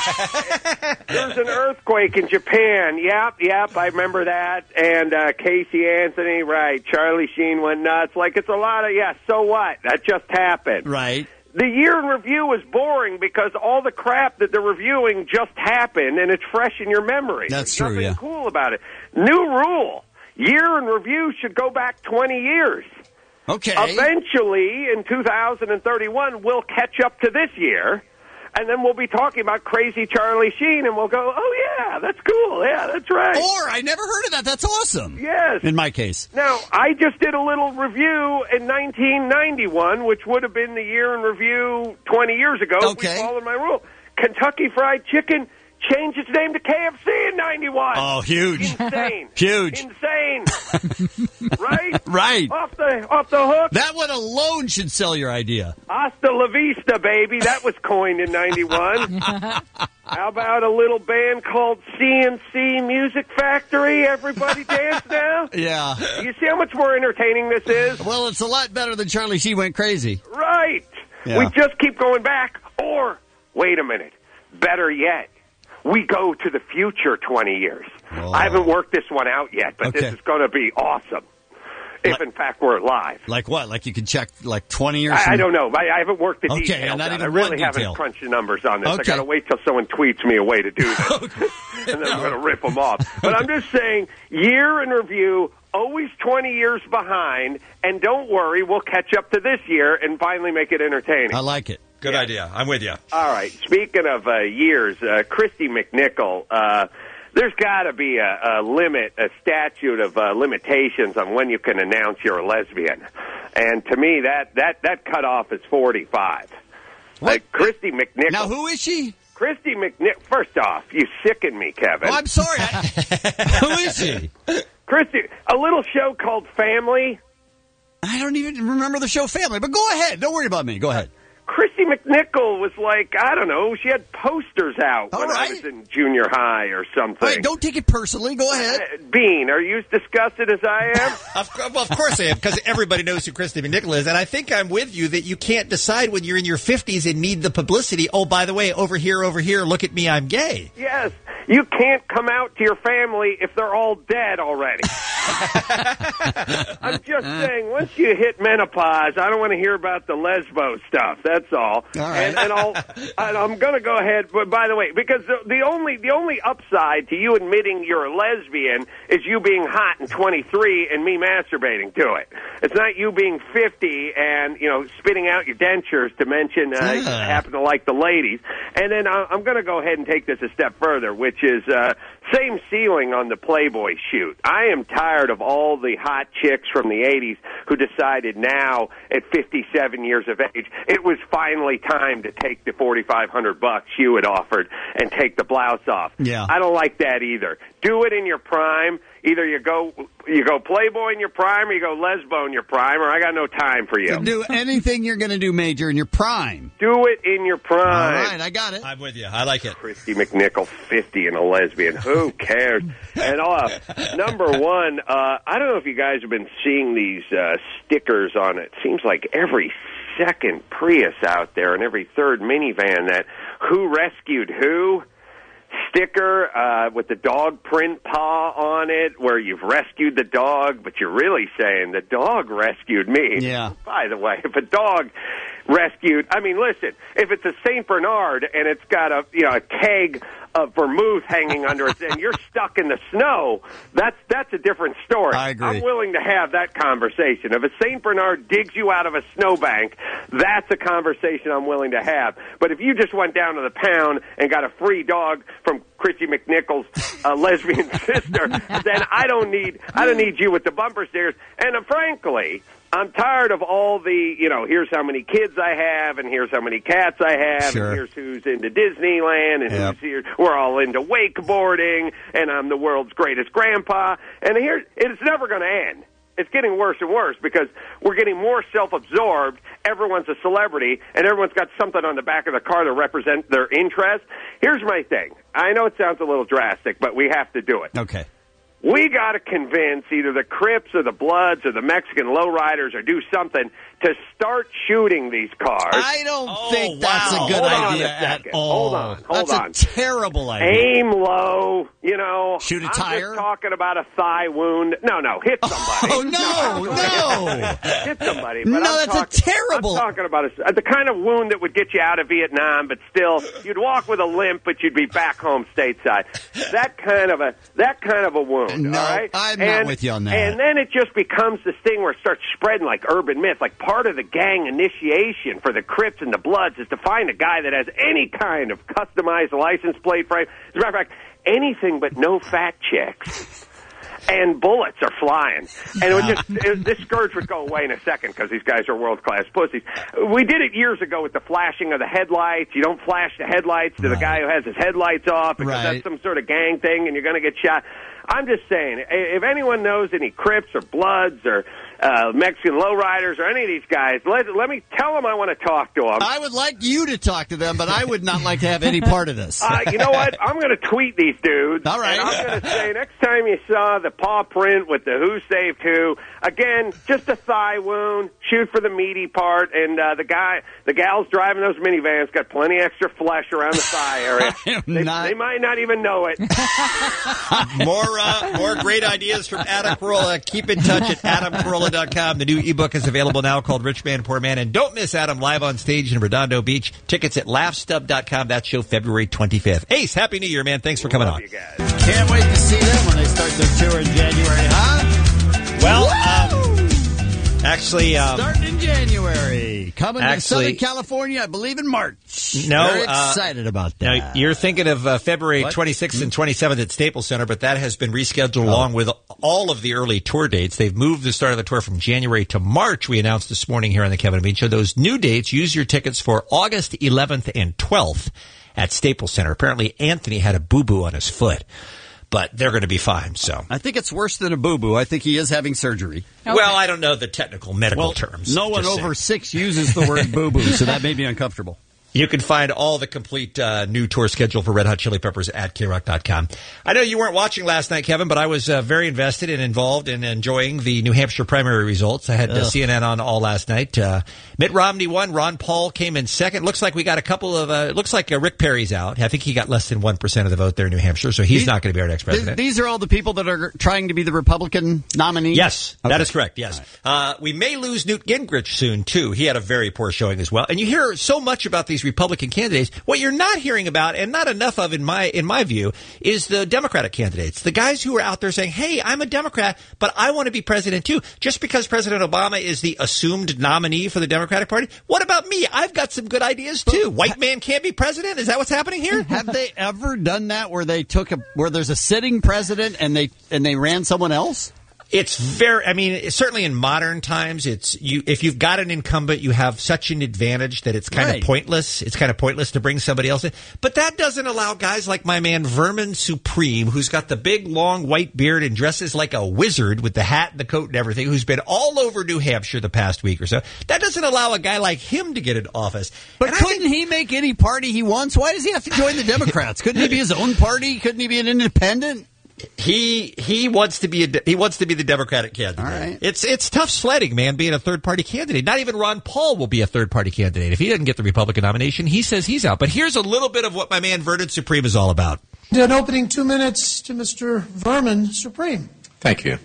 There's an earthquake in Japan. Yep, I remember that. And Casey Anthony, right. Charlie Sheen went nuts. Like, it's a lot of, so what? That just happened. Right. The year in review is boring because all the crap that they're reviewing just happened, and it's fresh in your memory. That's There's true, nothing yeah. cool about it. New rule. Year in review should go back 20 years. Okay. Eventually, in 2031, we'll catch up to this year, and then we'll be talking about Crazy Charlie Sheen, and we'll go, oh, yeah, that's cool. Yeah, that's right. Or, I never heard of that. That's awesome. Yes. In my case. Now, I just did a little review in 1991, which would have been the year in review 20 years ago. Okay. We followed my rule. Kentucky Fried Chicken changed its name to KFC in 91. Oh, huge. Insane. Huge. Insane. Right? Right. Off the hook. That one alone should sell your idea. Hasta la vista, baby. That was coined in 91. How about a little band called CNC Music Factory? Everybody dance now? Yeah. You see how much more entertaining this is? Well, it's a lot better than Charlie Sheen Went Crazy. Right. Yeah. We just keep going back. Or, wait a minute, better yet, we go to the future 20 years. Oh. I haven't worked this one out yet, but this is going to be awesome. If, in fact, we're alive. Like what? Like you can check like 20 years I don't know. I haven't worked the details not out. even I really one haven't detail. crunched the numbers on this. Okay. I got to wait till someone tweets me a way to do this. And then I'm going to rip them off. But I'm just saying, year in review, always 20 years behind, and don't worry, we'll catch up to this year and finally make it entertaining. I like it. Good idea. I'm with you. All right. Speaking of years, Christy McNichol, there's got to be a limit, a statute of limitations on when you can announce you're a lesbian. And to me, that cutoff is 45. Like Christy McNichol. Now, who is she? Christy McNichol. First off, you sicken me, Kevin. Oh, I'm sorry. Who is she? Christy, a little show called Family. I don't even remember the show Family, but go ahead. Don't worry about me. Go ahead. Christy McNichol was like, I don't know, she had posters out when I was in junior high or something. Hey, don't take it personally. Go ahead. Bean, are you as disgusted as I am? Of course I am, because everybody knows who Christy McNichol is, and I think I'm with you that you can't decide when you're in your 50s and need the publicity. Oh, by the way, over here, look at me, I'm gay. Yes. You can't come out to your family if they're all dead already. I'm just saying, once you hit menopause, I don't want to hear about the lesbo stuff. That's all. Right. And I'm going to go ahead. But by the way, because the only upside to you admitting you're a lesbian is you being hot and 23 and me masturbating to it. It's not you being 50 and spitting out your dentures to mention you happen to like the ladies. And then I'm going to go ahead and take this a step further, which is same ceiling on the Playboy shoot. I am tired of all the hot chicks from the 80s who decided now at 57 years of age it was finally time to take the $4,500 you had offered and take the blouse off. Yeah. I don't like that either. Do it in your prime. Either you go Playboy in your prime or you go lesbo in your prime, or I got no time for you. Do anything you're going to do, Major, in your prime. Do it in your prime. All right, I got it. I'm with you. I like it. Christy McNichol, 50 and a lesbian. Who cares? And number one, I don't know if you guys have been seeing these stickers on it. Seems like every second Prius out there and every third minivan that who rescued who sticker with the dog print paw on it, where you've rescued the dog, but you're really saying the dog rescued me. Yeah. By the way, if a dog rescued, I mean, listen, if it's a St. Bernard and it's got a keg of vermouth hanging under it and you're stuck in the snow, that's a different story. I agree. I'm willing to have that conversation. If a St. Bernard digs you out of a snowbank, that's a conversation I'm willing to have. But if you just went down to the pound and got a free dog from Christy McNichol's lesbian sister, then I don't need you with the bumper stickers. And frankly, I'm tired of all the, here's how many kids I have, and here's how many cats I have, Sure. and here's who's into Disneyland, and who's here. We're all into wakeboarding, and I'm the world's greatest grandpa. And it's never going to end. It's getting worse and worse because we're getting more self-absorbed. Everyone's a celebrity, and everyone's got something on the back of the car to represent their interest. Here's my thing. I know it sounds a little drastic, but we have to do it. Okay. We got to convince either the Crips or the Bloods or the Mexican lowriders or do something to start shooting these cars. I don't think that's a good idea at all. Hold That's on. a terrible idea. Aim low, you know. Shoot a I'm tire? just talking about a thigh wound. No, hit somebody. Oh, no. Hit somebody. No, But I'm that's a terrible. I'm talking about the kind of wound that would get you out of Vietnam, but still, you'd walk with a limp, but you'd be back home stateside. That kind of a wound. No, all right? I'm not with you on that. And then it just becomes this thing where it starts spreading like urban myth. Like part of the gang initiation for the Crips and the Bloods is to find a guy that has any kind of customized license plate frame. As a matter of fact, anything but no fat chicks. And bullets are flying. And this scourge would go away in a second because these guys are world-class pussies. We did it years ago with the flashing of the headlights. You don't flash the headlights to the guy who has his headlights off because that's some sort of gang thing and you're going to get shot. I'm just saying, if anyone knows any Crips or Bloods or Mexican lowriders or any of these guys, let me tell them I want to talk to them. I would like you to talk to them, but I would not like to have any part of this. You know what? I'm going to tweet these dudes. All right. And I'm going to say, next time you saw the paw print with the who saved who, again, just a thigh wound, shoot for the meaty part, and the gals driving those minivans got plenty extra flesh around the thigh area. They might not even know it. More great ideas from Adam Carolla. Keep in touch at AdamCarolla.com. The new ebook is available now called Rich Man, Poor Man. And don't miss Adam live on stage in Redondo Beach. Tickets at laughstub.com. That show February 25th. Ace, Happy New Year, man. Thanks for coming on. You guys. Can't wait to see them when they start their tour in January, huh? Well, actually... starting in January. Coming to Southern California, I believe, in March. No, very excited about that. Now, you're thinking of February 26th and 27th at Staples Center, but that has been rescheduled along with all of the early tour dates. They've moved the start of the tour from January to March, we announced this morning here on the Kevin and Bean Show. Those new dates, use your tickets for August 11th and 12th at Staples Center. Apparently, Anthony had a boo-boo on his foot, but they're going to be fine. So I think it's worse than a boo-boo. I think he is having surgery. Okay. Well, I don't know the technical medical terms. No one over 6 uses the word boo-boo, so that may be uncomfortable. You can find all the complete new tour schedule for Red Hot Chili Peppers at KROC.com. I know you weren't watching last night, Kevin, but I was very invested and involved in enjoying the New Hampshire primary results. I had CNN on all last night. Mitt Romney won. Ron Paul came in second. Looks like we got a couple of looks like Rick Perry's out. I think he got less than 1% of the vote there in New Hampshire, so he's not going to be our next president. These are all the people that are trying to be the Republican nominee? Yes, that is correct, yes. Right. We may lose Newt Gingrich soon, too. He had a very poor showing as well. And you hear so much about these Republican candidates. What you're not hearing about, and not enough of in my view, is the Democratic candidates. The guys who are out there saying, hey, I'm a Democrat, but I want to be president too. Just because President Obama is the assumed nominee for the Democratic Party, what about me? I've got some good ideas too. White man can't be president? Is that what's happening here? Have they ever done that where they where there's a sitting president and they ran someone else? It's certainly in modern times, if you've got an incumbent, you have such an advantage that it's kind of pointless. It's kind of pointless to bring somebody else in. But that doesn't allow guys like my man Vermin Supreme, who's got the big, long white beard and dresses like a wizard with the hat and the coat and everything, who's been all over New Hampshire the past week or so. That doesn't allow a guy like him to get in office. But couldn't he make any party he wants? Why does he have to join the Democrats? Couldn't he be his own party? Couldn't he be an independent? He wants to be the Democratic candidate. All right. It's tough sledding, man, being a third party candidate. Not even Ron Paul will be a third party candidate. If he doesn't get the Republican nomination, he says he's out. But here's a little bit of what my man Vernon Supreme is all about. An opening 2 minutes to Mr. Vermin Supreme. Thank you.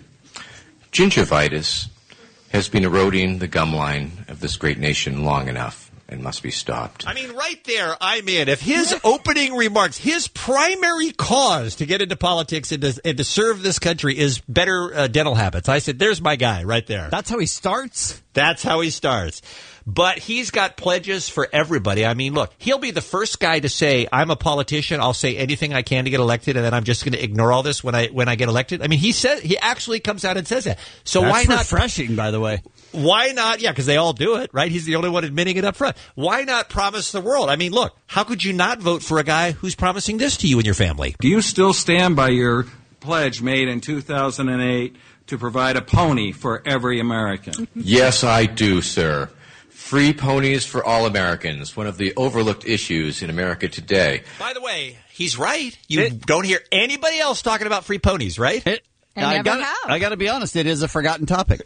Gingivitis has been eroding the gum line of this great nation long enough and must be stopped. I mean, right there, I'm in. If his opening remarks, his primary cause to get into politics and to serve this country is better dental habits, I said, there's my guy right there. That's how he starts? That's how he starts. But he's got pledges for everybody. I mean, look, he'll be the first guy to say, I'm a politician. I'll say anything I can to get elected, and then I'm just going to ignore all this when I get elected. I mean, he actually comes out and says that. So That's why not? refreshing, by the way. Why not? Yeah, because they all do it, right? He's the only one admitting it up front. Why not promise the world? I mean, look, how could you not vote for a guy who's promising this to you and your family? Do you still stand by your pledge made in 2008 to provide a pony for every American? Yes, I do, sir. Free ponies for all Americans, one of the overlooked issues in America today. By the way, he's right. You don't hear anybody else talking about free ponies, right? I got to be honest, it is a forgotten topic.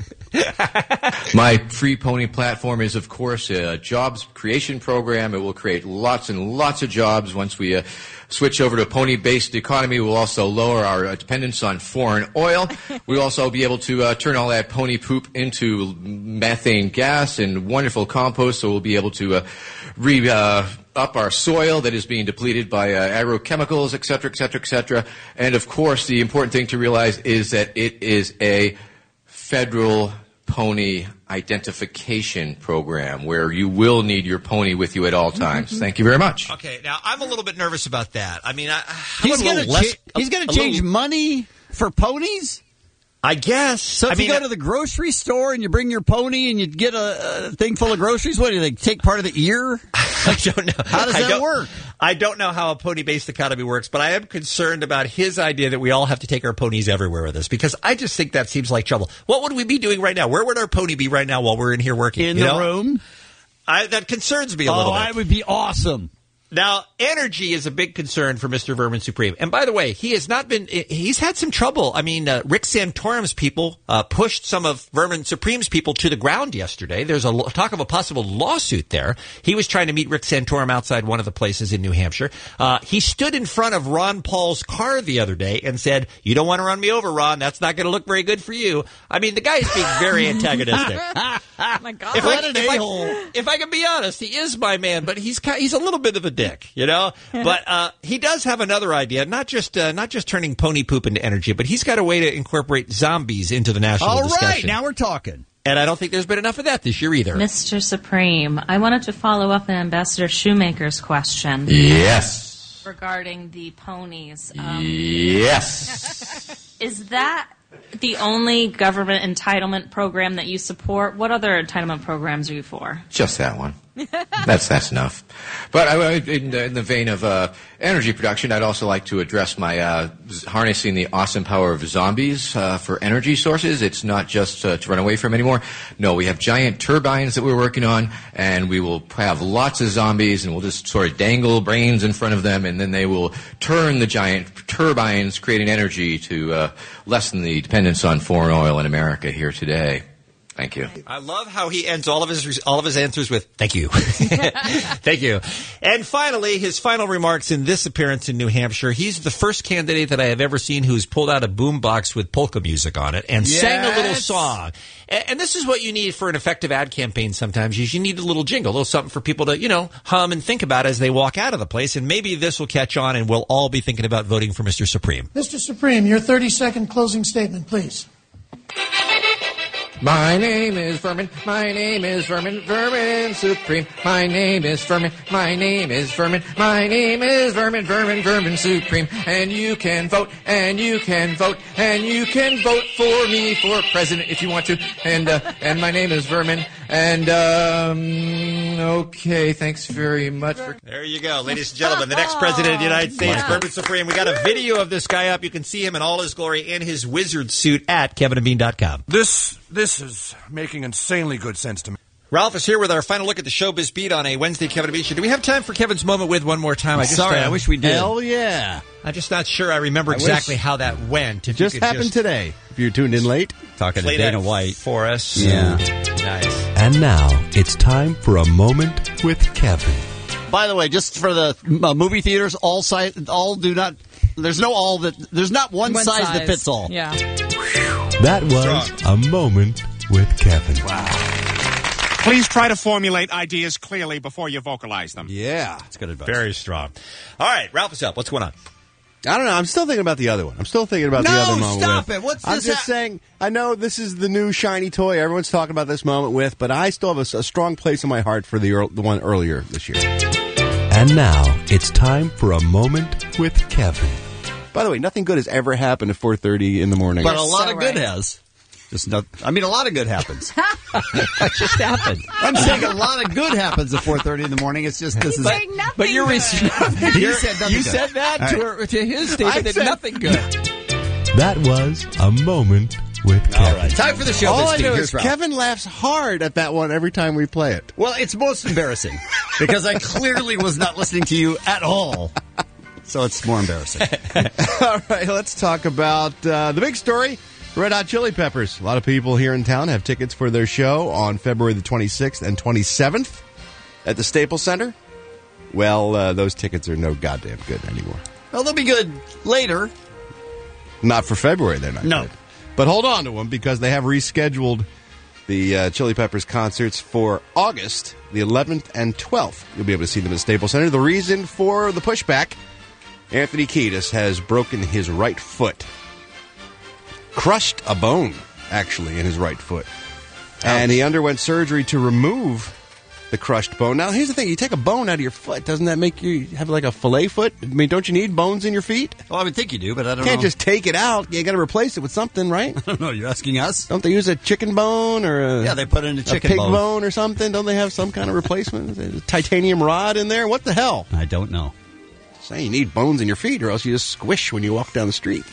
My Free Pony platform is, of course, a jobs creation program. It will create lots and lots of jobs. Once we switch over to a pony-based economy, we'll also lower our dependence on foreign oil. We'll also be able to turn all that pony poop into methane gas and wonderful compost, so we'll be able to up our soil that is being depleted by agrochemicals, et cetera, et cetera, et cetera. And, of course, the important thing to realize is that it is a federal pony identification program where you will need your pony with you at all times. Thank you very much. Okay, now I'm a little bit nervous about that. I mean, he's going to change money for ponies? I guess. So if you go to the grocery store and you bring your pony and you get a thing full of groceries, what do they take part of the ear? I don't know. How does that work? I don't know how a pony-based economy works, but I am concerned about his idea that we all have to take our ponies everywhere with us, because I just think that seems like trouble. What would we be doing right now? Where would our pony be right now while we're in here working? In the room? That concerns me a little bit. Oh, that would be awesome. Now, energy is a big concern for Mr. Vermin Supreme. And by the way, he's had some trouble. I mean, Rick Santorum's people pushed some of Vermin Supreme's people to the ground yesterday. There's a talk of a possible lawsuit there. He was trying to meet Rick Santorum outside one of the places in New Hampshire. He stood in front of Ron Paul's car the other day and said, "You don't want to run me over, Ron. That's not going to look very good for you." I mean, the guy is being very antagonistic. Oh my God. If I can be honest, he is my man, but he's a little bit of a dick, you know. But he does have another idea, not just turning pony poop into energy, but he's got a way to incorporate zombies into the national discussion. All right, now we're talking. And I don't think there's been enough of that this year either. Mr. Supreme, I wanted to follow up on Ambassador Shoemaker's question. Yes. Regarding the ponies. Yes. Is that the only government entitlement program that you support? What other entitlement programs are you for? Just that one. That's enough. But in the vein of energy production, I'd also like to address my harnessing the awesome power of zombies for energy sources. It's not just to run away from anymore. No, we have giant turbines that we're working on, and we will have lots of zombies, and we'll just sort of dangle brains in front of them, and then they will turn the giant turbines, creating energy to lessen the dependence on foreign oil in America here today. Thank you. I love how he ends all of his answers with "thank you." Thank you. And finally, his final remarks in this appearance in New Hampshire. He's the first candidate that I have ever seen who's pulled out a boombox with polka music on it and sang a little song. And this is what you need for an effective ad campaign sometimes. You need a little jingle, a little something for people to, hum and think about as they walk out of the place. And maybe this will catch on and we'll all be thinking about voting for Mr. Supreme. Mr. Supreme, your 30-second closing statement, please. My name is Vermin. My name is Vermin. Vermin Supreme. My name is Vermin. My name is Vermin. My name is Vermin. Vermin. Vermin Supreme. And you can vote. And you can vote. And you can vote for me for president if you want to. And my name is Vermin. And okay. Thanks very much. There you go, ladies and gentlemen. The next president of the United States, Vermin Supreme. We got a video of this guy up. You can see him in all his glory in his wizard suit at KevinandBean.com. This is making insanely good sense to me. Ralph is here with our final look at the Showbiz Beat on a Wednesday Kevin and Bean show. Do we have time for Kevin's moment with one more time? I wish we did. Hell yeah. I'm just not sure I remember exactly how that went. If just happened today. If you tuned in late. Talking to Dana White. For us. Yeah. Nice. And now, it's time for a moment with Kevin. By the way, just for the movie theaters, there's not one size that fits all. Yeah. That was a moment with Kevin. Wow. Please try to formulate ideas clearly before you vocalize them. Yeah. That's good advice. Very strong. All right, Ralph is up. What's going on? I don't know. I'm still thinking about the other one. The other moment. Stop it. What's this? I'm just saying, I know this is the new shiny toy everyone's talking about this moment with, but I still have a strong place in my heart for the one earlier this year. And now, it's time for a moment with Kevin. By the way, nothing good has ever happened at 4:30 in the morning. But a lot of good has. A lot of good happens. That just happened. I'm saying a lot of good happens at 4:30 in the morning. It's just this is. Saying nothing but you're good. You said nothing. You said that to his statement that nothing good. That was a moment with Kevin. All right, time for the show. All I Misty. know Here's is Ralph. Kevin laughs hard at that one every time we play it. Well, it's most embarrassing because I clearly was not listening to you at all. So it's more embarrassing. All right, let's talk about the big story. Red Hot Chili Peppers. A lot of people here in town have tickets for their show on February the 26th and 27th at the Staples Center. Well, those tickets are no goddamn good anymore. Well, they'll be good later. Not for February, they're not good. But hold on to them because they have rescheduled the Chili Peppers concerts for August the 11th and 12th. You'll be able to see them at Staples Center. The reason for the pushback, Anthony Kiedis has broken his right foot. Crushed a bone, actually, in his right foot. And he underwent surgery to remove the crushed bone. Now, here's the thing. You take a bone out of your foot. Doesn't that make you have like a fillet foot? I mean, don't you need bones in your feet? Well, I would think you do, but I don't know. You can't just take it out. You got to replace it with something, right? I don't know. You're asking us? Don't they use a chicken bone or a... Yeah, they put in a chicken pig bone. bone or something? Don't they have some kind of replacement? A titanium rod in there? What the hell? I don't know. Say you need bones in your feet or else you just squish when you walk down the street.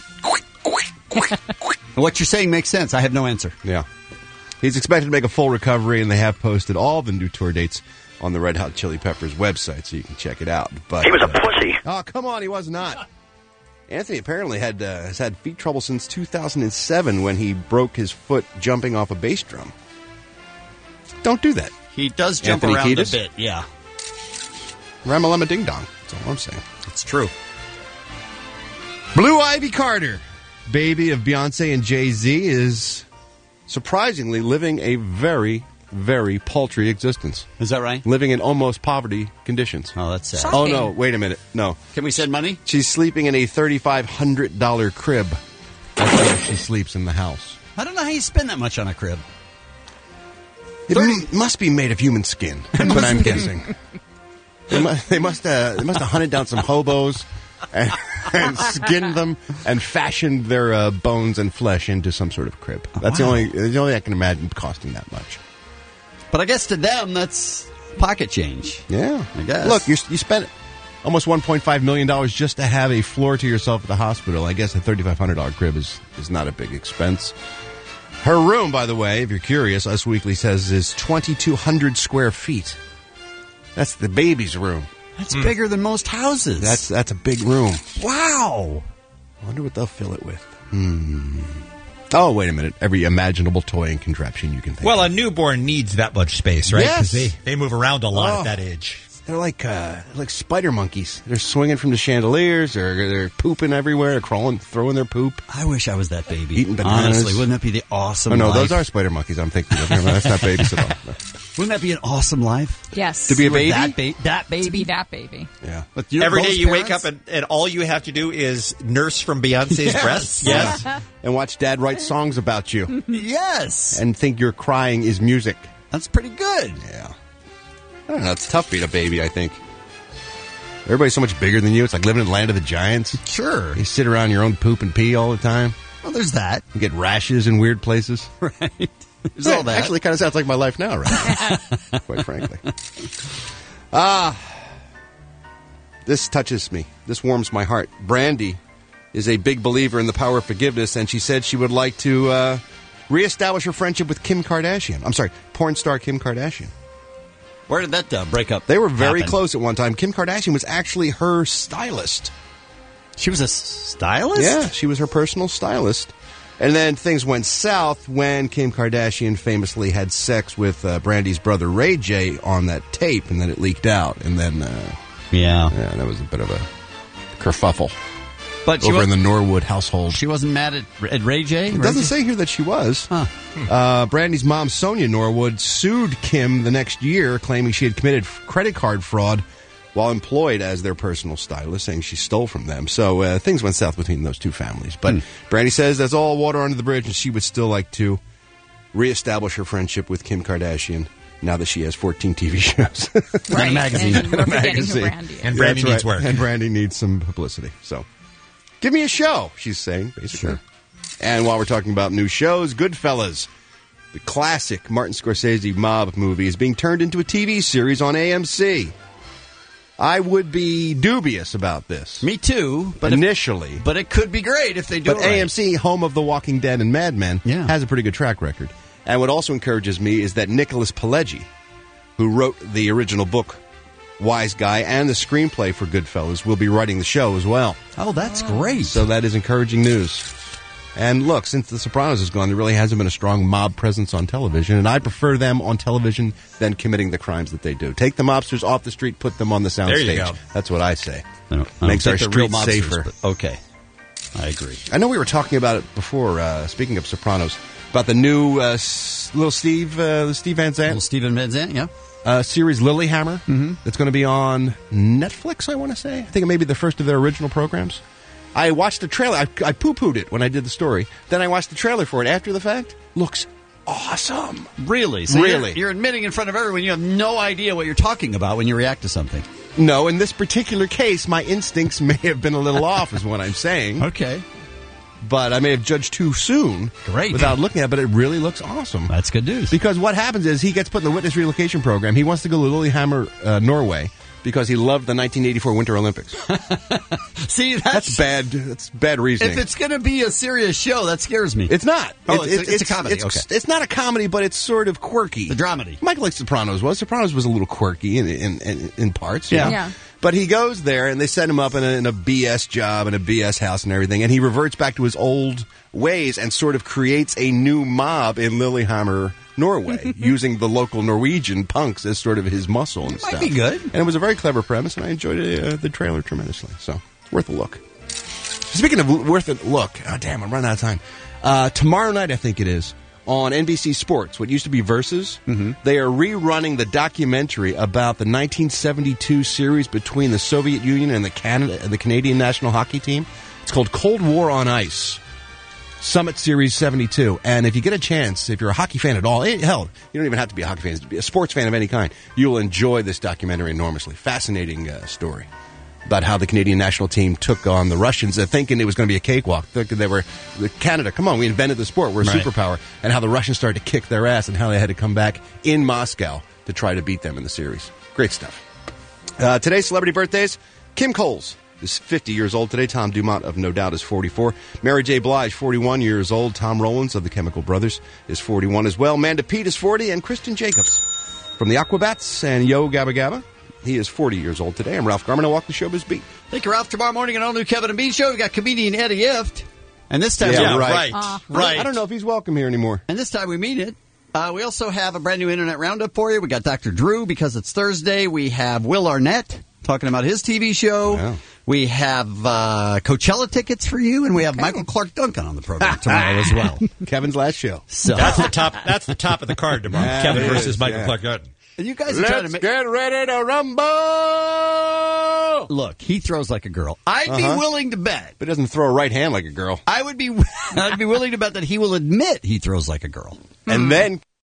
What you're saying makes sense. I have no answer. Yeah. He's expected to make a full recovery, and they have posted all the new tour dates on the Red Hot Chili Peppers website, so you can check it out. But He was a pussy. Oh, come on, he was not. Anthony apparently has had feet trouble since 2007 when he broke his foot jumping off a bass drum. Don't do that. He does jump Anthony around Kiedis? a bit, yeah. Ramalama ding dong. That's all I'm saying. It's true. Blue Ivy Carter, baby of Beyonce and Jay-Z, is surprisingly living a very, very paltry existence. Is that right? Living in almost poverty conditions. Oh, that's sad. Oh, no. Wait a minute. No. Can we send money? She's sleeping in a $3,500 crib. That's where she sleeps in the house. I don't know how you spend that much on a crib. It must be made of human skin. That's what I'm guessing. They must have hunted down some hobos and skinned them and fashioned their bones and flesh into some sort of crib. That's the only I can imagine costing that much. But I guess to them, that's pocket change. Yeah. I guess. Look, you spent almost $1.5 million just to have a floor to yourself at the hospital. I guess a $3,500 crib is not a big expense. Her room, by the way, if you're curious, Us Weekly says is 2,200 square feet. That's the baby's room. That's bigger than most houses. That's a big room. Wow. I wonder what they'll fill it with. Oh, wait a minute. Every imaginable toy and contraption you can think of. Well, a newborn needs that much space, right? Yes. Because they move around a lot at that age. They're like spider monkeys. They're swinging from the chandeliers, or they're pooping everywhere, they're crawling, throwing their poop. I wish I was that baby. Eating bananas. Honestly, wouldn't that be the awesome no, life? those are spider monkeys I'm thinking of. That's not babies at all. Wouldn't that be an awesome life? Yes. To be a baby? That baby? To be that baby. Yeah. But Every day you wake up and all you have to do is nurse from Beyonce's breasts. Yes. And watch Dad write songs about you. Yes. And think your crying is music. That's pretty good. Yeah. I don't know. It's tough being a baby, I think. Everybody's so much bigger than you. It's like living in the land of the giants. Sure. You sit around your own poop and pee all the time. Well, there's that. You get rashes in weird places. Right. There's all that. Actually, kind of sounds like my life now, right? Quite frankly. This touches me. This warms my heart. Brandy is a big believer in the power of forgiveness, and she said she would like to reestablish her friendship with Kim Kardashian. I'm sorry, porn star Kim Kardashian. Where did that breakup They were very happen? close at one time. Kim Kardashian was actually her stylist. She was a stylist? Yeah, she was her personal stylist. And then things went south when Kim Kardashian famously had sex with Brandy's brother Ray J on that tape, and then it leaked out. And then, yeah, that was a bit of a kerfuffle. But over in the Norwood household. She wasn't mad at Ray J? It doesn't say here that she was. Huh. Brandy's mom, Sonia Norwood, sued Kim the next year, claiming she had committed credit card fraud while employed as their personal stylist, saying she stole from them. So things went south between those two families. But Brandy says that's all water under the bridge, and she would still like to reestablish her friendship with Kim Kardashian now that she has 14 TV shows. Right. And a magazine. And we're forgetting who Brandy is. And Brandy That's needs work. And Brandy needs some publicity. So, give me a show, she's saying, basically. Sure. And while we're talking about new shows, Goodfellas, the classic Martin Scorsese mob movie, is being turned into a TV series on AMC. I would be dubious about this. Me too. But initially. But it could be great if they do it right. AMC, home of The Walking Dead and Mad Men, has a pretty good track record. And what also encourages me is that Nicholas Pileggi, who wrote the original book, Wise Guy, and the screenplay for Goodfellas, will be writing the show as well. Oh, that's great. So that is encouraging news. And look, since The Sopranos is gone, there really hasn't been a strong mob presence on television, and I prefer them on television than committing the crimes that they do. Take the mobsters off the street, put them on the soundstage. There you go. That's what I say. I don't Makes our think they're real streets mobsters, safer. but okay. I agree. I know we were talking about it before, speaking of Sopranos, about the new Little Steve Van Zandt. Little Steven Van Zandt, yeah. Series Lilyhammer. That's going to be on Netflix, I want to say. I think it may be the first of their original programs. I watched the trailer. I poo-pooed it when I did the story. Then I watched the trailer for it after the fact. Looks awesome. Really? So really. You're admitting in front of everyone you have no idea what you're talking about when you react to something. No, in this particular case, my instincts may have been a little off, is what I'm saying. Okay. But I may have judged too soon without looking at it, but it really looks awesome. That's good news. Because what happens is he gets put in the witness relocation program. He wants to go to Lillehammer, Norway, because he loved the 1984 Winter Olympics. See, that's bad. That's bad reasoning. If it's going to be a serious show, that scares me. It's not. Oh, it's a comedy. It's not a comedy, but it's sort of quirky. The dramedy. Michael like Sopranos was. Sopranos was a little quirky in parts. Yeah. You know? But he goes there, and they set him up in a BS job and a BS house and everything, and he reverts back to his old ways and sort of creates a new mob in Lillehammer, Norway, using the local Norwegian punks as sort of his muscle and stuff. Might be good. And it was a very clever premise, and I enjoyed the trailer tremendously. So, worth a look. Speaking of worth a look, oh, damn, I'm running out of time. Tomorrow night, I think it is, on NBC Sports, what used to be Versus, they are rerunning the documentary about the 1972 series between the Soviet Union and the Canadian national hockey team. It's called Cold War on Ice. Summit Series 72. And if you get a chance, if you're a hockey fan at all, hell, you don't even have to be a hockey fan, be a sports fan of any kind, you will enjoy this documentary enormously. Fascinating story about how the Canadian national team took on the Russians, thinking it was going to be a cakewalk. They were Canada. Come on, we invented the sport. We're a superpower. And how the Russians started to kick their ass, and how they had to come back in Moscow to try to beat them in the series. Great stuff. Today's celebrity birthdays: Kim Coles is 50 years old today. Tom Dumont of No Doubt is 44. Mary J. Blige, 41 years old. Tom Rowlands of the Chemical Brothers is 41 as well. Manda Pete is 40, and Kristen Jacobs from the Aquabats and Yo Gabba Gabba. He is 40 years old today. I'm Ralph Garman. I walk the showbiz beat. Thank you, Ralph. Tomorrow morning, an all-new Kevin and Bean show. We got comedian Eddie Ift. And this time, right. I don't know if he's welcome here anymore. And this time we mean it. We also have a brand new Internet Roundup for you. We got Dr. Drew because it's Thursday. We have Will Arnett talking about his TV show. Wow. We have Coachella tickets for you, and we have Michael Clark Duncan on the program tomorrow as well. Kevin's last show. So that's the top. That's the top of the card tomorrow. Kevin versus Michael Clark Duncan. And you guys are trying to get ready to rumble. Look, he throws like a girl. I'd be willing to bet, but he doesn't throw a right hand like a girl. I'd be willing to bet that he will admit he throws like a girl, and then